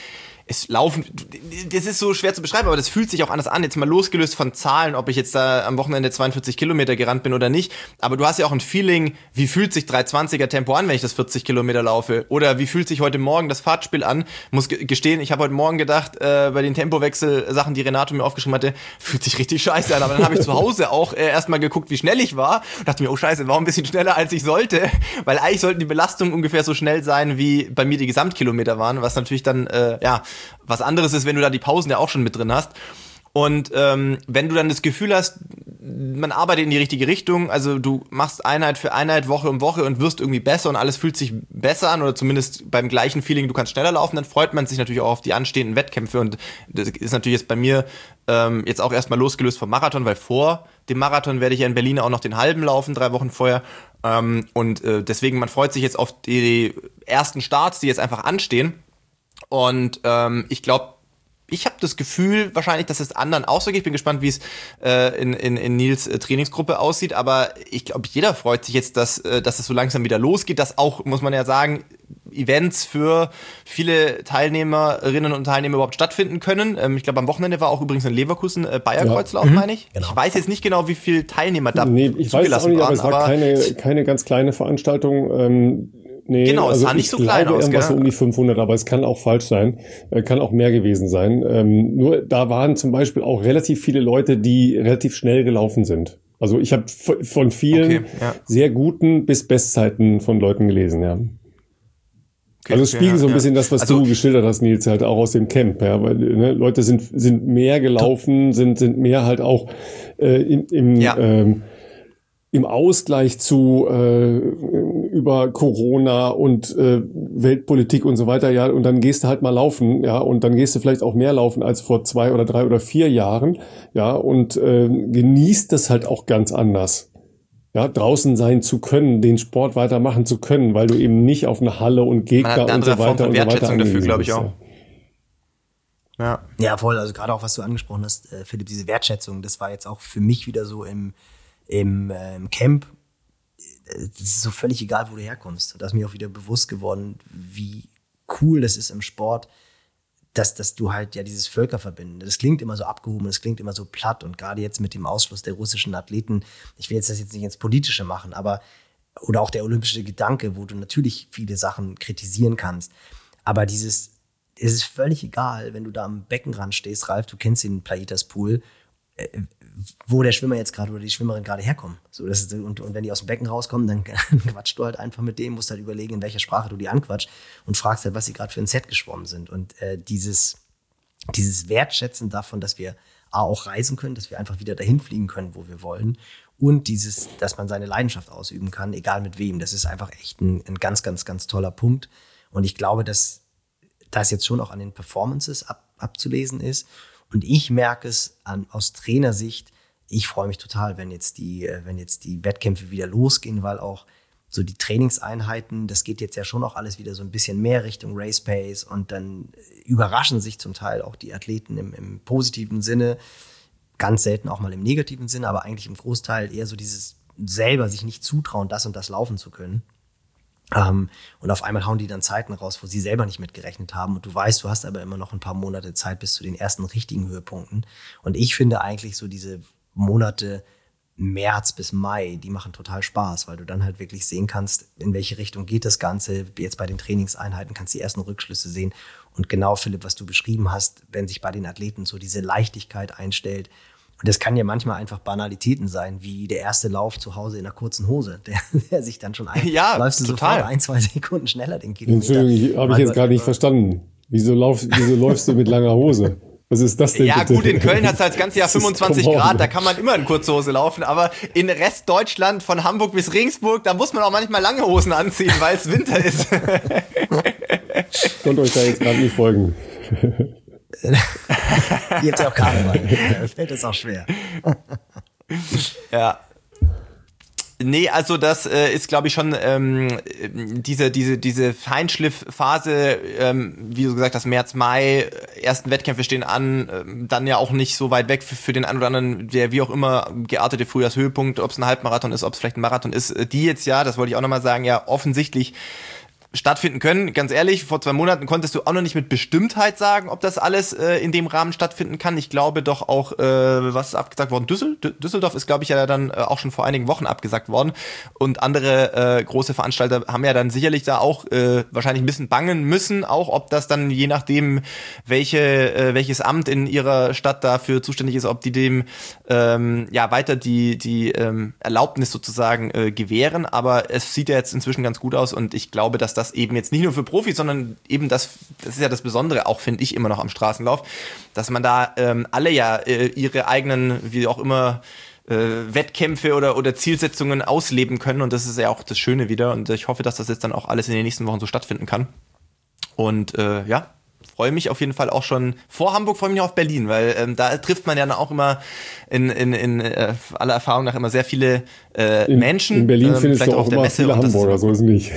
es laufen, das ist so schwer zu beschreiben, aber das fühlt sich auch anders an. Jetzt mal losgelöst von Zahlen, ob ich jetzt da am Wochenende 42 Kilometer gerannt bin oder nicht. Aber du hast ja auch ein Feeling, wie fühlt sich 320er Tempo an, wenn ich das 40 Kilometer laufe? Oder wie fühlt sich heute Morgen das Fahrtspiel an? Muss gestehen, ich habe heute Morgen gedacht, bei den Tempowechsel-Sachen, die Renato mir aufgeschrieben hatte, fühlt sich richtig scheiße an. Aber dann habe ich zu Hause auch erstmal geguckt, wie schnell ich war. Und dachte mir, oh scheiße, war ein bisschen schneller, als ich sollte. Weil eigentlich sollten die Belastungen ungefähr so schnell sein, wie bei mir die Gesamtkilometer waren. Was natürlich dann, was anderes ist, wenn du da die Pausen ja auch schon mit drin hast. Und wenn du dann das Gefühl hast, man arbeitet in die richtige Richtung, also du machst Einheit für Einheit, Woche um Woche und wirst irgendwie besser und alles fühlt sich besser an oder zumindest beim gleichen Feeling, du kannst schneller laufen, dann freut man sich natürlich auch auf die anstehenden Wettkämpfe und das ist natürlich jetzt bei mir jetzt auch erstmal losgelöst vom Marathon, weil vor dem Marathon werde ich ja in Berlin auch noch den halben laufen, 3 Wochen vorher und deswegen, man freut sich jetzt auf die ersten Starts, die jetzt einfach anstehen. Und ich glaube, ich habe das Gefühl wahrscheinlich, dass es anderen auch so geht. Ich bin gespannt, wie es in Nils Trainingsgruppe aussieht. Aber ich glaube, jeder freut sich jetzt, dass es so langsam wieder losgeht. Dass auch, muss man ja sagen, Events für viele Teilnehmerinnen und Teilnehmer überhaupt stattfinden können. Ich glaube, am Wochenende war auch übrigens in Leverkusen Bayer-Kreuzlauf, meine ich. Genau. Ich weiß jetzt nicht genau, wie viele Teilnehmer da ich weiß es auch nicht, aber es war keine ganz kleine Veranstaltung. Nee, genau, es sah nicht so klein aus, irgendwas so um die 500, aber es kann auch falsch sein, kann auch mehr gewesen sein. Nur da waren zum Beispiel auch relativ viele Leute, die relativ schnell gelaufen sind. Also ich habe von vielen sehr guten bis Bestzeiten von Leuten gelesen, ja. Okay, also es spiegelt so ein bisschen das, was du geschildert hast, Nils, halt auch aus dem Camp, ja, weil Leute sind mehr gelaufen, sind mehr halt auch im Ausgleich zu über Corona und Weltpolitik und so weiter, ja, und dann gehst du halt mal laufen, ja, und dann gehst du vielleicht auch mehr laufen als vor 2 oder 3 oder 4 Jahren, ja, und genießt das halt auch ganz anders, ja, draußen sein zu können, den Sport weitermachen zu können, weil du eben nicht auf eine Halle und Gegner und so weiter und so weiter dafür, glaube ich auch. Ja, voll, also gerade auch, was du angesprochen hast, Philipp, diese Wertschätzung, das war jetzt auch für mich wieder so im Camp. Es ist so völlig egal, wo du herkommst. Und da ist mir auch wieder bewusst geworden, wie cool das ist im Sport, dass du halt ja dieses Völkerverbinden, das klingt immer so abgehoben, das klingt immer so platt und gerade jetzt mit dem Ausschluss der russischen Athleten, ich will das jetzt nicht ins Politische machen, aber oder auch der olympische Gedanke, wo du natürlich viele Sachen kritisieren kannst, aber es ist völlig egal, wenn du da am Beckenrand stehst, Ralf, du kennst den Plaitas Pool, wo der Schwimmer jetzt gerade oder die Schwimmerin gerade herkommen. So, und wenn die aus dem Becken rauskommen, dann quatschst du halt einfach mit dem, musst halt überlegen, in welcher Sprache du die anquatscht und fragst halt, was sie gerade für ein Set geschwommen sind. Und dieses Wertschätzen davon, dass wir auch reisen können, dass wir einfach wieder dahin fliegen können, wo wir wollen und dass man seine Leidenschaft ausüben kann, egal mit wem, das ist einfach echt ein ganz, ganz, ganz toller Punkt. Und ich glaube, dass das jetzt schon auch an den Performances abzulesen ist. Und ich merke es aus Trainersicht, ich freue mich total, wenn jetzt die Wettkämpfe wieder losgehen, weil auch so die Trainingseinheiten, das geht jetzt ja schon auch alles wieder so ein bisschen mehr Richtung Race Pace und dann überraschen sich zum Teil auch die Athleten im positiven Sinne, ganz selten auch mal im negativen Sinne, aber eigentlich im Großteil eher so dieses selber sich nicht zutrauen, das und das laufen zu können. Und auf einmal hauen die dann Zeiten raus, wo sie selber nicht mitgerechnet haben. Und du weißt, du hast aber immer noch ein paar Monate Zeit bis zu den ersten richtigen Höhepunkten. Und ich finde eigentlich so diese Monate März bis Mai, die machen total Spaß, weil du dann halt wirklich sehen kannst, in welche Richtung geht das Ganze. Jetzt bei den Trainingseinheiten kannst du die ersten Rückschlüsse sehen. Und genau, Philipp, was du beschrieben hast, wenn sich bei den Athleten so diese Leichtigkeit einstellt. Und das kann ja manchmal einfach Banalitäten sein, wie der erste Lauf zu Hause in einer kurzen Hose, der sich dann schon läufst du sofort 1-2 Sekunden schneller den Kilometer. Entschuldigung, habe ich jetzt gerade nicht verstanden. Wieso läufst du mit langer Hose? Was ist das denn? Ja, bitte? Gut, in Köln hat es halt das ganze Jahr 25 Grad, da kann man immer in kurze Hose laufen, aber in Rest Deutschland von Hamburg bis Regensburg, da muss man auch manchmal lange Hosen anziehen, weil es Winter ist. Ich konnte euch da jetzt gerade nicht folgen. Ihr habt ja auch Karneval. Fällt es auch schwer. Ja. Nee, also das ist, glaube ich, schon diese Feinschliffphase, wie du gesagt hast, März, Mai, ersten Wettkämpfe stehen an, dann ja auch nicht so weit weg für den einen oder anderen, der wie auch immer geartete Frühjahrshöhepunkt, ob es ein Halbmarathon ist, ob es vielleicht ein Marathon ist, die jetzt ja, das wollte ich auch nochmal sagen, ja offensichtlich stattfinden können. Ganz ehrlich, vor 2 Monaten konntest du auch noch nicht mit Bestimmtheit sagen, ob das alles in dem Rahmen stattfinden kann. Ich glaube doch auch, was ist abgesagt worden? Düsseldorf ist, glaube ich, ja dann auch schon vor einigen Wochen abgesagt worden. Und andere große Veranstalter haben ja dann sicherlich da auch wahrscheinlich ein bisschen bangen müssen, auch ob das dann je nachdem, welches Amt in ihrer Stadt dafür zuständig ist, ob die dem weiter die Erlaubnis sozusagen gewähren. Aber es sieht ja jetzt inzwischen ganz gut aus und ich glaube, dass das eben jetzt nicht nur für Profis, sondern eben das ist ja das Besondere auch, finde ich, immer noch am Straßenlauf, dass man da alle ja ihre eigenen, wie auch immer, Wettkämpfe oder Zielsetzungen ausleben können und das ist ja auch das Schöne wieder und ich hoffe, dass das jetzt dann auch alles in den nächsten Wochen so stattfinden kann und freue mich auf jeden Fall auch schon vor Hamburg, freue mich auch auf Berlin, weil da trifft man ja dann auch immer in aller Erfahrung nach immer sehr viele Menschen. In Berlin findest du auch immer viele Hamburger, so ist es nicht.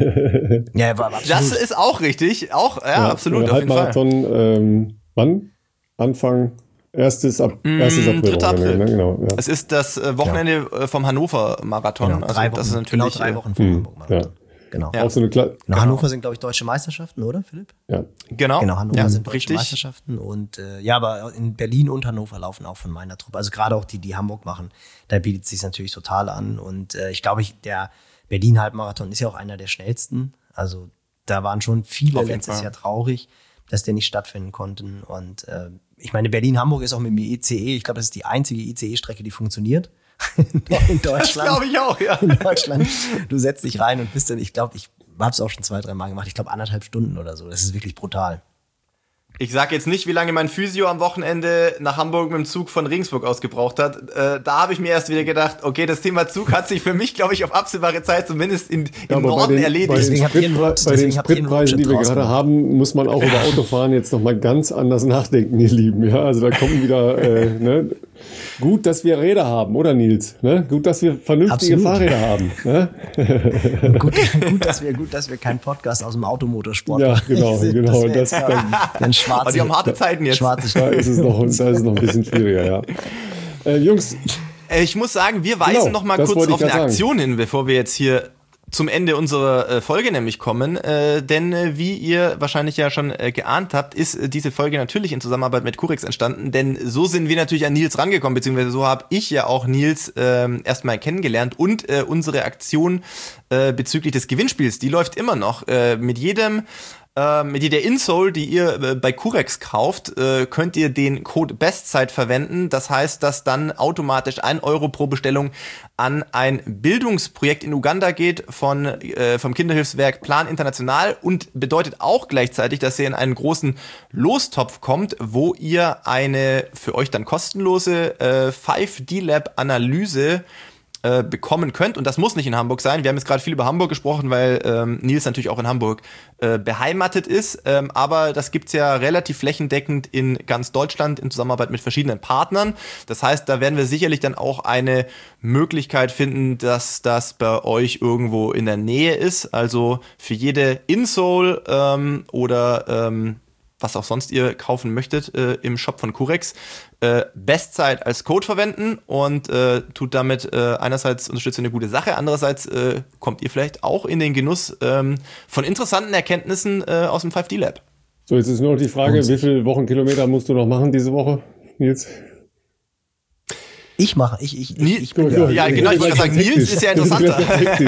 Ja, aber absolut. Das ist auch richtig, auch absolut. Auf jeden Fall. Wann? Anfang 1. April. 3. April. Ne? Genau, ja. Es ist das Wochenende vom Hannover-Marathon. Genau, 3 Wochen, das ist natürlich, genau 3 Wochen vom Hamburg-Marathon. Ja. Genau. Auch so eine Hannover sind, glaube ich, deutsche Meisterschaften, oder, Philipp? Ja. Genau, Hannover sind deutsche richtig. Meisterschaften und aber in Berlin und Hannover laufen auch von meiner Truppe. Also gerade auch die Hamburg machen, da bietet es sich natürlich total an und ich glaube, der Berlin-Halbmarathon ist ja auch einer der schnellsten. Also da waren schon viele letztes Jahr traurig, dass der nicht stattfinden konnten und ich meine, Berlin-Hamburg ist auch mit dem ICE, ich glaube, das ist die einzige ICE-Strecke, die funktioniert. In Deutschland. Das glaube ich auch, ja. In Deutschland. Du setzt dich rein und bist dann, ich glaube, ich habe es auch schon 2-3 Mal gemacht, ich glaube 1,5 Stunden oder so. Das ist wirklich brutal. Ich sag jetzt nicht, wie lange mein Physio am Wochenende nach Hamburg mit dem Zug von Regensburg aus gebraucht hat. Da habe ich mir erst wieder gedacht, okay, das Thema Zug hat sich für mich, glaube ich, auf absehbare Zeit zumindest im Norden erledigt. Bei den Spritpreisen, die wir gerade haben, muss man auch über Autofahren jetzt nochmal ganz anders nachdenken, ihr Lieben. Ja, also da kommen wieder, gut, dass wir Räder haben, oder Nils? Ne? Gut, dass wir vernünftige Fahrräder haben. Ne? gut, dass wir keinen Podcast aus dem Automotorsport machen. Ja, genau. Das aber die haben harte Zeiten jetzt. Da ist es noch ein bisschen schwieriger, ja. Jungs. Ich muss sagen, wir weisen noch mal kurz auf eine Aktion hin, bevor wir jetzt hier zum Ende unserer Folge nämlich kommen, denn wie ihr wahrscheinlich ja schon geahnt habt, ist diese Folge natürlich in Zusammenarbeit mit Curex entstanden, denn so sind wir natürlich an Nils rangekommen, beziehungsweise so habe ich ja auch Nils erstmal kennengelernt und unsere Aktion bezüglich des Gewinnspiels, die läuft immer noch. Mit jeder Insole, die ihr bei Curex kauft, könnt ihr den Code Bestzeit verwenden. Das heißt, dass dann automatisch 1 Euro pro Bestellung an ein Bildungsprojekt in Uganda geht vom Kinderhilfswerk Plan International und bedeutet auch gleichzeitig, dass ihr in einen großen Lostopf kommt, wo ihr eine für euch dann kostenlose 5D-Lab-Analyse bekommen könnt. Und das muss nicht in Hamburg sein. Wir haben jetzt gerade viel über Hamburg gesprochen, weil Nils natürlich auch in Hamburg beheimatet ist. Aber das gibt's ja relativ flächendeckend in ganz Deutschland in Zusammenarbeit mit verschiedenen Partnern. Das heißt, da werden wir sicherlich dann auch eine Möglichkeit finden, dass das bei euch irgendwo in der Nähe ist. Also für jede Insole oder was auch sonst ihr kaufen möchtet im Shop von Curex, Bestzeit als Code verwenden und tut damit einerseits unterstützt eine gute Sache, andererseits kommt ihr vielleicht auch in den Genuss von interessanten Erkenntnissen aus dem 5D Lab. So, jetzt ist nur noch die Frage, wie viele Wochenkilometer musst du noch machen diese Woche, Nils? Ich mache, ich bin ja, genau, ich wollte sagen, Nils ist ja interessanter.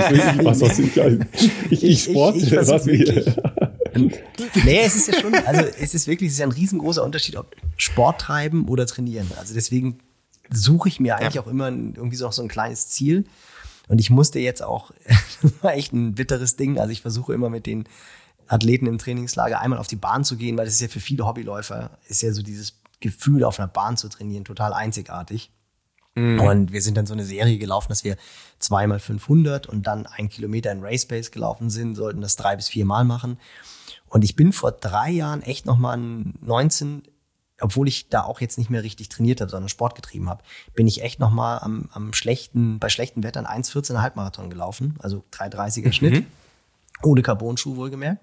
Ich Sport, was wir. Nee, es ist ja schon, also es ist ja ein riesengroßer Unterschied, ob Sport treiben oder trainieren. Also deswegen suche ich mir eigentlich auch immer irgendwie so ein kleines Ziel. Und ich musste jetzt auch, das war echt ein bitteres Ding, also ich versuche immer mit den Athleten im Trainingslager einmal auf die Bahn zu gehen, weil das ist ja für viele Hobbyläufer, ist ja so dieses Gefühl, auf einer Bahn zu trainieren, total einzigartig. Und wir sind dann so eine Serie gelaufen, dass wir 2x500 und dann 1 Kilometer in Race Pace gelaufen sind, sollten das 3 bis 4 Mal machen. Und ich bin vor 3 Jahren echt nochmal 19, obwohl ich da auch jetzt nicht mehr richtig trainiert habe, sondern Sport getrieben habe, bin ich echt nochmal bei schlechten Wettern 1,14 Halbmarathon gelaufen, also 3,30er Schnitt, ohne Carbon-Schuh wohlgemerkt.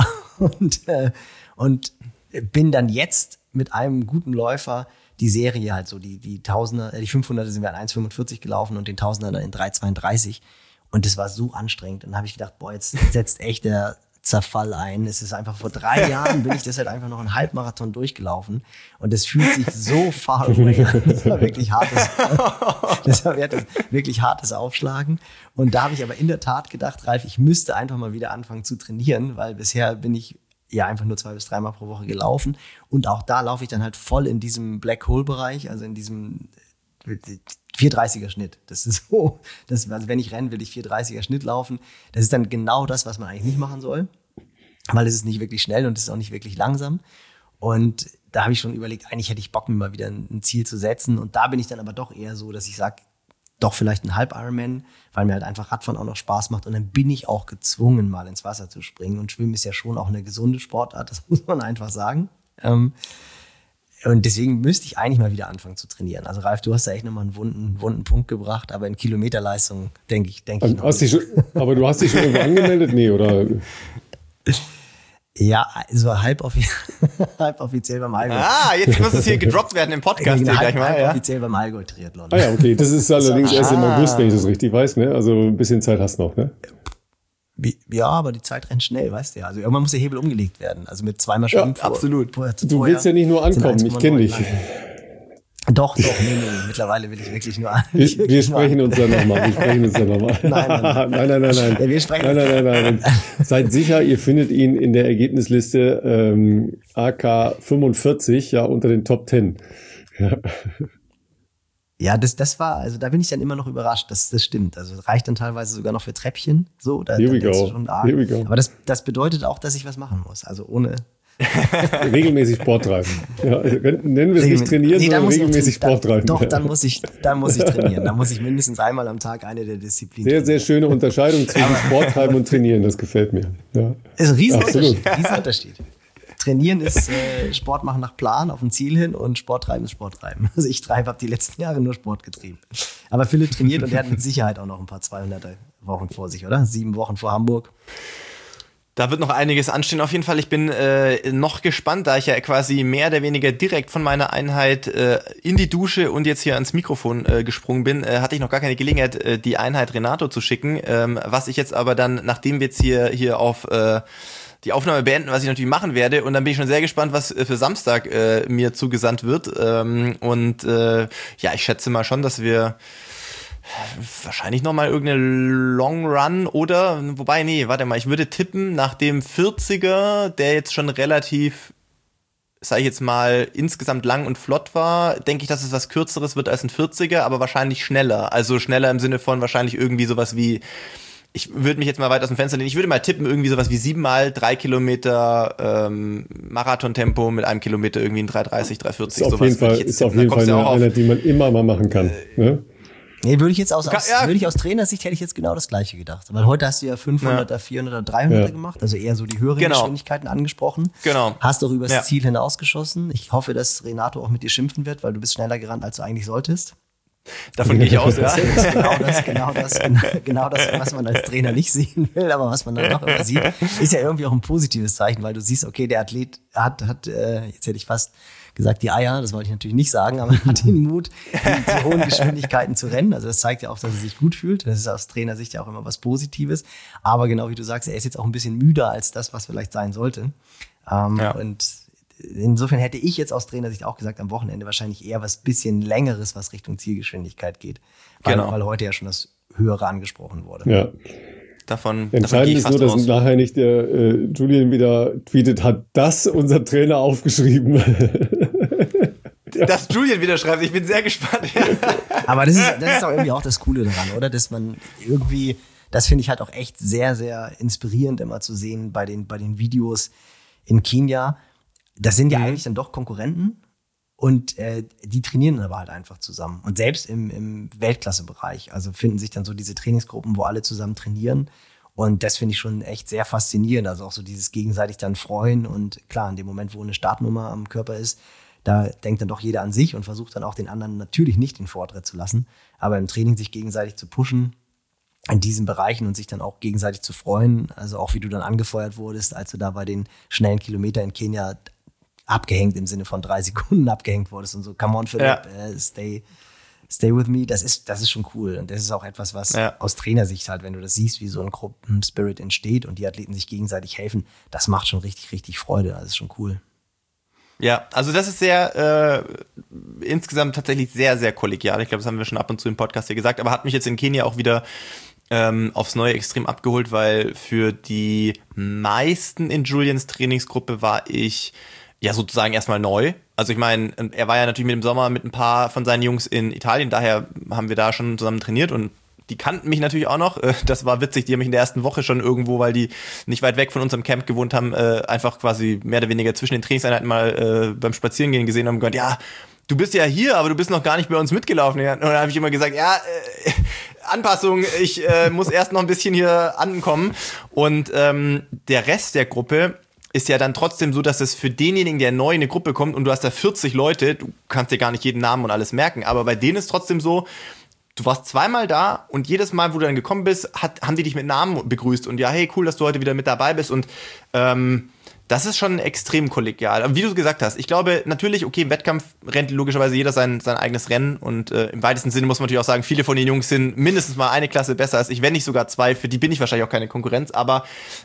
Und bin dann jetzt mit einem guten Läufer die Serie halt so, die Tausender, die 500er sind wir an 1,45 gelaufen und den Tausender dann in 3,32. Und das war so anstrengend. Und dann habe ich gedacht, boah, jetzt setzt echt der Herzerfall ein. Es ist einfach vor 3 Jahren bin ich das halt einfach noch einen Halbmarathon durchgelaufen und es fühlt sich so far away an. Das war wirklich wirklich hartes Aufschlagen. Und da habe ich aber in der Tat gedacht, Ralf, ich müsste einfach mal wieder anfangen zu trainieren, weil bisher bin ich ja einfach nur 2 bis 3 Mal pro Woche gelaufen. Und auch da laufe ich dann halt voll in diesem Black Hole Bereich, also in diesem 4:30er Schnitt. Das ist so, also wenn ich renne, will ich 4:30er Schnitt laufen. Das ist dann genau das, was man eigentlich nicht machen soll, weil es ist nicht wirklich schnell und es ist auch nicht wirklich langsam. Und da habe ich schon überlegt, eigentlich hätte ich Bock, mir mal wieder ein Ziel zu setzen. Und da bin ich dann aber doch eher so, dass ich sage, doch vielleicht ein Halb-Ironman, weil mir halt einfach Radfahren auch noch Spaß macht. Und dann bin ich auch gezwungen, mal ins Wasser zu springen. Und Schwimmen ist ja schon auch eine gesunde Sportart, das muss man einfach sagen. Und deswegen müsste ich eigentlich mal wieder anfangen zu trainieren. Also Ralf, du hast da echt nochmal einen wunden Punkt gebracht, aber in Kilometerleistung denke ich noch. Aber du hast dich schon irgendwo angemeldet? Nee, oder? Ja, so halboffiziell beim Allgäu. Jetzt muss es hier gedroppt werden im Podcast. Halboffiziell beim Allgäu-Triathlon. Ah ja, okay. Das ist allerdings erst im August, wenn ich das richtig weiß, ne? Also ein bisschen Zeit hast du noch, ne? Ja, aber die Zeit rennt schnell, weißt du ja. Also irgendwann muss der Hebel umgelegt werden. Also mit 2-mal Schwimmen. Ja, absolut. Du willst ja nicht nur ankommen, ich kenne dich. Doch, nee. Mittlerweile will ich wirklich nur Wir sprechen uns dann nochmal. Nein. Seid sicher, ihr findet ihn in der Ergebnisliste AK 45, ja, unter den Top 10. Ja. Ja, das war, also da bin ich dann immer noch überrascht, das stimmt. Also es reicht dann teilweise sogar noch für Treppchen. So, Here we go. Aber das bedeutet auch, dass ich was machen muss. Also ohne regelmäßig Sport treiben. Ja, nennen wir es nicht trainieren, sondern regelmäßig Sport treiben. Doch, dann muss ich trainieren. Dann muss ich mindestens einmal am Tag eine der Disziplinen trainieren. Sehr schöne Unterscheidung zwischen Sport treiben und trainieren, das gefällt mir. Ja. Ist ein Riesenunterschied. Trainieren ist Sport machen nach Plan, auf ein Ziel hin, und Sport treiben ist Sport treiben. Also ich habe die letzten Jahre nur Sport getrieben. Aber Philipp trainiert und er hat mit Sicherheit auch noch ein paar 200er Wochen vor sich, oder? 7 Wochen vor Hamburg. Da wird noch einiges anstehen. Auf jeden Fall, ich bin noch gespannt, da ich ja quasi mehr oder weniger direkt von meiner Einheit in die Dusche und jetzt hier ans Mikrofon gesprungen bin, hatte ich noch gar keine Gelegenheit, die Einheit Renato zu schicken. Was ich jetzt aber dann, nachdem wir jetzt hier auf die Aufnahme beenden, was ich natürlich machen werde, und dann bin ich schon sehr gespannt, was für Samstag mir zugesandt wird. Ich schätze mal schon, dass wir wahrscheinlich nochmal irgendeine Long Run oder, wobei, nee, warte mal, ich würde tippen, nach dem 40er, der jetzt schon relativ, sage ich jetzt mal, insgesamt lang und flott war, denke ich, dass es was Kürzeres wird als ein 40er, aber wahrscheinlich schneller. Also schneller im Sinne von wahrscheinlich irgendwie sowas wie, ich würde mich jetzt mal weit aus dem Fenster lehnen, ich würde mal tippen, irgendwie sowas wie 7 mal 3 Kilometer Marathontempo mit 1 Kilometer irgendwie in 3:30, 3:40. Ist auf jeden Fall eine Einheit, die man immer mal machen kann. Ne? Nee, würde ich aus Trainersicht hätte ich jetzt genau das Gleiche gedacht. Weil heute hast du ja 500er, 400er, 300er gemacht, also eher so die höheren Geschwindigkeiten angesprochen. Genau. Hast doch übers Ziel hinausgeschossen. Ich hoffe, dass Renato auch mit dir schimpfen wird, weil du bist schneller gerannt, als du eigentlich solltest. Davon gehe ich aus, ja. Das ist genau das, was man als Trainer nicht sehen will, aber was man dann doch immer sieht, ist ja irgendwie auch ein positives Zeichen, weil du siehst, okay, der Athlet hat jetzt hätte ich fast gesagt, die Eier, das wollte ich natürlich nicht sagen, aber hat den Mut, die hohen Geschwindigkeiten zu rennen. Also das zeigt ja auch, dass er sich gut fühlt. Das ist aus Trainersicht ja auch immer was Positives. Aber genau wie du sagst, er ist jetzt auch ein bisschen müder als das, was vielleicht sein sollte. Und insofern hätte ich jetzt aus Trainersicht auch gesagt, am Wochenende wahrscheinlich eher was bisschen Längeres, was Richtung Zielgeschwindigkeit geht. Weil heute ja schon das Höhere angesprochen wurde. Ja. Entscheidend ist nur, dass nachher nicht der Julian wieder tweetet, hat das unser Trainer aufgeschrieben. Dass Julian wieder schreibt, ich bin sehr gespannt. Aber das ist auch irgendwie auch das Coole daran, oder? Dass man irgendwie, das finde ich halt auch echt sehr, sehr inspirierend immer zu sehen bei den Videos in Kenia. Das sind ja eigentlich dann doch Konkurrenten. Und die trainieren aber halt einfach zusammen. Und selbst im Weltklassebereich, also finden sich dann so diese Trainingsgruppen, wo alle zusammen trainieren. Und das finde ich schon echt sehr faszinierend. Also auch so dieses gegenseitig dann freuen. Und klar, in dem Moment, wo eine Startnummer am Körper ist, da denkt dann doch jeder an sich und versucht dann auch den anderen natürlich nicht den Vortritt zu lassen. Aber im Training sich gegenseitig zu pushen in diesen Bereichen und sich dann auch gegenseitig zu freuen. Also auch wie du dann angefeuert wurdest, als du da bei den schnellen Kilometern in Kenia abgehängt im Sinne von 3 Sekunden abgehängt wurdest und so, come on Philipp, stay Stay with me, das ist schon cool. Und das ist auch etwas, was aus Trainersicht halt, wenn du das siehst, wie so ein Gruppenspirit entsteht und die Athleten sich gegenseitig helfen, das macht schon richtig, richtig Freude. Das ist schon cool. Ja, also das ist sehr insgesamt tatsächlich sehr, sehr kollegial. Ich glaube, das haben wir schon ab und zu im Podcast hier gesagt, aber hat mich jetzt in Kenia auch wieder aufs Neue extrem abgeholt, weil für die meisten in Julians Trainingsgruppe war ich ja sozusagen erstmal neu. Also ich meine, er war ja natürlich mit dem Sommer mit ein paar von seinen Jungs in Italien, daher haben wir da schon zusammen trainiert und die kannten mich natürlich auch noch. Das war witzig, die haben mich in der ersten Woche schon irgendwo, weil die nicht weit weg von unserem Camp gewohnt haben, einfach quasi mehr oder weniger zwischen den Trainingseinheiten mal beim Spazierengehen gesehen und haben gesagt, ja, du bist ja hier, aber du bist noch gar nicht bei uns mitgelaufen. Und dann habe ich immer gesagt, ja, Anpassung, ich muss erst noch ein bisschen hier ankommen. Und der Rest der Gruppe ist ja dann trotzdem so, dass es für denjenigen, der neu in eine Gruppe kommt und du hast da 40 Leute, du kannst dir gar nicht jeden Namen und alles merken, aber bei denen ist trotzdem so, du warst zweimal da und jedes Mal, wo du dann gekommen bist, haben die dich mit Namen begrüßt und ja, hey, cool, dass du heute wieder mit dabei bist und das ist schon extrem kollegial. Aber wie du gesagt hast, ich glaube natürlich, okay, im Wettkampf rennt logischerweise jeder sein eigenes Rennen und im weitesten Sinne muss man natürlich auch sagen, viele von den Jungs sind mindestens mal eine Klasse besser als ich, wenn nicht sogar zwei, für die bin ich wahrscheinlich auch keine Konkurrenz, aber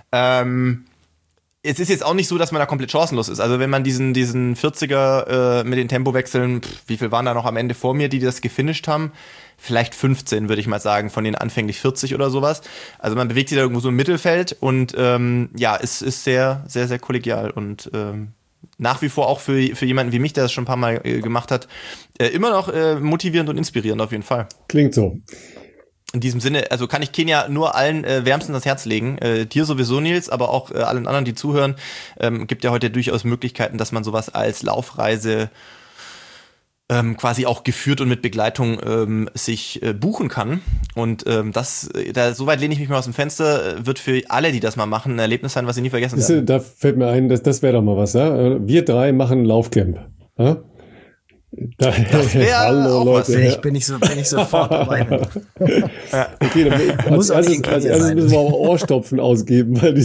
es ist jetzt auch nicht so, dass man da komplett chancenlos ist. Also wenn man diesen 40er mit den Tempowechseln, wie viel waren da noch am Ende vor mir, die das gefinisht haben? Vielleicht 15, würde ich mal sagen, von den anfänglich 40 oder sowas. Also man bewegt sich da irgendwo so im Mittelfeld und es ist sehr, sehr, sehr kollegial und nach wie vor auch für jemanden wie mich, der das schon ein paar Mal gemacht hat, immer noch motivierend und inspirierend auf jeden Fall. Klingt so. In diesem Sinne, also kann ich Kenia nur allen wärmstens ans Herz legen. Dir sowieso, Nils, aber auch allen anderen, die zuhören. Gibt ja heute durchaus Möglichkeiten, dass man sowas als Laufreise quasi auch geführt und mit Begleitung sich buchen kann. Und soweit lehne ich mich mal aus dem Fenster, wird für alle, die das mal machen, ein Erlebnis sein, was sie nie vergessen werden. Da fällt mir ein, das wäre doch mal was, ja? Wir drei machen ein Laufcamp. Ja? Das wäre auch Leute, was. Bin ich sofort dabei. Ja. Okay, dann als erstes müssen wir auch Ohrstopfen ausgeben, weil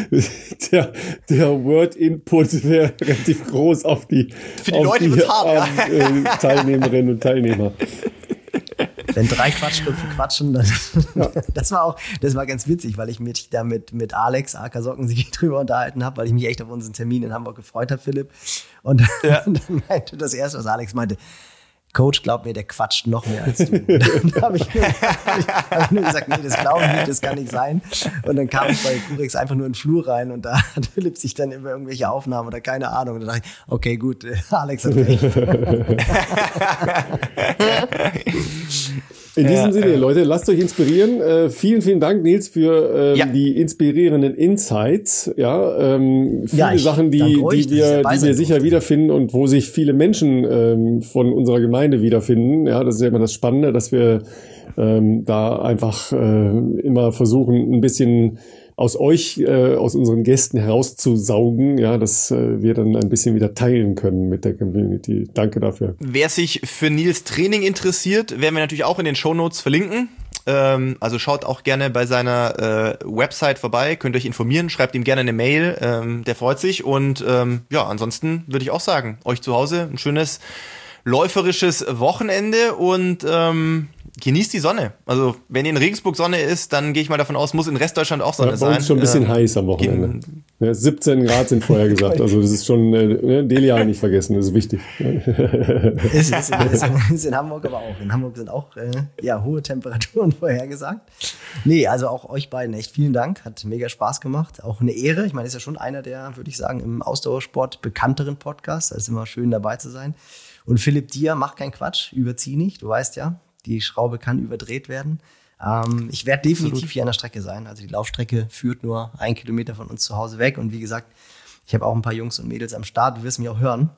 der Word-Input wäre relativ groß auf die Teilnehmerinnen und Teilnehmer. Wenn 3 Quatschköpfe quatschen, dann das war ganz witzig, weil ich mich da mit Alex aka Sockensieg drüber unterhalten habe, weil ich mich echt auf unseren Termin in Hamburg gefreut habe, Philipp. Und dann meinte das erste, was Alex meinte, Coach, glaub mir, der quatscht noch mehr als du. Und dann habe ich nur gesagt, nee, das glaube ich nicht, das kann nicht sein. Und dann kam ich bei Curex einfach nur in den Flur rein und da hat Philipp sich dann über irgendwelche Aufnahmen oder keine Ahnung. Und dann dachte ich, okay, gut, Alex hat recht. In diesem Sinne, Leute, lasst euch inspirieren. Vielen, vielen Dank, Nils, für die inspirierenden Insights. Viele Sachen, die wir sicher wiederfinden und wo sich viele Menschen von unserer Gemeinde wiederfinden. Ja, das ist ja immer das Spannende, dass wir da einfach immer versuchen, ein bisschen aus euch, aus unseren Gästen herauszusaugen, ja, dass wir dann ein bisschen wieder teilen können mit der Community. Danke dafür. Wer sich für Nils Training interessiert, werden wir natürlich auch in den Shownotes verlinken. Also schaut auch gerne bei seiner Website vorbei, könnt euch informieren, schreibt ihm gerne eine Mail, der freut sich. Und ansonsten würde ich auch sagen, euch zu Hause ein schönes läuferisches Wochenende und genießt die Sonne. Also, wenn in Regensburg Sonne ist, dann gehe ich mal davon aus, muss in Restdeutschland auch Sonne sein. Bei uns schon ein bisschen heiß am Wochenende. 17 Grad sind vorher gesagt. Also, das ist schon, Delia nicht vergessen, das ist wichtig. Ist in Hamburg aber auch. In Hamburg sind auch, hohe Temperaturen vorhergesagt. Nee, also auch euch beiden echt vielen Dank. Hat mega Spaß gemacht. Auch eine Ehre. Ich meine, ist ja schon einer der, würde ich sagen, im Ausdauersport bekannteren Podcasts. Da ist immer schön dabei zu sein. Und Philipp, dir, mach keinen Quatsch, überzieh nicht. Du weißt ja, die Schraube kann überdreht werden. Ich werde definitiv hier an der Strecke sein. Also die Laufstrecke führt nur 1 Kilometer von uns zu Hause weg. Und wie gesagt, ich habe auch ein paar Jungs und Mädels am Start. Du wirst mich auch hören.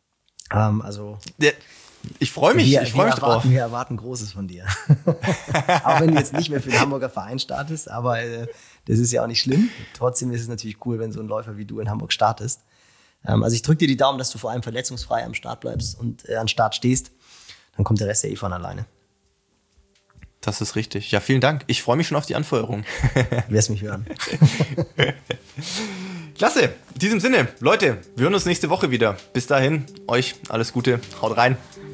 Ich freue mich. Drauf. Wir erwarten Großes von dir. Auch wenn du jetzt nicht mehr für den Hamburger Verein startest. Aber das ist ja auch nicht schlimm. Trotzdem ist es natürlich cool, wenn so ein Läufer wie du in Hamburg startest. Also ich drücke dir die Daumen, dass du vor allem verletzungsfrei am Start bleibst und an Start stehst. Dann kommt der Rest ja von alleine. Das ist richtig. Ja, vielen Dank. Ich freue mich schon auf die Anfeuerung. Du wirst mich hören. Klasse. In diesem Sinne, Leute, wir hören uns nächste Woche wieder. Bis dahin, euch alles Gute. Haut rein.